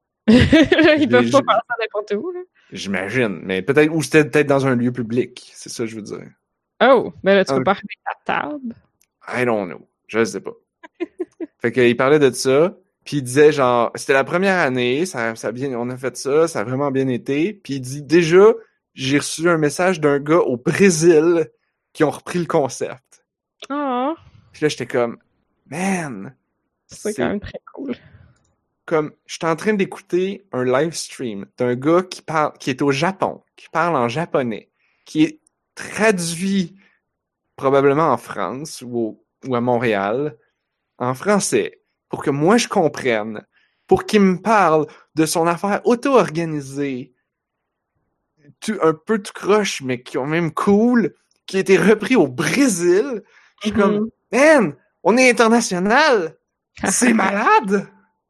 Ils peuvent Je- pas faire ça n'importe où, là. J'imagine, mais peut-être, ou c'était peut-être dans un lieu public, c'est ça que je veux dire. Oh, ben là, tu peux Ah, pas arriver ta table. I don't know, je sais pas. Fait qu'il parlait de ça, puis il disait genre, c'était la première année, ça, ça a bien, on a fait ça, ça a vraiment bien été, puis il dit déjà, j'ai reçu un message d'un gars au Brésil qui ont repris le concept. Ah, Puis là, j'étais comme, man, c'est c'est quand même très cool. comme, j'étais en train d'écouter un live stream d'un gars qui parle, qui est au Japon, qui parle en japonais, qui est traduit probablement en France ou, au- ou à Montréal, en français, pour que moi je comprenne, pour qu'il me parle de son affaire auto-organisée, tout, un peu tout croche, mais qui est même cool, qui a été repris au Brésil. Je suis Mhm. comme, man, on est international! C'est malade!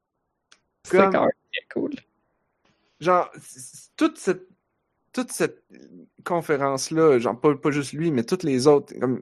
C'est Comme- quand même très cool. Genre, c- c- toute cette, toute cette conférence-là, genre, pas, pas juste lui, mais toutes les autres, comme,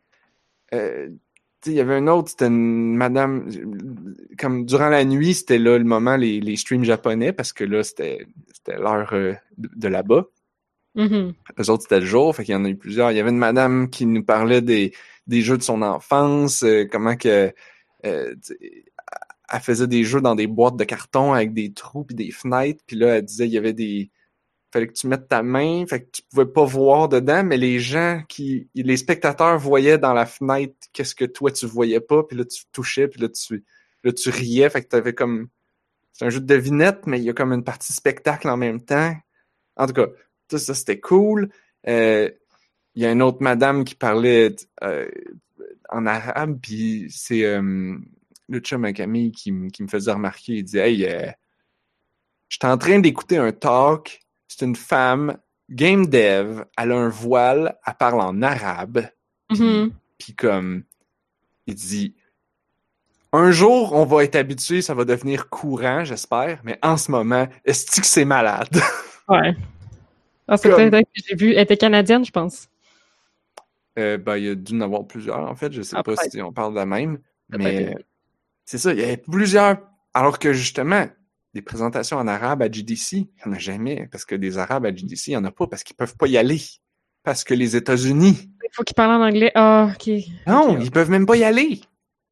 euh, tu sais, il y avait un autre, c'était une madame, comme, durant la nuit, c'était là, le moment, les, les streams japonais, parce que là, c'était, c'était l'heure euh, de, de là-bas. Mhm. Eux autres, c'était le jour, fait qu'il y en a eu plusieurs. Il y avait une madame qui nous parlait des, des jeux de son enfance, euh, comment que, euh, tu sais, elle faisait des jeux dans des boîtes de carton avec des trous puis des fenêtres, puis là, elle disait il y avait des... fallait que tu mettes ta main, fait que tu pouvais pas voir dedans, mais les gens qui... les spectateurs voyaient dans la fenêtre qu'est-ce que toi, tu voyais pas, puis là, tu touchais, puis là, tu, là, tu riais, fait que t'avais comme... C'est un jeu de devinette, mais il y a comme une partie spectacle en même temps. En tout cas, tout ça, c'était cool. Euh, il y a une autre madame qui parlait euh, en arabe, puis c'est... Euh, le chum à Camille qui, m- qui me faisait remarquer, il dit hey, euh, j'étais en train d'écouter un talk, c'est une femme, game dev, elle a un voile, elle parle en arabe, puis Mhm. puis comme, il dit un jour, on va être habitué, ça va devenir courant, j'espère, mais en ce moment, est-ce que c'est malade? Ouais. Ah, c'est Comme- peut-être elle que j'ai vu. Elle était canadienne, je pense. euh, ben, il y a dû en avoir plusieurs, en fait, je sais Ah, pas peut-être. si on parle de la même, Peut-être. mais c'est ça, il y avait plusieurs, alors que justement, des présentations en arabe à G D C, il n'y en a jamais, parce que des arabes à G D C, il n'y en a pas, parce qu'ils peuvent pas y aller. Parce que les États-Unis, Il faut qu'il parle en anglais. Ah, ok. non, Ok. ils peuvent même pas y aller.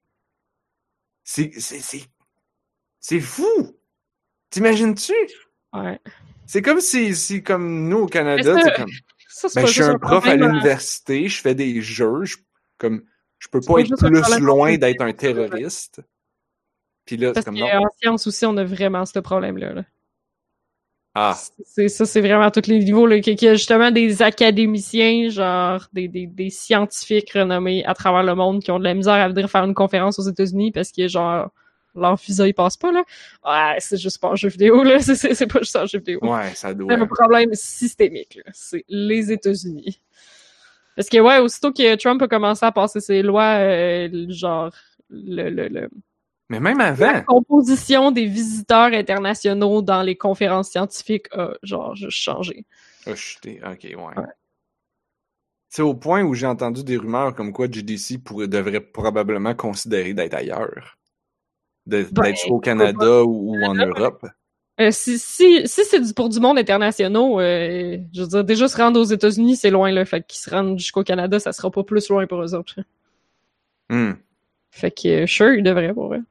C'est, c'est, c'est, c'est fou! T'imagines-tu? Ouais. C'est comme si, si comme nous au Canada, Mais ça, c'est comme, Ça, c'est ben, pas je suis juste un prof à problème, euh, l'université, je fais des jeux, je, comme, je peux C'est pas pas être juste un plus problème loin en d'être un santé, terroriste. Puis là, c'est Parce comme non. qu'en sciences aussi, on a vraiment ce problème-là. là. Ah, C'est, ça, c'est vraiment à tous les niveaux. Là, qu'il y a justement des académiciens, genre des, des, des scientifiques renommés à travers le monde qui ont de la misère à venir faire une conférence aux États-Unis parce que, genre, leur visa, il passe pas, là. Ouais, c'est juste pas un jeu vidéo, là. C'est, c'est, c'est pas juste un jeu vidéo. ouais, ça C'est doit. un problème systémique, là. C'est les États-Unis. Parce que, ouais, aussitôt que Trump a commencé à passer ses lois, euh, genre, le, le, le, Mais même la avant, composition des visiteurs internationaux dans les conférences scientifiques a, genre, juste changé. ah, chuté. Ok, ouais. Ouais. C'est au point où j'ai entendu des rumeurs comme quoi G D C pourrait, devrait probablement considérer d'être ailleurs. de, Ben, d'être soit au Canada ou, ou en Europe. Euh, si si, si c'est du, pour du monde international, euh, je veux dire, déjà se rendre aux États-Unis, c'est loin, là. Fait qu'ils se rendent jusqu'au Canada, ça sera pas plus loin pour eux autres. Hmm. Fait que, euh, sure, ils devraient, pour vrai.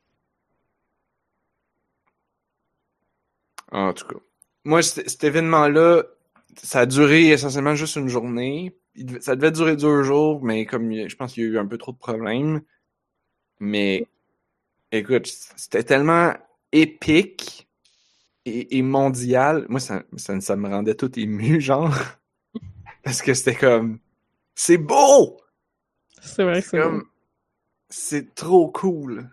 En tout cas. Moi, cet, cet événement-là, ça a duré essentiellement juste une journée. Il devait- ça devait durer deux jours, mais comme il- je pense qu'il y a eu un peu trop de problèmes. Mais, écoute, c'était tellement épique et, et mondial. Moi, ça, ça, ça me rendait tout ému, genre. Parce que c'était comme... C'est beau! C'est vrai que C'est c'est comme... beau. C'est trop cool.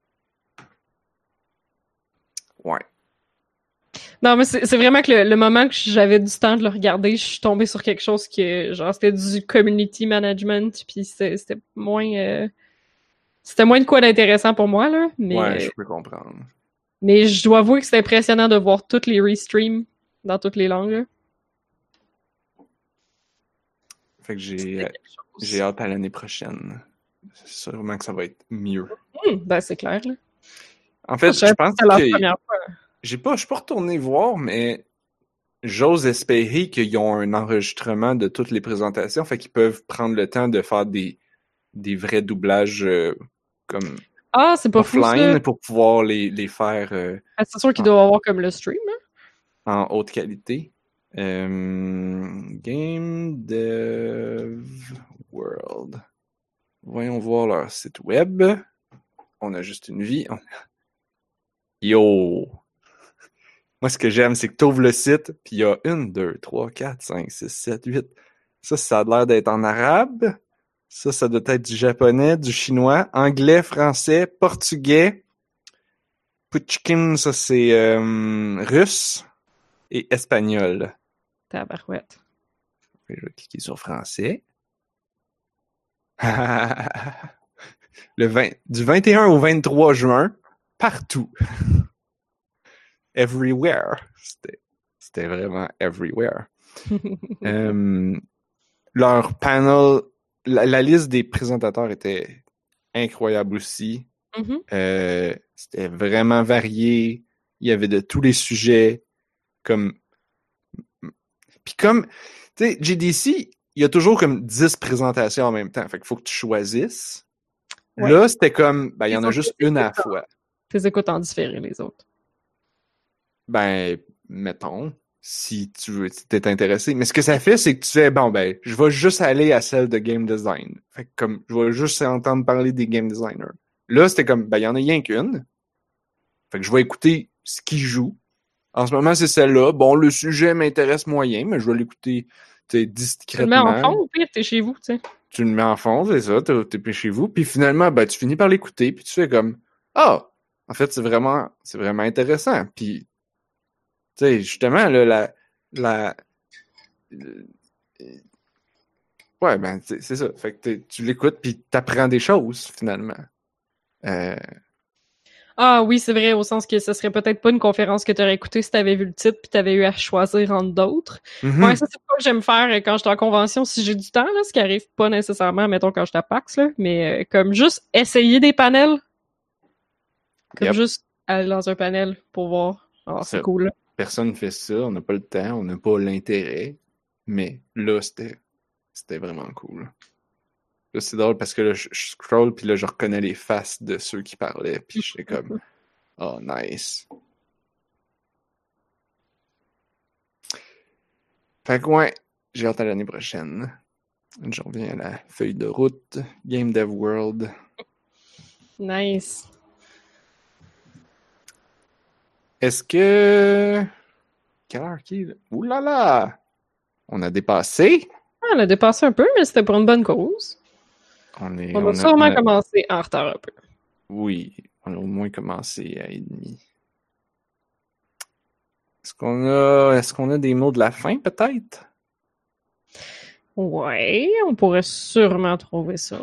Ouais. Non, mais c'est c'est vraiment que le, le moment que j'avais du temps de le regarder, je suis tombée sur quelque chose que, genre, c'était du community management, puis c'était c'était moins... euh, c'était moins de quoi d'intéressant pour moi, là, mais... Ouais, euh, je peux comprendre. mais je dois avouer que c'est impressionnant de voir toutes les restreams dans toutes les langues, là. Fait que j'ai, C'était euh, quelque chose. j'ai hâte à l'année prochaine. C'est sûrement que ça va être mieux. Hum, ben, c'est clair, là. En fait, Je savais je pas pense que c'était leur que première fois. j'ai pas, je suis pas retourné voir, mais j'ose espérer qu'ils ont un enregistrement de toutes les présentations, fait qu'ils peuvent prendre le temps de faire des, des vrais doublages euh, comme Ah, c'est pas fou, ça. offline pour pouvoir les, les faire euh, Ah, c'est sûr qu'ils Ah. doivent avoir comme le stream, hein. en haute qualité. Euh, Game Dev World. Voyons voir leur site web. On a juste une vie. On... Yo! Moi, ce que j'aime, c'est que tu ouvres le site, puis il y a une, deux, trois, quatre, cinq, six, sept, huit. Ça, ça a l'air d'être en arabe. Ça, ça doit être du japonais, du chinois, anglais, français, portugais. Puchkin, ça, c'est euh, russe et espagnol. Tabarouette. Je vais cliquer sur français. Le vingt, du vingt et un au vingt-trois juin, partout. Everywhere. C'était, c'était vraiment everywhere. euh, leur panel, la, la liste des présentateurs était incroyable aussi. Mm-hmm. Euh, c'était vraiment varié. Il y avait de tous les sujets. Comme... Puis comme, tu sais, G D C, il y a toujours comme dix présentations en même temps. Fait qu'il faut que tu choisisses. Ouais. Là, c'était comme, ben, il y en a juste une à la fois. Tes écoutes en différé, les autres. Ben, mettons, si tu veux, si t'es intéressé. Mais ce que ça fait, c'est que tu fais, bon, ben, je vais juste aller à celle de game design. Fait que comme, je vais juste entendre parler des game designers. Là, c'était comme, ben, il y en a rien qu'une. Fait que je vais écouter ce qui joue. En ce moment, c'est celle-là. Bon, le sujet m'intéresse moyen, mais je vais l'écouter, tu sais, discrètement. Tu le mets en fond, ou pire, t'es chez vous, tu sais. Tu le mets en fond, c'est ça, t'es, t'es chez vous. Puis finalement, ben, tu finis par l'écouter, puis tu fais comme, ah, oh, en fait, c'est vraiment, c'est vraiment intéressant. Puis, tu sais, justement, là, la, la, euh, ouais, ben, c'est, c'est ça. Fait que tu l'écoutes, puis t'apprends des choses, finalement. Euh... Ah oui, c'est vrai, au sens que ce serait peut-être pas une conférence que t'aurais écoutée si t'avais vu le titre puis t'avais eu à choisir entre d'autres. Mm-hmm. Ouais, ça, c'est pas que j'aime faire quand je suis en convention, si j'ai du temps, là, ce qui arrive pas nécessairement, mettons, quand je suis à PAX, là, mais euh, comme juste essayer des panels. Comme yep. Juste aller dans un panel pour voir. Oh, c'est ça. Cool, là. Personne ne fait ça, on n'a pas le temps, on n'a pas l'intérêt, mais là, c'était, c'était vraiment cool. Là, c'est drôle parce que là, je, je scroll, puis là, je reconnais les faces de ceux qui parlaient, puis j'étais comme, oh, nice. Fait que ouais, j'ai hâte à l'année prochaine. Je reviens à la feuille de route, Game Dev World. Nice. Est-ce que... Quelle heure qui est? Ouh là là! On a dépassé? Ah, on a dépassé un peu, mais c'était pour une bonne cause. On, est, on, on a a sûrement on a... commencé en retard un peu. Oui, on a au moins commencé à et demi. Est-ce qu'on a, est-ce qu'on a des mots de la fin, peut-être? Ouais, on pourrait sûrement trouver ça.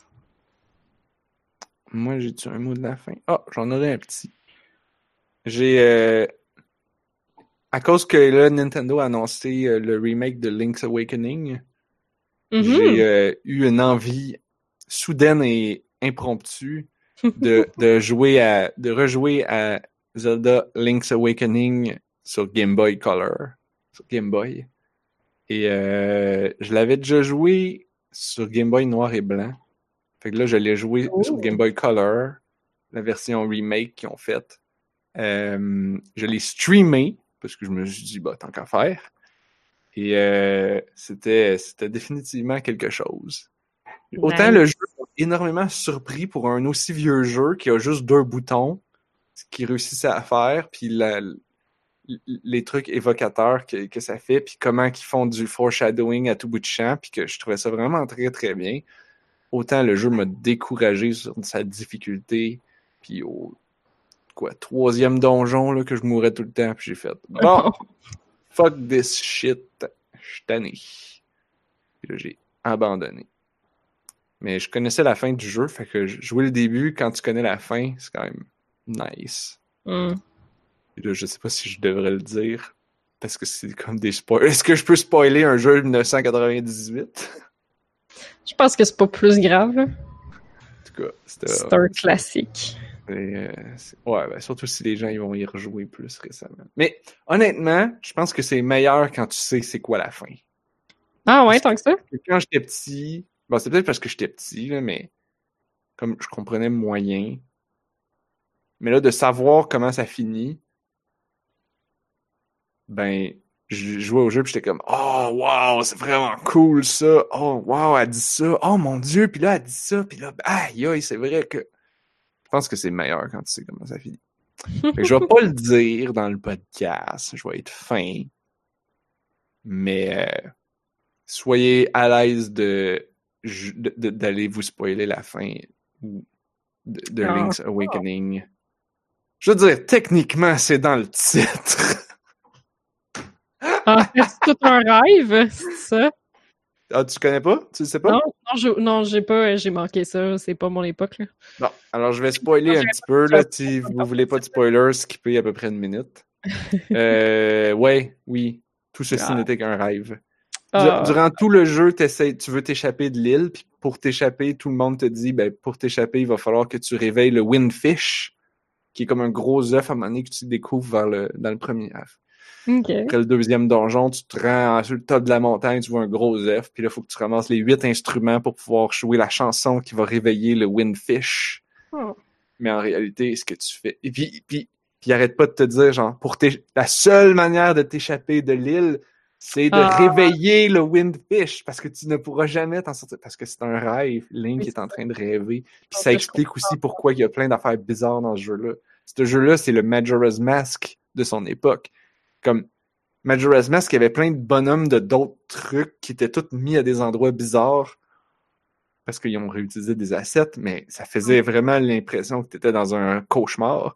Moi, j'ai-tu un mot de la fin? Ah, oh, j'en aurais un petit. J'ai... Euh... À cause que là, Nintendo a annoncé euh, le remake de Link's Awakening, mm-hmm. j'ai euh, eu une envie soudaine et impromptue de, de jouer à, de rejouer à Zelda Link's Awakening sur Game Boy Color, sur Game Boy. Et euh, je l'avais déjà joué sur Game Boy noir et blanc. Fait que là, je l'ai joué oh. sur Game Boy Color, la version remake qu'ils ont faite. Euh, je l'ai streamé, parce que je me suis dit, bah, tant qu'à faire. Et euh, c'était, c'était définitivement quelque chose. Nice. Autant le jeu m'a énormément surpris pour un aussi vieux jeu qui a juste deux boutons, ce qu'il réussissait à faire, puis la, les trucs évocateurs que, que ça fait, puis comment ils font du foreshadowing à tout bout de champ, puis que je trouvais ça vraiment très très bien. Autant le jeu m'a découragé sur sa difficulté, puis au quoi, troisième donjon là, que je mourais tout le temps, puis j'ai fait bon, fuck this shit, je suis tanné. Puis là, j'ai abandonné. Mais je connaissais la fin du jeu, fait que jouer le début quand tu connais la fin, c'est quand même nice. Mm. Et là, je sais pas si je devrais le dire, parce que c'est comme des spoilers. Est-ce que je peux spoiler un jeu de dix-neuf cent quatre-vingt-dix-huit? Je pense que c'est pas plus grave. Là. En tout cas, c'était... C'est un classique. Et, euh, ouais, ben, surtout si les gens ils vont y rejouer plus récemment. Mais honnêtement, je pense que c'est meilleur quand tu sais c'est quoi la fin. Ah ouais, tant que ça? Que quand j'étais petit... Bon, c'est peut-être parce que j'étais petit, là, mais comme je comprenais moyen. Mais là, de savoir comment ça finit, ben, je jouais au jeu pis j'étais comme « Oh, wow, c'est vraiment cool, ça! Oh, wow, elle dit ça! Oh, mon Dieu! » Puis là, elle dit ça, puis là, aïe, aïe, c'est vrai que... Je pense que c'est meilleur quand tu sais comment ça finit. Fait que je vais pas le dire dans le podcast, je vais être fin, mais euh, soyez à l'aise de, de, de d'aller vous spoiler la fin de, de Ah. Link's Awakening. Je veux dire, techniquement, c'est dans le titre. Ah, c'est tout un rêve, c'est ça? Ah, tu connais pas? Tu le sais pas? Non, non, je, non, j'ai pas, j'ai manqué ça, c'est pas mon époque, là. Bon, alors je vais spoiler un petit peu, là, si vous voulez pas de spoilers, skippez à peu près une minute. euh, ouais, oui, tout ceci ah. n'était qu'un rêve. Ah. Durant tout le jeu, tu veux t'échapper de l'île, puis pour t'échapper, tout le monde te dit, ben, pour t'échapper, il va falloir que tu réveilles le Windfish, qui est comme un gros œuf à un moment donné que tu découvres vers le, dans le premier œuf. Okay. Après le deuxième donjon, tu te rends sur le top de la montagne, tu vois un gros œuf, puis là, il faut que tu ramasses les huit instruments pour pouvoir jouer la chanson qui va réveiller le Windfish. Oh. Mais en réalité, ce que tu fais... Et puis, puis, puis arrête pas de te dire, genre, pour t'é... la seule manière de t'échapper de l'île, c'est de ah. réveiller le Windfish, parce que tu ne pourras jamais t'en sortir, parce que c'est un rêve. Link oui, est en train de rêver. Puis ça explique aussi pourquoi il y a plein d'affaires bizarres dans ce jeu-là. Ce jeu-là, c'est le Majora's Mask de son époque. Comme Majora's Mask, il y avait plein de bonhommes de d'autres trucs qui étaient tous mis à des endroits bizarres parce qu'ils ont réutilisé des assets, mais ça faisait vraiment l'impression que tu étais dans un cauchemar.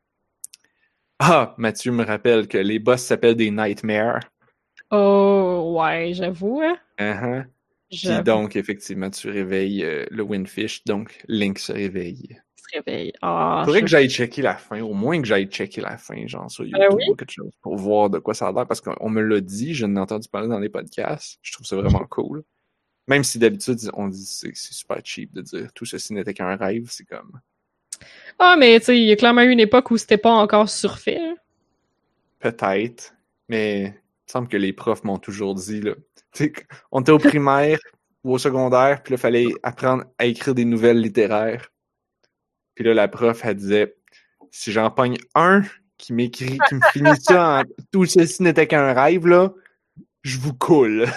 Ah, Mathieu me rappelle que les boss s'appellent des Nightmares. Oh, ouais, j'avoue, hein? Uh-huh. Puis donc, effectivement, tu réveilles euh, le Windfish, donc Link se réveille. Se réveille. Ah, faudrait je... que j'aille checker la fin, au moins que j'aille checker la fin, genre sur YouTube euh, oui? ou quelque chose, pour voir de quoi ça a l'air, parce qu'on me l'a dit, je n'ai entendu parler dans les podcasts, je trouve ça vraiment cool. Même si d'habitude, on dit c'est, c'est super cheap de dire tout ceci n'était qu'un rêve, c'est comme... Ah, mais tu sais, il y a clairement eu une époque où c'était pas encore surfait. Hein? Peut-être, mais il me semble que les profs m'ont toujours dit, là, tu sais, on était au primaire ou au secondaire, puis là, il fallait apprendre à écrire des nouvelles littéraires. Puis là, la prof, elle disait, si j'en pogne un qui m'écrit, qui me finit ça en tout ceci n'était qu'un rêve, là, je vous coule.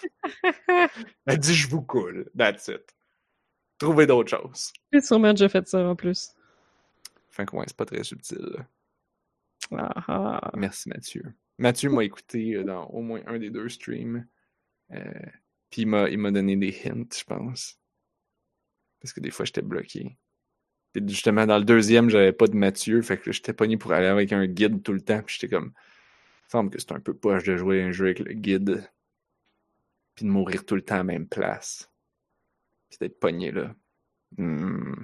Elle dit, je vous coule. That's it. Trouvez d'autres choses. J'ai sûrement déjà fait ça en plus. Enfin, ouais, c'est pas très subtil. Ah, ah. Merci, Mathieu. Mathieu m'a écouté dans au moins un des deux streams. Euh, puis il m'a, il m'a donné des hints, je pense. Parce que des fois, j'étais bloqué. Et justement, dans le deuxième, j'avais pas de Mathieu, fait que j'étais pogné pour aller avec un guide tout le temps, puis j'étais comme... Il me semble que c'est un peu poche de jouer un jeu avec le guide, puis de mourir tout le temps à la même place. Puis d'être pogné là. Hmm.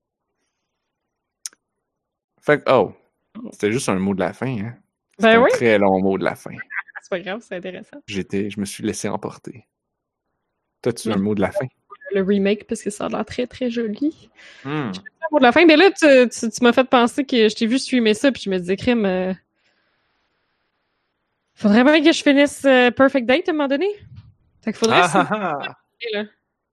Fait que, oh, c'était juste un mot de la fin, hein. C'était ben un oui. très long mot de la fin. C'est pas grave, c'est intéressant. J'étais, je me suis laissé emporter. Toi, tu as un mot de la fin? le remake parce que ça a l'air très très joli. Hmm. Je fais ça pour la fin. Mais là, tu, tu, tu m'as fait penser que je t'ai vu streamer ça, puis je me disais, crime, euh... faudrait bien que je finisse euh, Perfect Date à un moment donné. Fait qu'il faudrait. Ah, ah, ah. Là.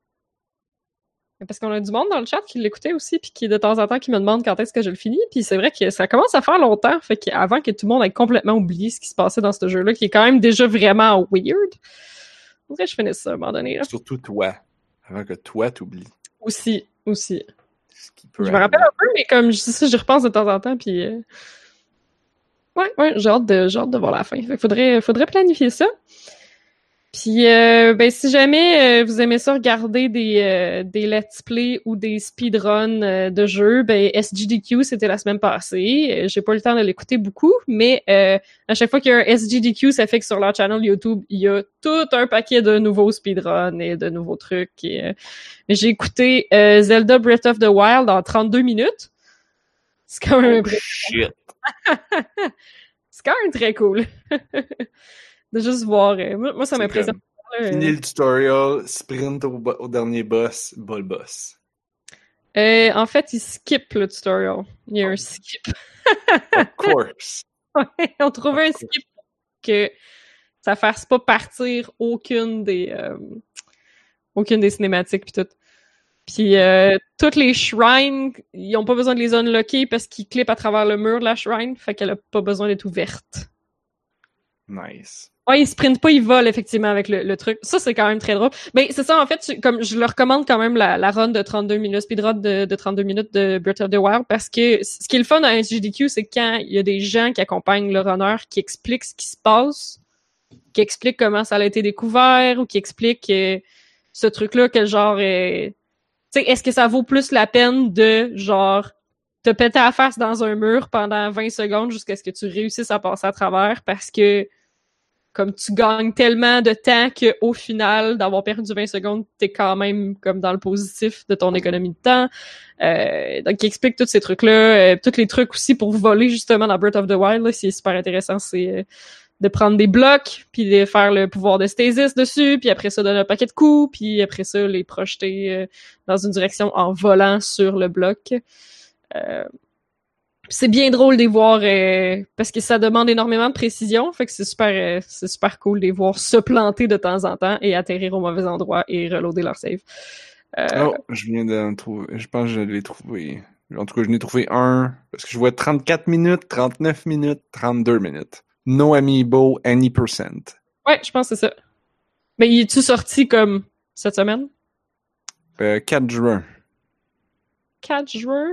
Parce qu'on a du monde dans le chat qui l'écoutait aussi, puis qui de temps en temps qui me demande quand est-ce que je le finis. Puis c'est vrai que ça commence à faire longtemps, fait qu'avant que tout le monde ait complètement oublié ce qui se passait dans ce jeu-là, qui est quand même déjà vraiment weird. Faudrait que je finisse ça à un moment donné. Là. Surtout toi, avant que toi t'oublies. Aussi, aussi. Ce qui peut Je me rappelle un peu, mais comme je dis ça, j'y repense de temps en temps, puis... Euh... Ouais, ouais, j'ai hâte de, j'ai hâte de voir la fin. Fait faudrait, faudrait planifier ça. Puis, euh, ben, si jamais euh, vous aimez ça regarder des, euh, des let's play ou des speedruns euh, de jeux, ben, S G D Q, c'était la semaine passée. J'ai pas eu le temps de l'écouter beaucoup, mais euh, à chaque fois qu'il y a un S G D Q, ça fait que sur leur channel YouTube, il y a tout un paquet de nouveaux speedruns et de nouveaux trucs. Et, euh, j'ai écouté euh, Zelda Breath of the Wild en trente-deux minutes. C'est quand même Oh, shit. C'est quand même très cool. De juste voir. Euh, moi, moi, ça C'est m'impressionne. comme, Fini le tutorial, sprint au, bo- au dernier boss, bas le boss. Euh, en fait, il skip le tutorial. Il y a un skip. Of course. Ouais, on trouvait un skip pour que ça fasse pas partir aucune des euh, aucune des cinématiques pis tout. Puis euh, toutes les shrines, ils ont pas besoin de les unlocker parce qu'ils clippent à travers le mur de la shrine, fait qu'elle a pas besoin d'être ouverte. Nice. Ouais, il sprint pas, il vole effectivement avec le, le truc. Ça, c'est quand même très drôle. Mais c'est ça, en fait, tu, comme je le recommande quand même la, la run de trente-deux minutes, speedrun de, de trente-deux minutes de Breath of the Wild, parce que ce qui est le fun dans S G D Q, c'est quand il y a des gens qui accompagnent le runner, qui expliquent ce qui se passe, qui expliquent comment ça a été découvert, ou qui expliquent euh, ce truc-là, quel genre... Euh, tu sais, est-ce que ça vaut plus la peine de, genre, te péter la face dans un mur pendant vingt secondes jusqu'à ce que tu réussisses à passer à travers, parce que comme tu gagnes tellement de temps qu'au final, d'avoir perdu vingt secondes, t'es quand même comme dans le positif de ton économie de temps. Euh, donc, il explique tous ces trucs-là. Euh, tous les trucs aussi pour voler, justement, dans Breath of the Wild, là, c'est super intéressant. C'est euh, de prendre des blocs, puis de faire le pouvoir de stasis dessus, puis après ça, donner un paquet de coups, puis après ça, les projeter euh, dans une direction en volant sur le bloc. Euh, c'est bien drôle de les voir euh, parce que ça demande énormément de précision, fait que c'est super euh, c'est super cool de les voir se planter de temps en temps et atterrir au mauvais endroit et reloader leur save. Euh... Oh, je viens de trouver. Je pense que je l'ai trouvé. En tout cas, je n'ai trouvé un. Parce que je vois trente-quatre minutes, trente-neuf minutes, trente-deux minutes. No amiibo, any percent. Ouais, je pense que c'est ça. Mais il est-tu sorti comme cette semaine? Euh, quatre juin. quatre juin?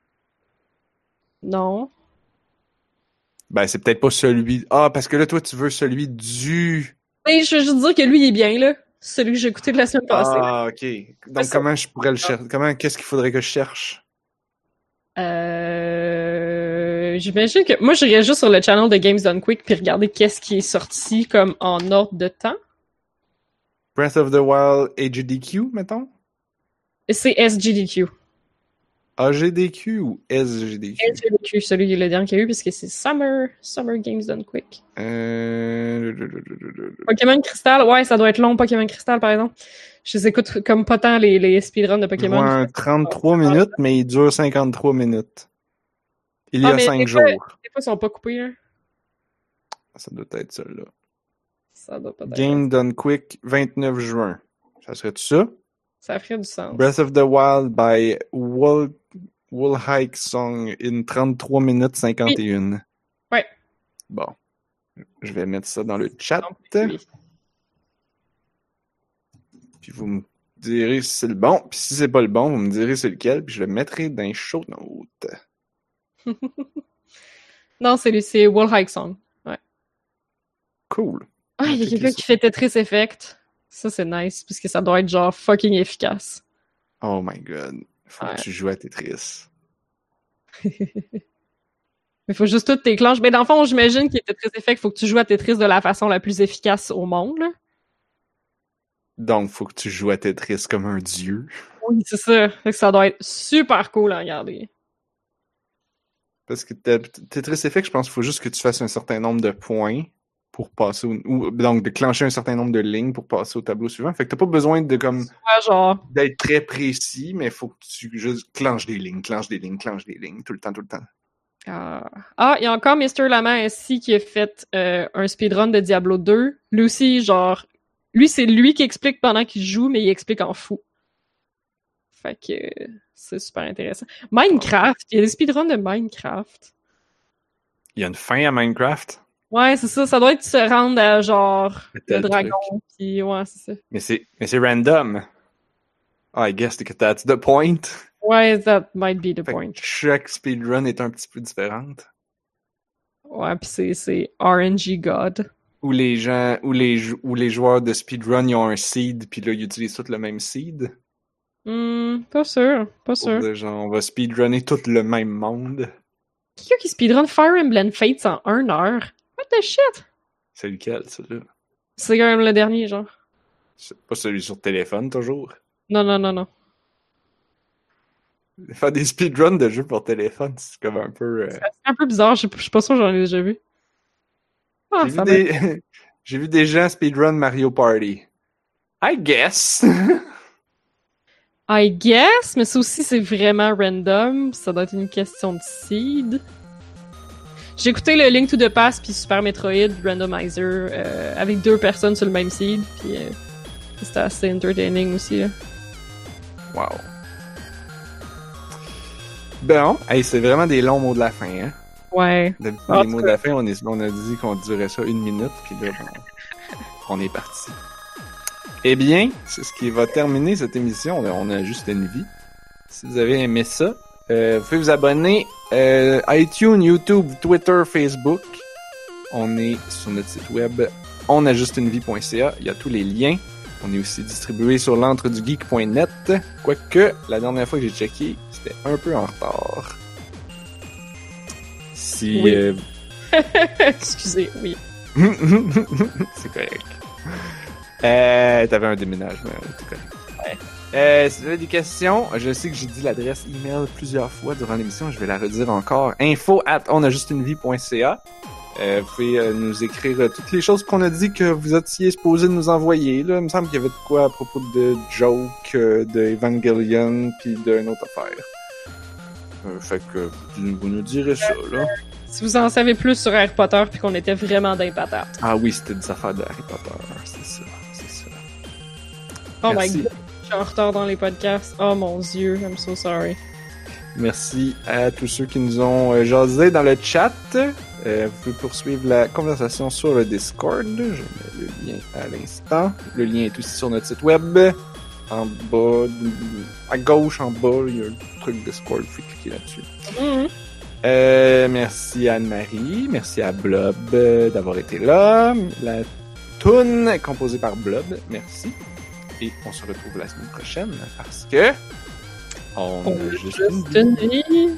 Non. Ben, c'est peut-être pas celui... Ah, parce que là, toi, tu veux celui du... Mais je veux juste dire que lui, il est bien, là. Celui que j'ai écouté de la semaine passée. Ah, ok. Donc, ça. comment je pourrais le chercher? Comment, qu'est-ce qu'il faudrait que je cherche? Euh... J'imagine que... Moi, j'irais juste sur le channel de Games Done Quick puis regarder qu'est-ce qui est sorti comme en ordre de temps. Breath of the Wild A G D Q, mettons? C'est S G D Q. A G D Q ou S G D Q? S G D Q, celui qui est le dernier qu'il y a eu, parce que c'est Summer, Summer Games Done Quick. Euh... Pokémon Crystal, ouais, ça doit être long, Pokémon Crystal, par exemple. Je les écoute comme pas tant les, les speedruns de Pokémon. Je vois un trente-trois minutes, mais il dure cinquante-trois minutes. Il y ah, a cinq jours. Fois, des fois, ils sont pas coupés, hein. Ça doit être celui-là. Ça doit pas être. Game Done Quick, vingt-neuf juin. Ça serait-tu ça? Ça ferait du sens. Breath of the Wild by Wool, Wool Hike Song in trente-trois minutes cinquante et un. Oui. Ouais. Bon. Je vais mettre ça dans le chat. Oui. Puis vous me direz si c'est le bon. Puis si c'est pas le bon, vous me direz c'est lequel. Puis je le mettrai dans les show notes. Non, c'est, c'est Wall Hike Song. Ouais. Cool. Ah, il y a quelqu'un qui fait Tetris Effect. Ça, c'est nice, parce que ça doit être genre fucking efficace. Oh my god. Faut ouais. que tu joues à Tetris. Mais faut juste toutes tes clenches. Mais dans le fond, j'imagine qu'il y a Tetris Effect, faut que tu joues à Tetris de la façon la plus efficace au monde, là. Donc, faut que tu joues à Tetris comme un dieu. Oui, c'est ça. Fait que ça doit être super cool à regarder. Parce que Tetris Effect, je pense qu'il faut juste que tu fasses un certain nombre de points pour passer au, ou donc de clencher un certain nombre de lignes pour passer au tableau suivant. Fait que t'as pas besoin de comme Ouais, genre. d'être très précis, mais il faut que tu juste clenches des lignes, clenches des lignes, clenches des lignes, tout le temps, tout le temps. Ah, ah, il y a encore mister Lama ici qui a fait euh, un speedrun de Diablo deux. Lui aussi, genre, lui, c'est lui qui explique pendant qu'il joue, mais il explique en fou. Fait que euh, c'est super intéressant. Minecraft, il y a des speedruns de Minecraft. Il y a une fin à Minecraft. Ouais, c'est ça, ça doit être se rendre à genre Tel le dragon, truc. pis ouais, c'est ça. Mais c'est, mais c'est random. I guess that that's the point. Ouais, that might be the Fait point. que chaque speedrun est un petit peu différente. Ouais, pis c'est, c'est R N G God. Où les gens, où les, jou- où les joueurs de speedrun, ils ont un seed, puis là, ils utilisent tous le même seed. Hmm, pas sûr, pas Pour sûr. dire, genre, on va speedrunner tout le même monde. Qui a qui speedrun Fire Emblem Fates en une heure? What the shit? C'est lequel, celui-là? C'est quand même le dernier, genre. C'est pas celui sur téléphone, toujours. Non, non, non, non. Faire des speedruns de jeux pour téléphone, c'est comme un peu... euh, C'est un peu bizarre, je sais- je suis pas sûr que j'en ai déjà vu. Ah, J'ai ça vu, des... J'ai vu des gens speedrun Mario Party. I guess. I guess, mais ça aussi, c'est vraiment random. Ça doit être une question de seed. J'ai écouté le Link to the Past puis Super Metroid Randomizer euh, avec deux personnes sur le même seed, puis euh, c'était assez entertaining aussi, là. Wow. Bon, hey, c'est vraiment des longs mots de la fin, hein? Ouais. D'habitude, Ah, les mots de la fin, on, est, on a dit qu'on durait ça une minute, puis là, on, on est parti. Eh bien, c'est ce qui va terminer cette émission. On a, on a juste une vie. Si vous avez aimé ça, euh, vous pouvez vous abonner euh, iTunes, YouTube, Twitter, Facebook. On est sur notre site web onajustunevie point c a. Il y a tous les liens. On est aussi distribué sur l'entredugeek point net. Quoique, la dernière fois que j'ai checké, c'était un peu en retard. Si... Oui. euh, Excusez, oui. c'est correct. Euh, t'avais un déménagement, c'est correct. Ouais. Euh, si vous avez des questions, je sais que j'ai dit l'adresse email plusieurs fois durant l'émission, je vais la redire encore. info at onajustunevie point c a. Euh, vous pouvez euh, nous écrire euh, toutes les choses qu'on a dit que vous étiez supposé nous envoyer. Là. Il me semble qu'il y avait de quoi à propos de Joke, euh, de Evangelion, puis d'une autre affaire. Euh, fait que vous nous direz ça, là. Si vous en savez plus sur Harry Potter puis qu'on était vraiment des patates. Ah oui, c'était des affaires de Harry Potter, c'est ça, c'est ça. Oh Merci. my god, je suis en retard dans les podcasts. Oh mon dieu, I'm so sorry. Merci à tous ceux qui nous ont euh, jasé dans le chat. Euh, vous pouvez poursuivre la conversation sur le Discord. Je mets le lien à l'instant. Le lien est aussi sur notre site web. En bas, à gauche, en bas, il y a un truc Discord. Vous pouvez cliquer là-dessus. Mm-hmm. Euh, merci à Anne-Marie. Merci à Blob euh, d'avoir été là. La toune est composée par Blob. Merci. Et on se retrouve la semaine prochaine parce que on a juste une Juste une vie.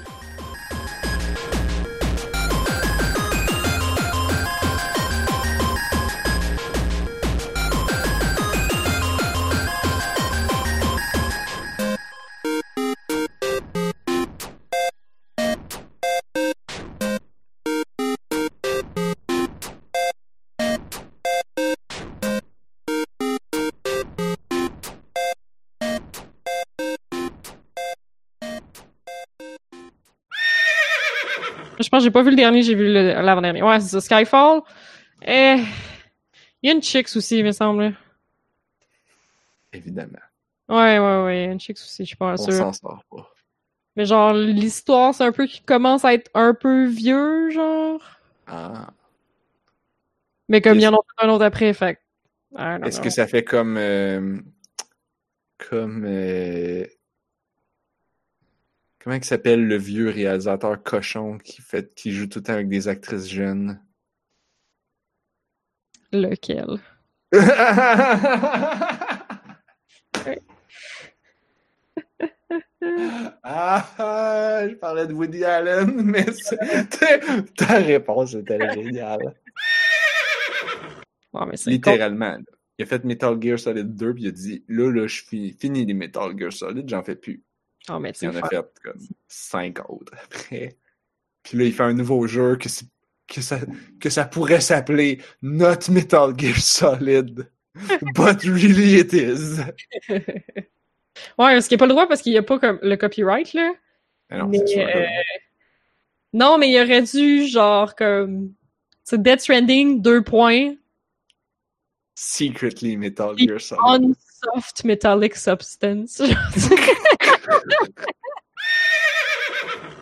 Je pense que j'ai pas vu le dernier, j'ai vu le- l'avant-dernier. Ouais, c'est ça, Skyfall. Eh, il y a une Chicks aussi, il me semble. Évidemment. Ouais, ouais, ouais, il y a une Chicks aussi, je suis pas On sûre. s'en sort pas. Mais genre, l'histoire, c'est un peu qui commence à être un peu vieux, genre. Ah. Mais comme Est-ce- il y en a un autre après, fait que- I don't Est-ce know. que ça fait comme euh, comme euh, comment il s'appelle le vieux réalisateur cochon qui fait qui joue tout le temps avec des actrices jeunes? Lequel? ah, ah, je parlais de Woody Allen, mais c'est- ta réponse était géniale. Ouais, mais c'est Littéralement. là. Il a fait Metal Gear Solid deux, puis il a dit là, là, je finis, fini les Metal Gear Solid, j'en fais plus. con. Oh, mais Il en c'est a fait comme cinq autres après. Puis là, il fait un nouveau jeu que c'est que ça, que ça pourrait s'appeler Not Metal Gear Solid, but really it is. Ouais, parce qu'il n'y a pas le droit parce qu'il n'y a pas comme le copyright, là. Mais non, mais, c'est sûr, euh, non, mais il aurait dû, genre, comme... C'est Death Stranding, deux points. Secretly Metal Gear Solid. Unsoft metallic substance.